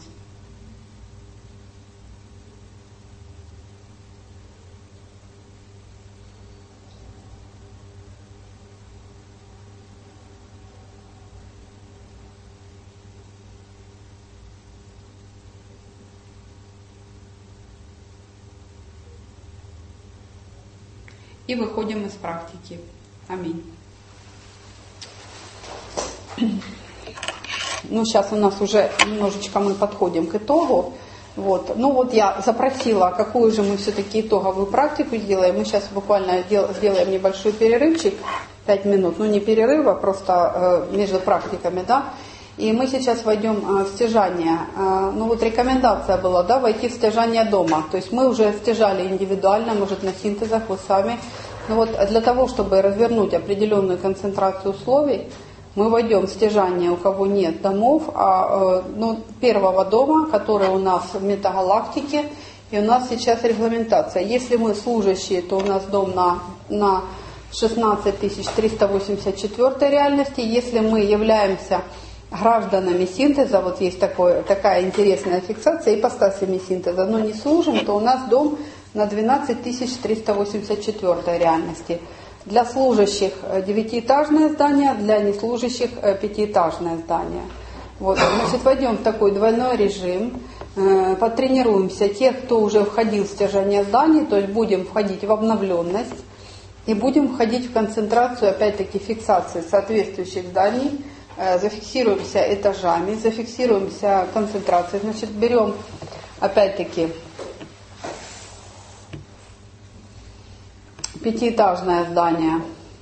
И выходим из практики. Аминь. ну, сейчас у нас уже немножечко мы подходим к итогу. Вот. Ну вот я запросила, какую же мы все-таки итоговую практику сделаем. Мы сейчас буквально сделаем небольшой перерывчик, пять минут, ну не перерыва, просто э, между практиками, да. И мы сейчас войдем э, в стяжание. Э, ну вот рекомендация была, да, войти в стяжание дома. То есть мы уже стяжали индивидуально, может на синтезах, вы сами. Но вот для того, чтобы развернуть определенную концентрацию условий, мы войдем в стяжание, у кого нет домов, а, ну, первого дома, который у нас в метагалактике, и у нас сейчас регламентация. Если мы служащие, то у нас дом на, на шестнадцать тысяч триста восемьдесят четыре реальности. Если мы являемся гражданами синтеза, вот есть такое, такая интересная фиксация, ипостасями синтеза, но не служим, то у нас дом на двенадцать тысяч триста восемьдесят четыре реальности. Для служащих девятиэтажное здание, для неслужащих пятиэтажное здание. Вот, значит, войдем в такой двойной режим, э, потренируемся. Тех, кто уже входил в стяжание зданий, то есть будем входить в обновленность и будем входить в концентрацию, опять-таки, фиксации соответствующих зданий. Э, зафиксируемся этажами, зафиксируемся концентрацией. Значит, берем, опять-таки, пятиэтажное здание.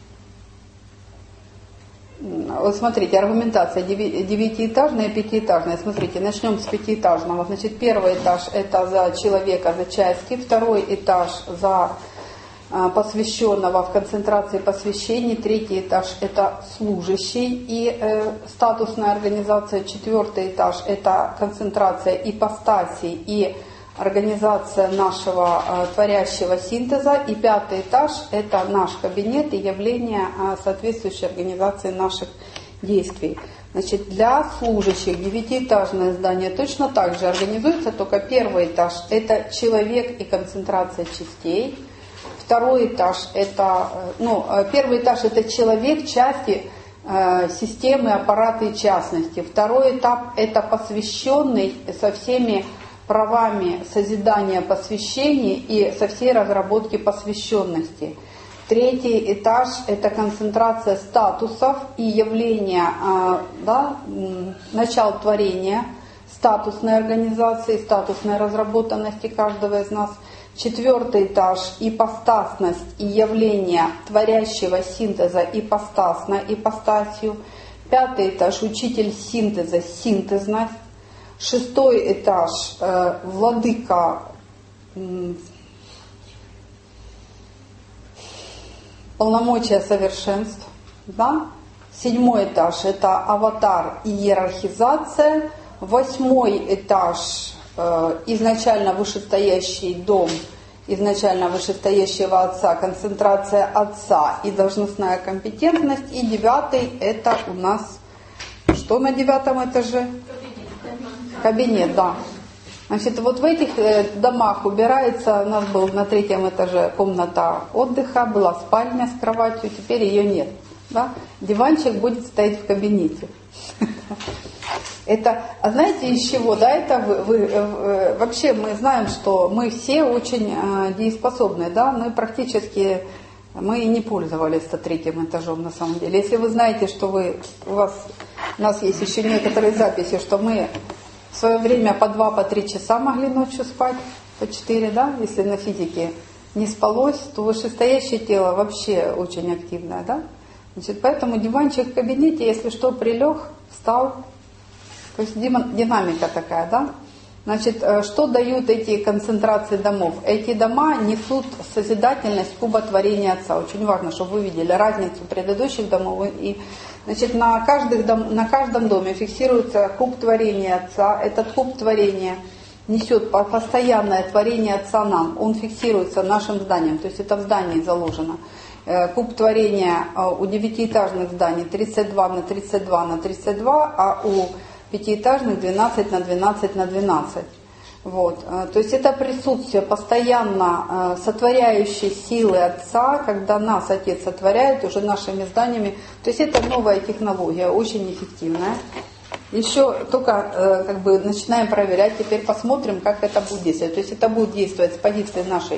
Вот смотрите, аргументация девятиэтажная и пятиэтажная. Смотрите, начнем с пятиэтажного. Значит, первый этаж это за человека, за части. Второй этаж за посвященного в концентрации посвящений. Третий этаж это служащий и э, статусная организация. Четвертый этаж это концентрация ипостасей и организация нашего э, творящего синтеза. И пятый этаж – это наш кабинет и явление э, соответствующей организации наших действий. Значит, для служащих девятиэтажное здание точно так же организуется, только первый этаж – это человек и концентрация частей. Второй этаж – это, э, ну, первый этаж – это человек, части, э, системы, аппараты и частности. Второй этап – это посвященный со всеми правами созидания посвящений и со всей разработки посвященности. Третий этаж – это концентрация статусов и явления, да, начал творения, статусной организации, статусной разработанности каждого из нас. Четвертый этаж – ипостасность и явление творящего синтеза ипостасно, ипостасью. Пятый этаж – учитель синтеза, синтезность. Шестой этаж э, владыка э, полномочия совершенств. Да? Седьмой этаж это аватар и иерархизация. Восьмой этаж э, изначально вышестоящий дом, изначально вышестоящего отца, концентрация отца и должностная компетентность. И девятый это у нас что на девятом этаже? Кабинет, да. Значит, вот в этих домах убирается, у нас был на третьем этаже комната отдыха, была спальня с кроватью, теперь ее нет. Да? Диванчик будет стоять в кабинете. Это, а знаете из чего? Да, это вы, вы, вообще мы знаем, что мы все очень дееспособны, да, но практически мы не пользовались сто третьим этажом на самом деле. Если вы знаете, что вы, у вас, у нас есть еще некоторые записи, что мы в свое время по два, по три часа могли ночью спать, по четыре, да, если на физике не спалось, то вышестоящее тело вообще очень активное, да. Значит, поэтому диванчик в кабинете, если что, прилег, встал, то есть динамика такая, да. Значит, что дают эти концентрации домов? Эти дома несут созидательность куба творения Отца. Очень важно, чтобы вы видели разницу предыдущих домов. И, значит, на, каждых дом, на каждом доме фиксируется куб творения Отца. Этот куб творения несет постоянное творение Отца нам. Он фиксируется нашим зданием, то есть это в здании заложено. Куб творения у девятиэтажных зданий тридцать два на тридцать два на тридцать два, а у пятиэтажных двенадцать на двенадцать на двенадцать. Вот. То есть это присутствие постоянно сотворяющей силы Отца, когда нас Отец сотворяет уже нашими зданиями. То есть это новая технология, очень эффективная. Еще только как бы начинаем проверять, теперь посмотрим, как это будет действовать. То есть это будет действовать с позиции нашей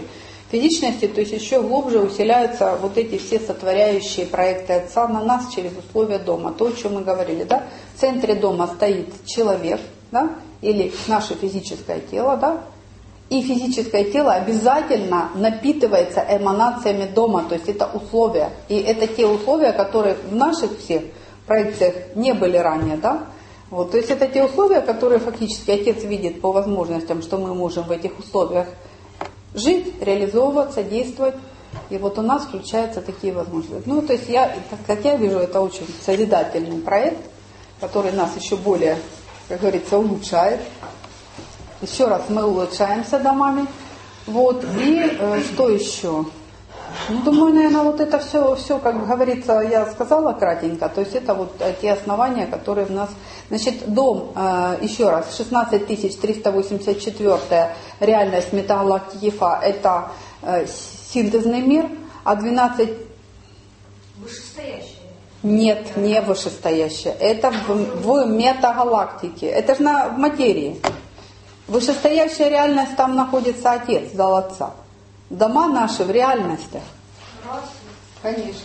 физичности, то есть еще глубже усиляются вот эти все сотворяющие проекты Отца на нас через условия дома. То, о чем мы говорили, да? В центре дома стоит человек, да? Или наше физическое тело, да? И физическое тело обязательно напитывается эманациями дома, то есть это условия. И это те условия, которые в наших всех проекциях не были ранее, да? Вот, то есть это те условия, которые фактически Отец видит по возможностям, что мы можем в этих условиях жить, реализовываться, действовать. И вот у нас включаются такие возможности. Ну, то есть я, как я вижу, это очень созидательный проект, который нас еще более, как говорится, улучшает. Еще раз мы улучшаемся домами. Вот. И э, что еще? Ну, думаю, наверное, вот это все, все, как говорится, я сказала кратенько. То есть это вот те основания, которые в нас... Значит, дом, э, еще раз, шестнадцать тысяч триста восемьдесят четыре реальность метагалактики Фа, это э, синтезный мир, а двенадцать... Вышестоящее. Нет, не вышестоящее. Это в, в метагалактике. Это же на, в материи. Вышестоящая реальность, там находится Отец, зал Отца. Дома наши в реальностях. Конечно.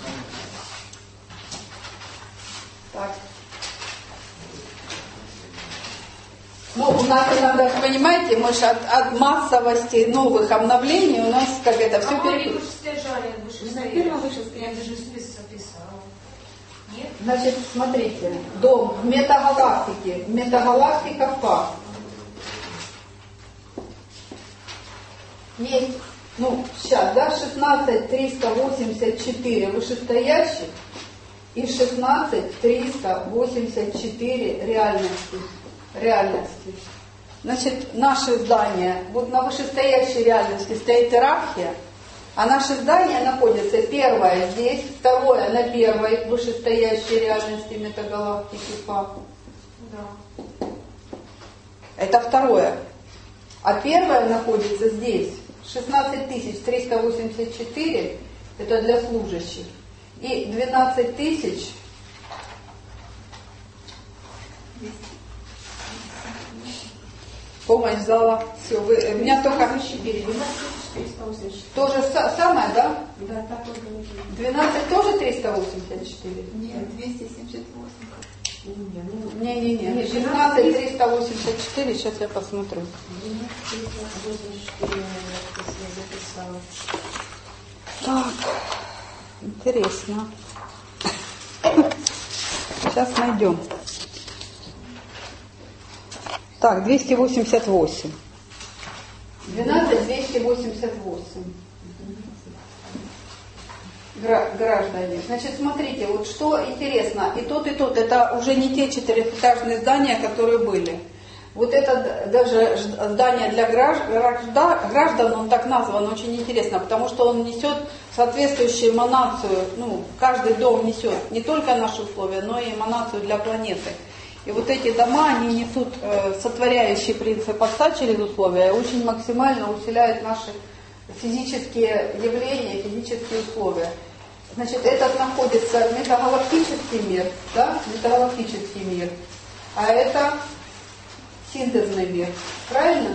Так. Ну, у нас иногда, понимаете, мы же от, от массовости новых обновлений у нас как это все перепутано. Первое вышестояние, я даже список записала. Нет? Значит, смотрите, дом в метагалактике, метагалактика Фа. Есть, ну, сейчас, да, шестнадцать триста восемьдесят четыре вышестоящих и шестнадцать триста восемьдесят четыре реальности. реальности. Значит, наши здания, вот на вышестоящей реальности стоит иерархия, а наши здания находятся первое здесь, второе на первой вышестоящей реальности метагалактики Фа. Да. Это второе. А первое находится здесь. шестнадцать тысяч триста восемьдесят четыре это для служащих. И двенадцать тысяч помощь зала. Все, вы, у меня только то же самое, да? Да, так вот. двенадцать тоже триста восемьдесят четыре? Нет, двести семьдесят восемь. Не-не-не, шестнадцать триста восемьдесят четыре, сейчас я посмотрю. Так, интересно. Сейчас найдем. Так, двести восемьдесят восемь. двенадцать двести восемьдесят восемь. Граждане. Значит, смотрите, вот что интересно, и тот, и тот, это уже не те четырехэтажные здания, которые были. Вот это даже здание для граждан, он так назван, очень интересно, потому что он несет соответствующую эманацию, ну, каждый дом несет не только наши условия, но и эманацию для планеты. И вот эти дома, они несут э, сотворяющий принцип Отца через условия, и очень максимально усиляют наши физические явления, физические условия. Значит, этот находится метагалактический мир, да, метагалактический мир, а это синтезный мир, правильно?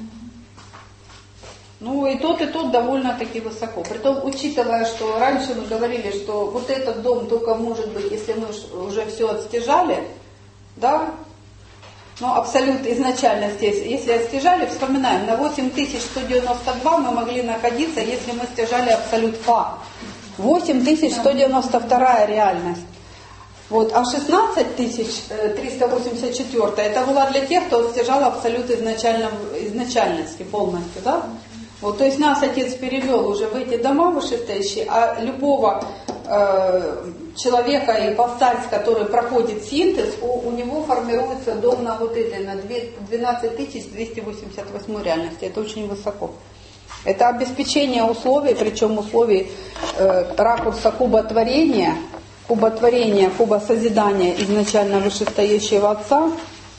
Ну и тот, и тот довольно-таки высоко. Притом, учитывая, что раньше мы говорили, что вот этот дом только может быть, если мы уже все отстяжали, да, ну, абсолют изначально здесь, если отстяжали, вспоминаем, на восемь тысяч сто девяносто два мы могли находиться, если мы стяжали абсолют Фа. восемь тысяч сто девяносто два реальность. Вот, а шестнадцать тысяч триста восемьдесят четыре это была для тех, кто стяжал абсолют изначально, изначальности полностью, да? Вот, то есть нас Отец перевел уже в эти дома вышестоящие, а любого э, человека и ипостась, который проходит синтез, у, у него формируется дом на вот этой, на двенадцать тысяч двести восемьдесят восемь реальности. Это очень высоко. Это обеспечение условий, причем условий э, ракурса куботворения, куботворения, кубосозидания изначально вышестоящего Отца.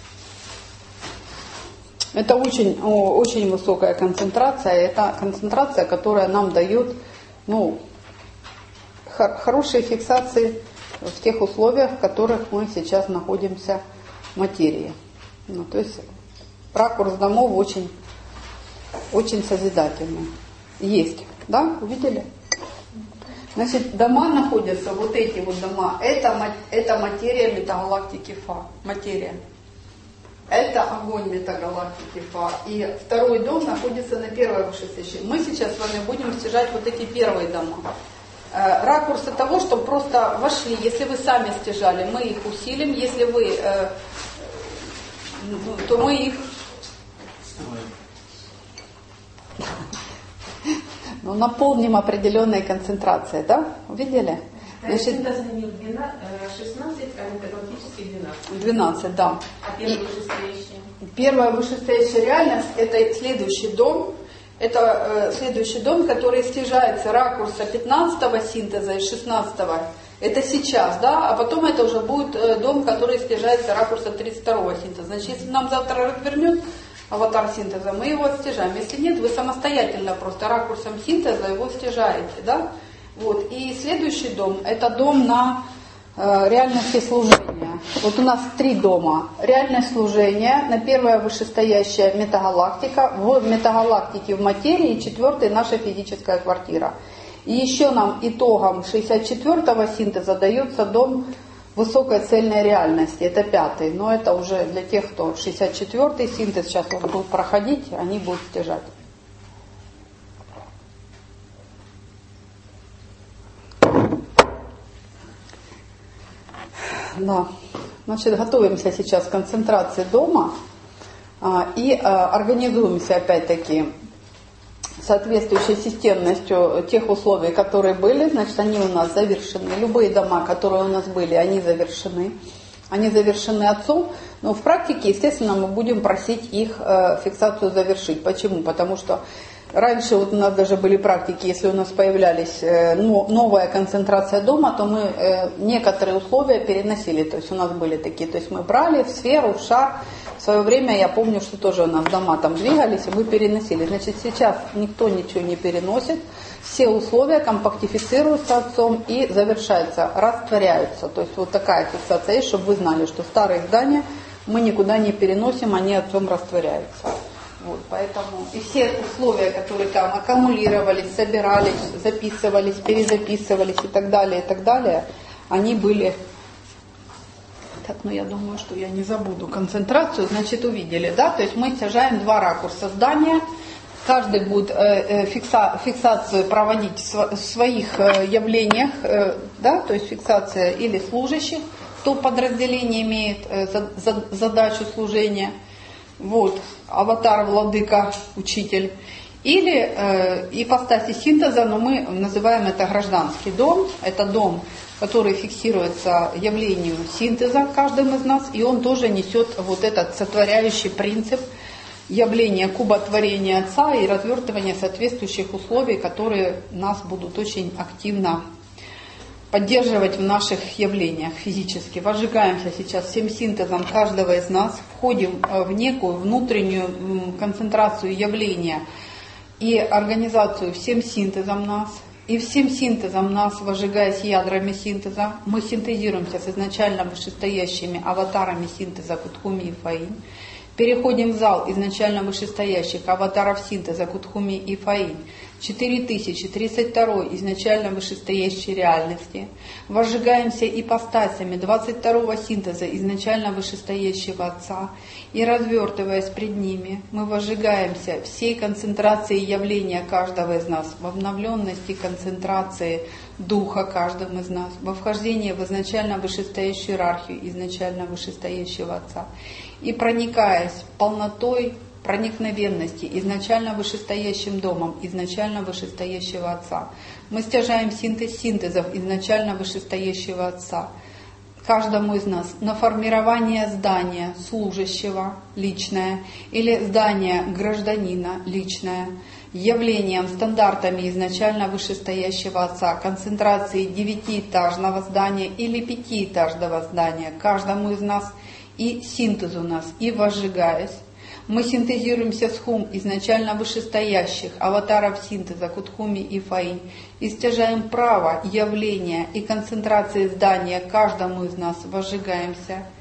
Это очень, очень высокая концентрация. Это концентрация, которая нам дает, ну, хорошие фиксации в тех условиях, в которых мы сейчас находимся в материи. Ну, то есть ракурс домов очень, очень созидательный. Есть. Да, увидели? Значит, дома находятся, вот эти вот дома, это, это материя метагалактики Фа, материя. Это огонь метагалактики Фа. И второй дом находится на первой вышестоящей. Мы сейчас с вами будем стяжать вот эти первые дома. Э, ракурсы того, чтобы просто вошли. Если вы сами стяжали, мы их усилим. Если вы, э, то мы их... Ну, наполним определенной концентрацией, да? Увидели? Значит, шестнадцать, а метагалактически двенадцать. двенадцать, да. А первая вышестоящая? Первая вышестоящая реальность – это следующий дом. Это э, следующий дом, который стяжается ракурса пятнадцатого синтеза и шестнадцатого. Это сейчас, да? А потом это уже будет э, дом, который стяжается ракурса тридцать второго синтеза. Значит, если нам завтра развернет аватар синтеза, мы его стяжаем. Если нет, вы самостоятельно просто ракурсом синтеза его стяжаете, да? Вот. И следующий дом – это дом на э, реальности служения. Вот у нас три дома. Реальность служения, на первая вышестоящая метагалактика, в метагалактике в материи, четвертый наша физическая квартира. И еще нам итогом шестьдесят четвёртого синтеза дается дом высокой цельной реальности, это пятый. Но это уже для тех, кто шестьдесят четвёртый синтез сейчас он будет проходить, они будут стяжать. Да. Значит, готовимся сейчас к концентрации дома а, и а, организуемся опять-таки соответствующей системностью тех условий, которые были. Значит, они у нас завершены. Любые дома, которые у нас были, они завершены. Они завершены отцом, но в практике, естественно, мы будем просить их э, фиксацию завершить. Почему? Потому что раньше вот у нас даже были практики, если у нас появлялись э, ну, новая концентрация дома, то мы э, некоторые условия переносили. То есть у нас были такие, то есть мы брали в сферу, в шар. В свое время я помню, что тоже у нас дома там двигались, и мы переносили. Значит, сейчас никто ничего не переносит. Все условия компактифицируются отцом и завершаются, растворяются. То есть вот такая фиксация есть, чтобы вы знали, что старые здания мы никуда не переносим, они отцом растворяются. Вот, поэтому и все условия, которые там аккумулировались, собирались, записывались, перезаписывались и так далее, и так далее, они были... Так, ну я думаю, что я не забуду концентрацию. Значит, увидели, да? То есть мы стяжаем два ракурса здания. Каждый будет э, фикса, фиксацию проводить в своих э, явлениях, э, да? То есть фиксация или служащих, кто подразделение имеет э, за, за, задачу служения. Вот, аватар, владыка, учитель. Или э, ипостаси синтеза, но мы называем это гражданский дом. Это дом, который фиксируется явлению синтеза каждым из нас, и он тоже несет вот этот сотворяющий принцип явления куботворения Отца и развертывания соответствующих условий, которые нас будут очень активно поддерживать в наших явлениях физически. Возжигаемся сейчас всем синтезом каждого из нас, входим в некую внутреннюю концентрацию явления и организацию всем синтезом нас. И всем синтезом нас, возжигаясь ядрами синтеза, мы синтезируемся с изначально вышестоящими аватарами синтеза Кутхуми и Фаинь. Переходим в зал изначально вышестоящих аватаров синтеза Кутхуми и Фаинь. четыре тысячи тридцать два изначально вышестоящей реальности. Возжигаемся ипостасями двадцать второго синтеза изначально вышестоящего Отца. И развертываясь пред ними, мы возжигаемся всей концентрацией явления каждого из нас, в обновленности концентрации духа каждого из нас, во вхождении в изначально вышестоящую иерархию изначально вышестоящего Отца. И проникаясь полнотой проникновенности изначально вышестоящим домом изначально вышестоящего Отца, мы стяжаем синтез синтезов изначально вышестоящего Отца каждому из нас на формирование здания служащего личное или здания гражданина личное, явлением, стандартами изначально вышестоящего Отца, концентрации девятиэтажного здания или пятиэтажного здания каждому из нас и синтезу нас, и возжигаясь. Мы синтезируемся с хум изначально вышестоящих аватаров синтеза Кутхуми и Фаинь и стяжаем право явления и концентрации здания каждому из нас, возжигаемся.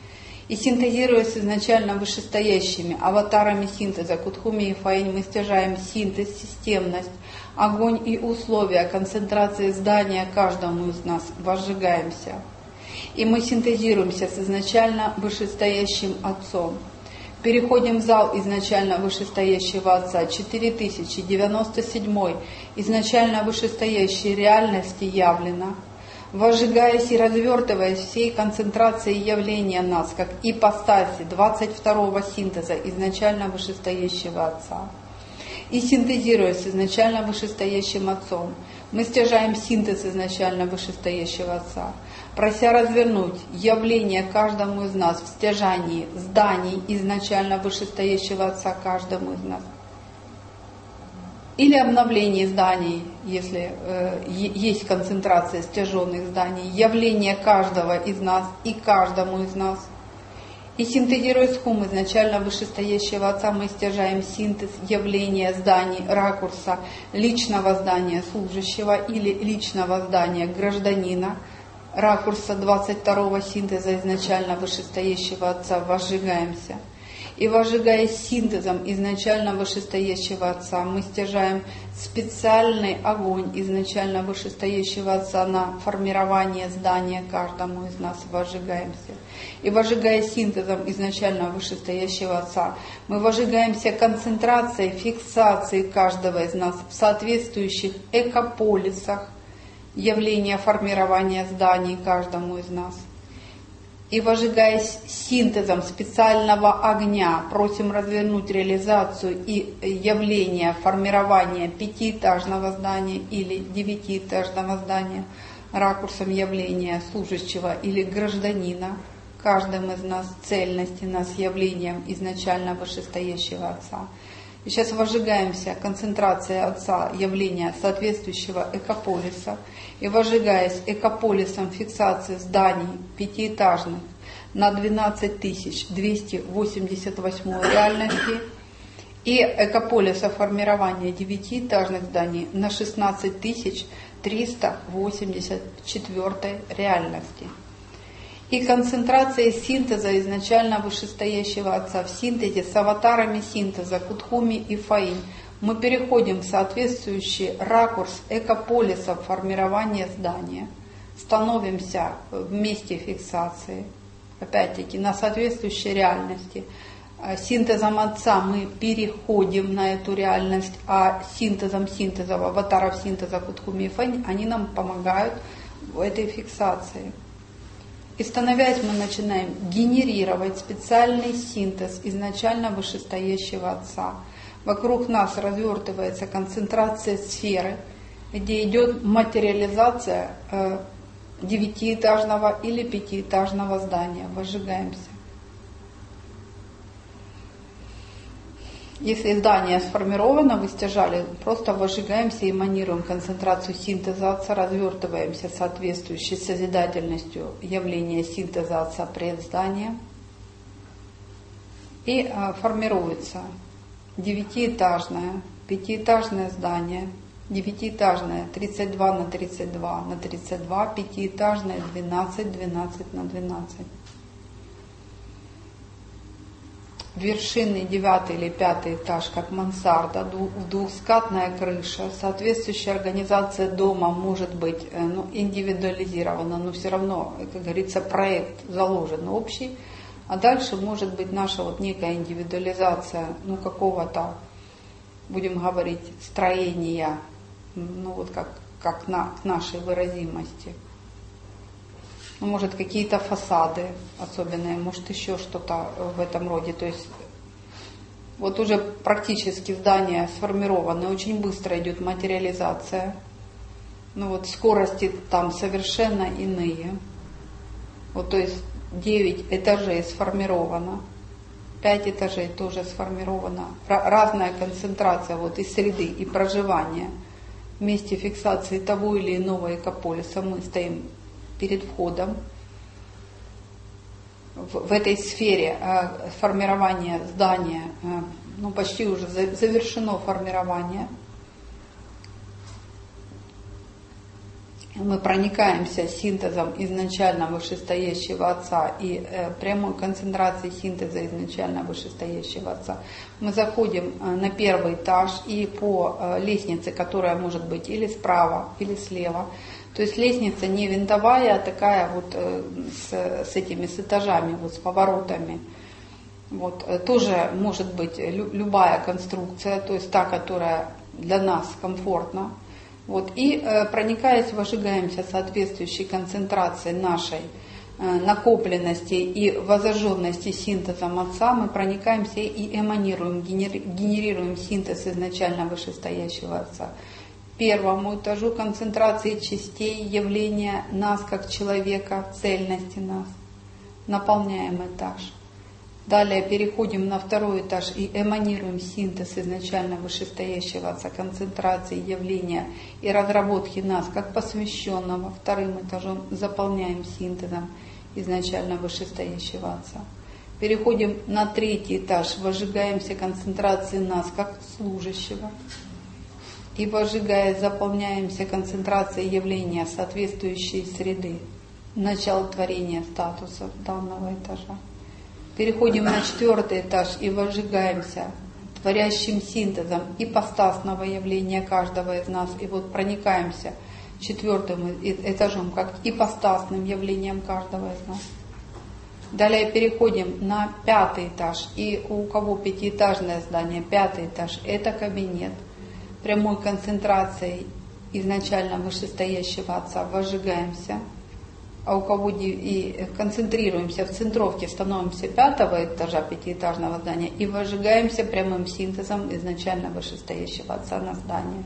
И синтезируясь изначально вышестоящими аватарами синтеза Кутхуми и Фаинь, мы стяжаем синтез, системность, огонь и условия концентрации здания каждому из нас, возжигаемся. И мы синтезируемся с изначально вышестоящим Отцом. Переходим в зал изначально вышестоящего Отца, четыре тысячи девяносто семь изначально вышестоящей реальности явлено, возжигаясь и развертываясь всей концентрацией явления нас, как ипостаси двадцать второго синтеза изначально вышестоящего Отца. И синтезируясь изначально вышестоящим Отцом, мы стяжаем синтез изначально вышестоящего Отца, прося развернуть явление каждому из нас в стяжании зданий изначально вышестоящего Отца каждому из нас. Или обновление зданий, если э, есть концентрация стяженных зданий, явление каждого из нас и каждому из нас. И синтезируя хум изначально вышестоящего Отца, мы стяжаем синтез явления зданий, ракурса личного здания служащего или личного здания гражданина, ракурса двадцать второго синтеза изначально вышестоящего Отца, возжигаемся. И возжигаясь синтезом изначально вышестоящего Отца, мы стяжаем специальный огонь изначально вышестоящего Отца на формирование здания каждому из нас, возжигаемся. И возжигая синтезом изначально вышестоящего Отца, мы возжигаемся концентрацией, фиксацией каждого из нас в соответствующих экополисах явления формирования зданий каждому из нас. И возжигаясь синтезом специального огня, просим развернуть реализацию и явление формирования пятиэтажного здания или девятиэтажного здания ракурсом явления служащего или гражданина, каждым из нас цельности нас явлением изначально вышестоящего Отца. И сейчас возжигаемся концентрацией Отца явления соответствующего экополиса, и возжигаясь экополисом фиксации зданий пятиэтажных на двенадцать тысяч двести восемьдесят восьмой реальности и экополиса формирования девятиэтажных зданий на шестнадцать тысяч триста восемьдесят четвёртой реальности. И концентрация синтеза изначально вышестоящего Отца в синтезе с аватарами синтеза Кутхуми и Фаинь мы переходим в соответствующий ракурс экополиса формирования здания, становимся в месте фиксации, опять-таки на соответствующей реальности. Синтезом Отца мы переходим на эту реальность, а синтезом синтеза, аватаров синтеза Кутхуми и Фаинь, они нам помогают в этой фиксации. И становясь, мы начинаем генерировать специальный синтез изначально вышестоящего Отца. Вокруг нас развертывается концентрация сферы, где идет материализация э, девятиэтажного или пятиэтажного здания. Возжигаемся. Если здание сформировано, вы стяжали, просто возжигаемся, эманируем концентрацию синтеза Отца, развертываемся соответствующей созидательностью явления синтеза Отца предздания. И а, формируется девятиэтажное, пятиэтажное здание, девятиэтажное тридцать два на тридцать два на тридцать два, пятиэтажное двенадцать двенадцать на двенадцать. Вершинный девятый или пятый этаж, как мансарда, двухскатная крыша. Соответствующая организация дома может быть ну, индивидуализирована, но все равно, как говорится, проект заложен общий. А дальше может быть наша вот некая индивидуализация, ну какого-то, будем говорить, строения, ну вот как, как на, к нашей выразимости. Ну, может, какие-то фасады особенные, может, еще что-то в этом роде. То есть вот уже практически здание сформировано, очень быстро идет материализация. Ну вот скорости там совершенно иные. Вот, то есть девять этажей сформировано, пять этажей тоже сформировано. Разная концентрация вот и среды, и проживания. В месте фиксации того или иного экополиса мы стоим перед входом в, в этой сфере э, формирования здания, э, ну почти уже за, завершено формирование. мы проникаемся синтезом изначально вышестоящего Отца и э, прямой концентрацией синтеза изначально вышестоящего Отца. Мы заходим э, на первый этаж и по э, лестнице, которая может быть или справа, или слева. То есть лестница не винтовая, а такая вот э, с, с этими с этажами, вот с поворотами. Вот, э, тоже может быть лю, любая конструкция, то есть та, которая для нас комфортна. Вот, и э, проникаясь, выжигаемся соответствующей концентрацией нашей э, накопленности и возожженности синтезом Отца, мы проникаемся и эманируем, генери, генерируем синтез изначально вышестоящего Отца. Первому этажу концентрации частей явления нас как человека, цельности нас. Наполняем этаж. Далее переходим на второй этаж и эманируем синтез изначально вышестоящего Отца, концентрации явления и разработки нас как посвященного. Вторым этажом заполняем синтезом изначально вышестоящего Отца. Переходим на третий этаж, выжигаемся концентрацией нас как служащего. И выжигая, заполняемся концентрацией явления соответствующей среды, начало творения статусов данного этажа. Переходим на четвертый этаж и выжигаемся творящим синтезом ипостасного явления каждого из нас. И вот проникаемся четвертым этажом как ипостасным явлением каждого из нас. Далее переходим на пятый этаж. И у кого пятиэтажное здание, пятый этаж, это кабинет. Прямой концентрацией изначально вышестоящего Отца выжигаемся. А у кого и концентрируемся в центровке, становимся пятого этажа пятиэтажного здания и выжигаемся прямым синтезом изначально вышестоящего Отца на здание.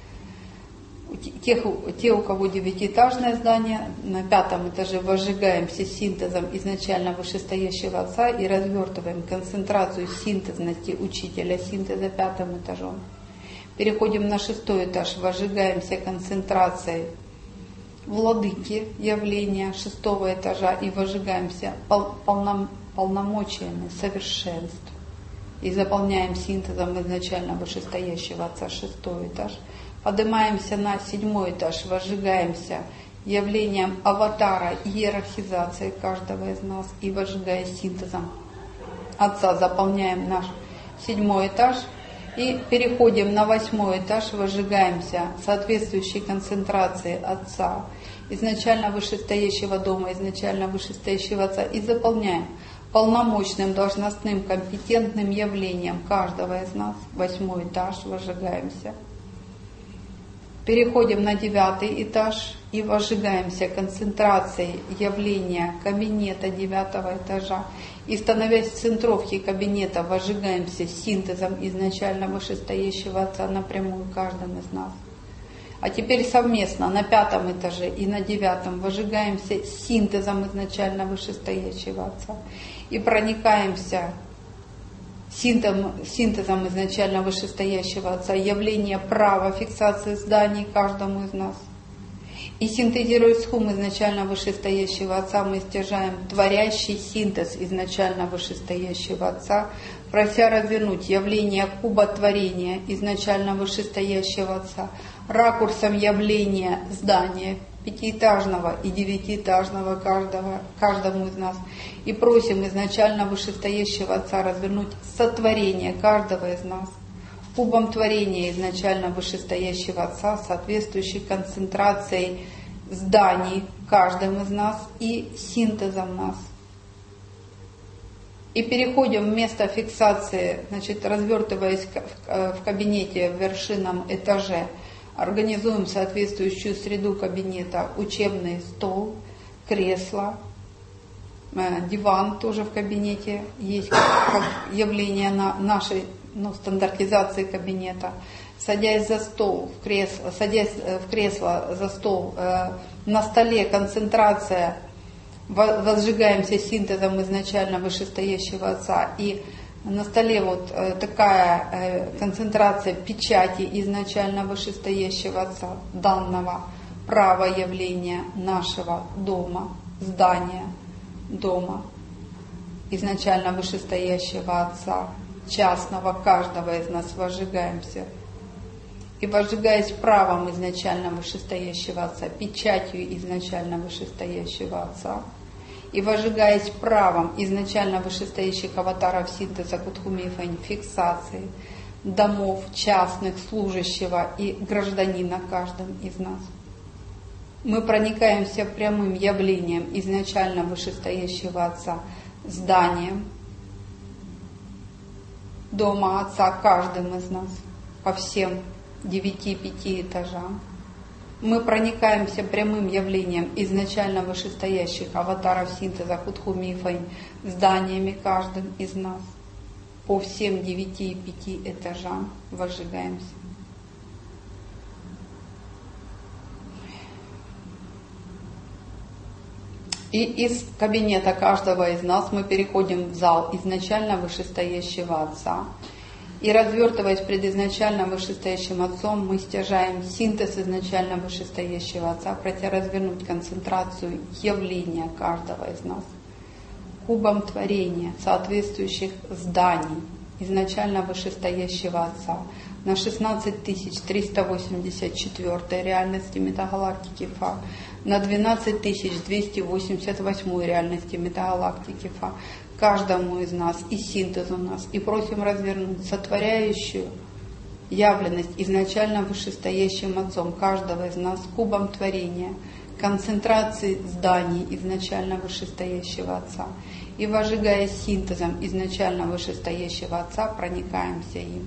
Тех, те, у кого девятиэтажное здание, на пятом этаже выжигаемся синтезом изначально вышестоящего Отца и развертываем концентрацию синтезности учителя, синтеза пятым этажом. Переходим на шестой этаж, выжигаемся концентрацией владыки явления шестого этажа и выжигаемся пол, полном, полномочиями совершенств и заполняем синтезом изначально вышестоящего Отца шестой этаж. Поднимаемся на седьмой этаж, выжигаемся явлением аватара иерархизации каждого из нас и выжигая синтезом Отца заполняем наш седьмой этаж. И переходим на восьмой этаж, выжигаемся соответствующей концентрации Отца, изначально вышестоящего дома, изначально вышестоящего Отца, и заполняем полномочным, должностным, компетентным явлением каждого из нас. Восьмой этаж, выжигаемся. Переходим на девятый этаж и выжигаемся концентрацией явления кабинета девятого этажа. И, становясь в центровке кабинета, выжигаемся синтезом изначально вышестоящего Отца напрямую каждым из нас. А теперь совместно на пятом этаже и на девятом выжигаемся синтезом изначально вышестоящего Отца. И проникаемся синтезом, синтезом изначально вышестоящего Отца явления права фиксации зданий каждому из нас. И синтезируя схум изначально вышестоящего Отца, мы стяжаем творящий синтез изначально вышестоящего Отца, прося развернуть явление куба творения изначально вышестоящего Отца, ракурсом явления здания пятиэтажного и девятиэтажного каждого, каждому из нас. И просим изначально вышестоящего Отца развернуть сотворение каждого из нас, кубом творения изначально вышестоящего Отца, соответствующей концентрацией зданий каждым из нас и синтезом нас. И переходим в место фиксации, значит, развертываясь в кабинете в вершинном этаже, организуем соответствующую среду кабинета, учебный стол, кресло, диван тоже в кабинете есть как явление на нашей ну, стандартизации кабинета. Садясь за стол, в кресло, садясь в кресло за стол, э, на столе концентрация, возжигаемся синтезом изначально вышестоящего Отца. И на столе вот э, такая э, концентрация печати изначально вышестоящего Отца, данного права явления нашего дома, здания дома, изначально вышестоящего Отца, частного, каждого из нас выжигаемся. и возжигаясь правом изначально вышестоящего Отца, печатью изначально вышестоящего Отца, и возжигаясь правом изначально вышестоящих аватаров синтеза Кутхуми и Фэнь, фиксации домов частных, служащего и гражданина каждым из нас, мы проникаемся прямым явлением изначально вышестоящего Отца, зданием дома Отца каждым из нас по всем девяти пяти этажам. Мы проникаемся прямым явлением изначально вышестоящих аватаров синтеза Кутхуми и Фэнь, зданиями каждым из нас по всем девяти и пяти этажам возжигаемся. И из кабинета каждого из нас мы переходим в зал изначально вышестоящего Отца. И развертываясь пред изначально вышестоящим Отцом, мы стяжаем синтез изначально вышестоящего Отца, хотя развернуть концентрацию явления каждого из нас кубом творения соответствующих зданий изначально вышестоящего Отца на шестнадцать тысяч триста восемьдесят четвёртой реальности метагалактики Фа, на двенадцать тысяч двести восемьдесят восьмой реальности метагалактики Фа, каждому из нас и синтез у нас, и просим развернуть сотворяющую явленность изначально вышестоящим Отцом каждого из нас кубом творения, концентрации зданий изначально вышестоящего Отца, и возжигая синтезом изначально вышестоящего Отца, проникаемся им.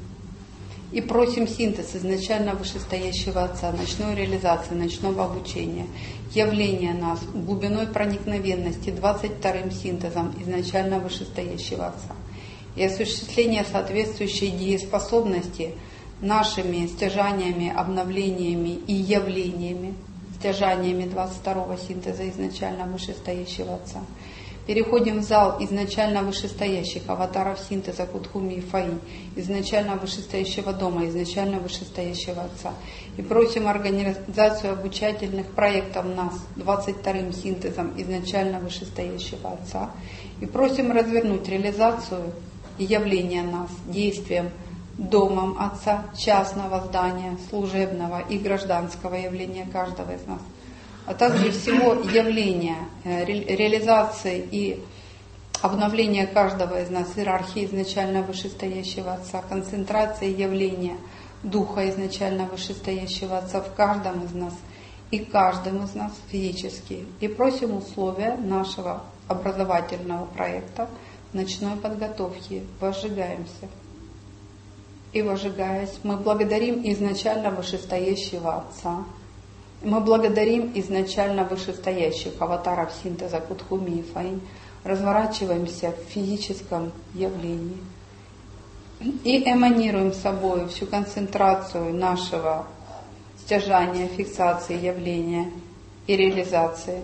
И просим синтез изначально вышестоящего Отца, ночной реализации, ночного обучения, явления нас глубиной проникновенности двадцать вторым синтезом изначально вышестоящего Отца и осуществление соответствующей дееспособности нашими стяжаниями, обновлениями и явлениями, стяжаниями двадцать второго синтеза изначально вышестоящего Отца. Переходим в зал изначально вышестоящих аватаров синтеза Кутхуми и Фаинь, изначально вышестоящего дома, изначально вышестоящего Отца. И просим организацию обучательных проектов нас двадцать вторым синтезом изначально вышестоящего Отца. И просим развернуть реализацию и явление нас действием домом Отца, частного здания, служебного и гражданского явления каждого из нас, а также всего явления, ре, реализации и обновления каждого из нас, иерархии изначально вышестоящего Отца, концентрации явления Духа изначально вышестоящего Отца в каждом из нас и каждым из нас физически. И просим условия нашего образовательного проекта ночной подготовки. Возжигаемся. И возжигаясь, мы благодарим изначально вышестоящего Отца. Мы благодарим изначально вышестоящих аватаров синтеза Кутхуми и Фаинь, разворачиваемся в физическом явлении и эманируем собой всю концентрацию нашего стяжания, фиксации явления и реализации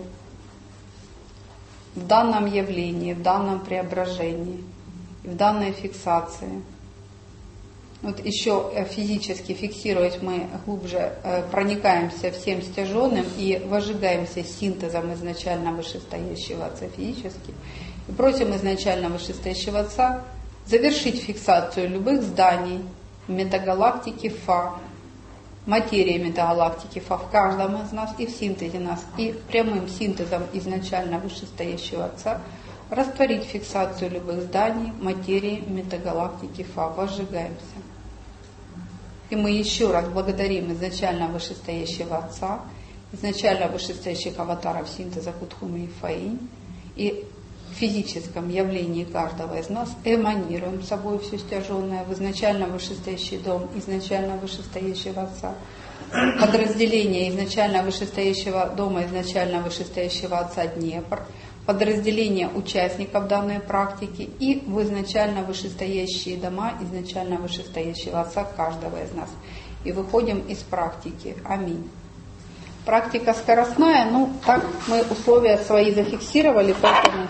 в данном явлении, в данном преображении, в данной фиксации. Вот еще физически фиксируясь, мы глубже проникаемся всем стяженным и возжигаемся синтезом изначально вышестоящего Отца физически. И просим изначально вышестоящего Отца завершить фиксацию любых зданий метагалактики Фа, материи метагалактики Фа в каждом из нас и в синтезе нас, и прямым синтезом изначально вышестоящего Отца растворить фиксацию любых зданий материи метагалактики Фа. Возжигаемся. И мы еще раз благодарим изначально вышестоящего Отца, изначально вышестоящих аватаров синтеза Кутхуми и Фаинь, и в физическом явлении каждого из нас эманируем собой все стяженное в изначально вышестоящий дом, изначально вышестоящего Отца, подразделение изначально вышестоящего дома, изначально вышестоящего Отца Днепр, подразделение участников данной практики и в изначально вышестоящие дома изначально вышестоящего Отца каждого из нас. И выходим из практики. Аминь. Практика скоростная, ну так мы условия свои зафиксировали, поэтому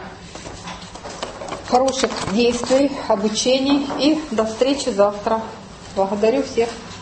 хороших действий, обучений и до встречи завтра. Благодарю всех.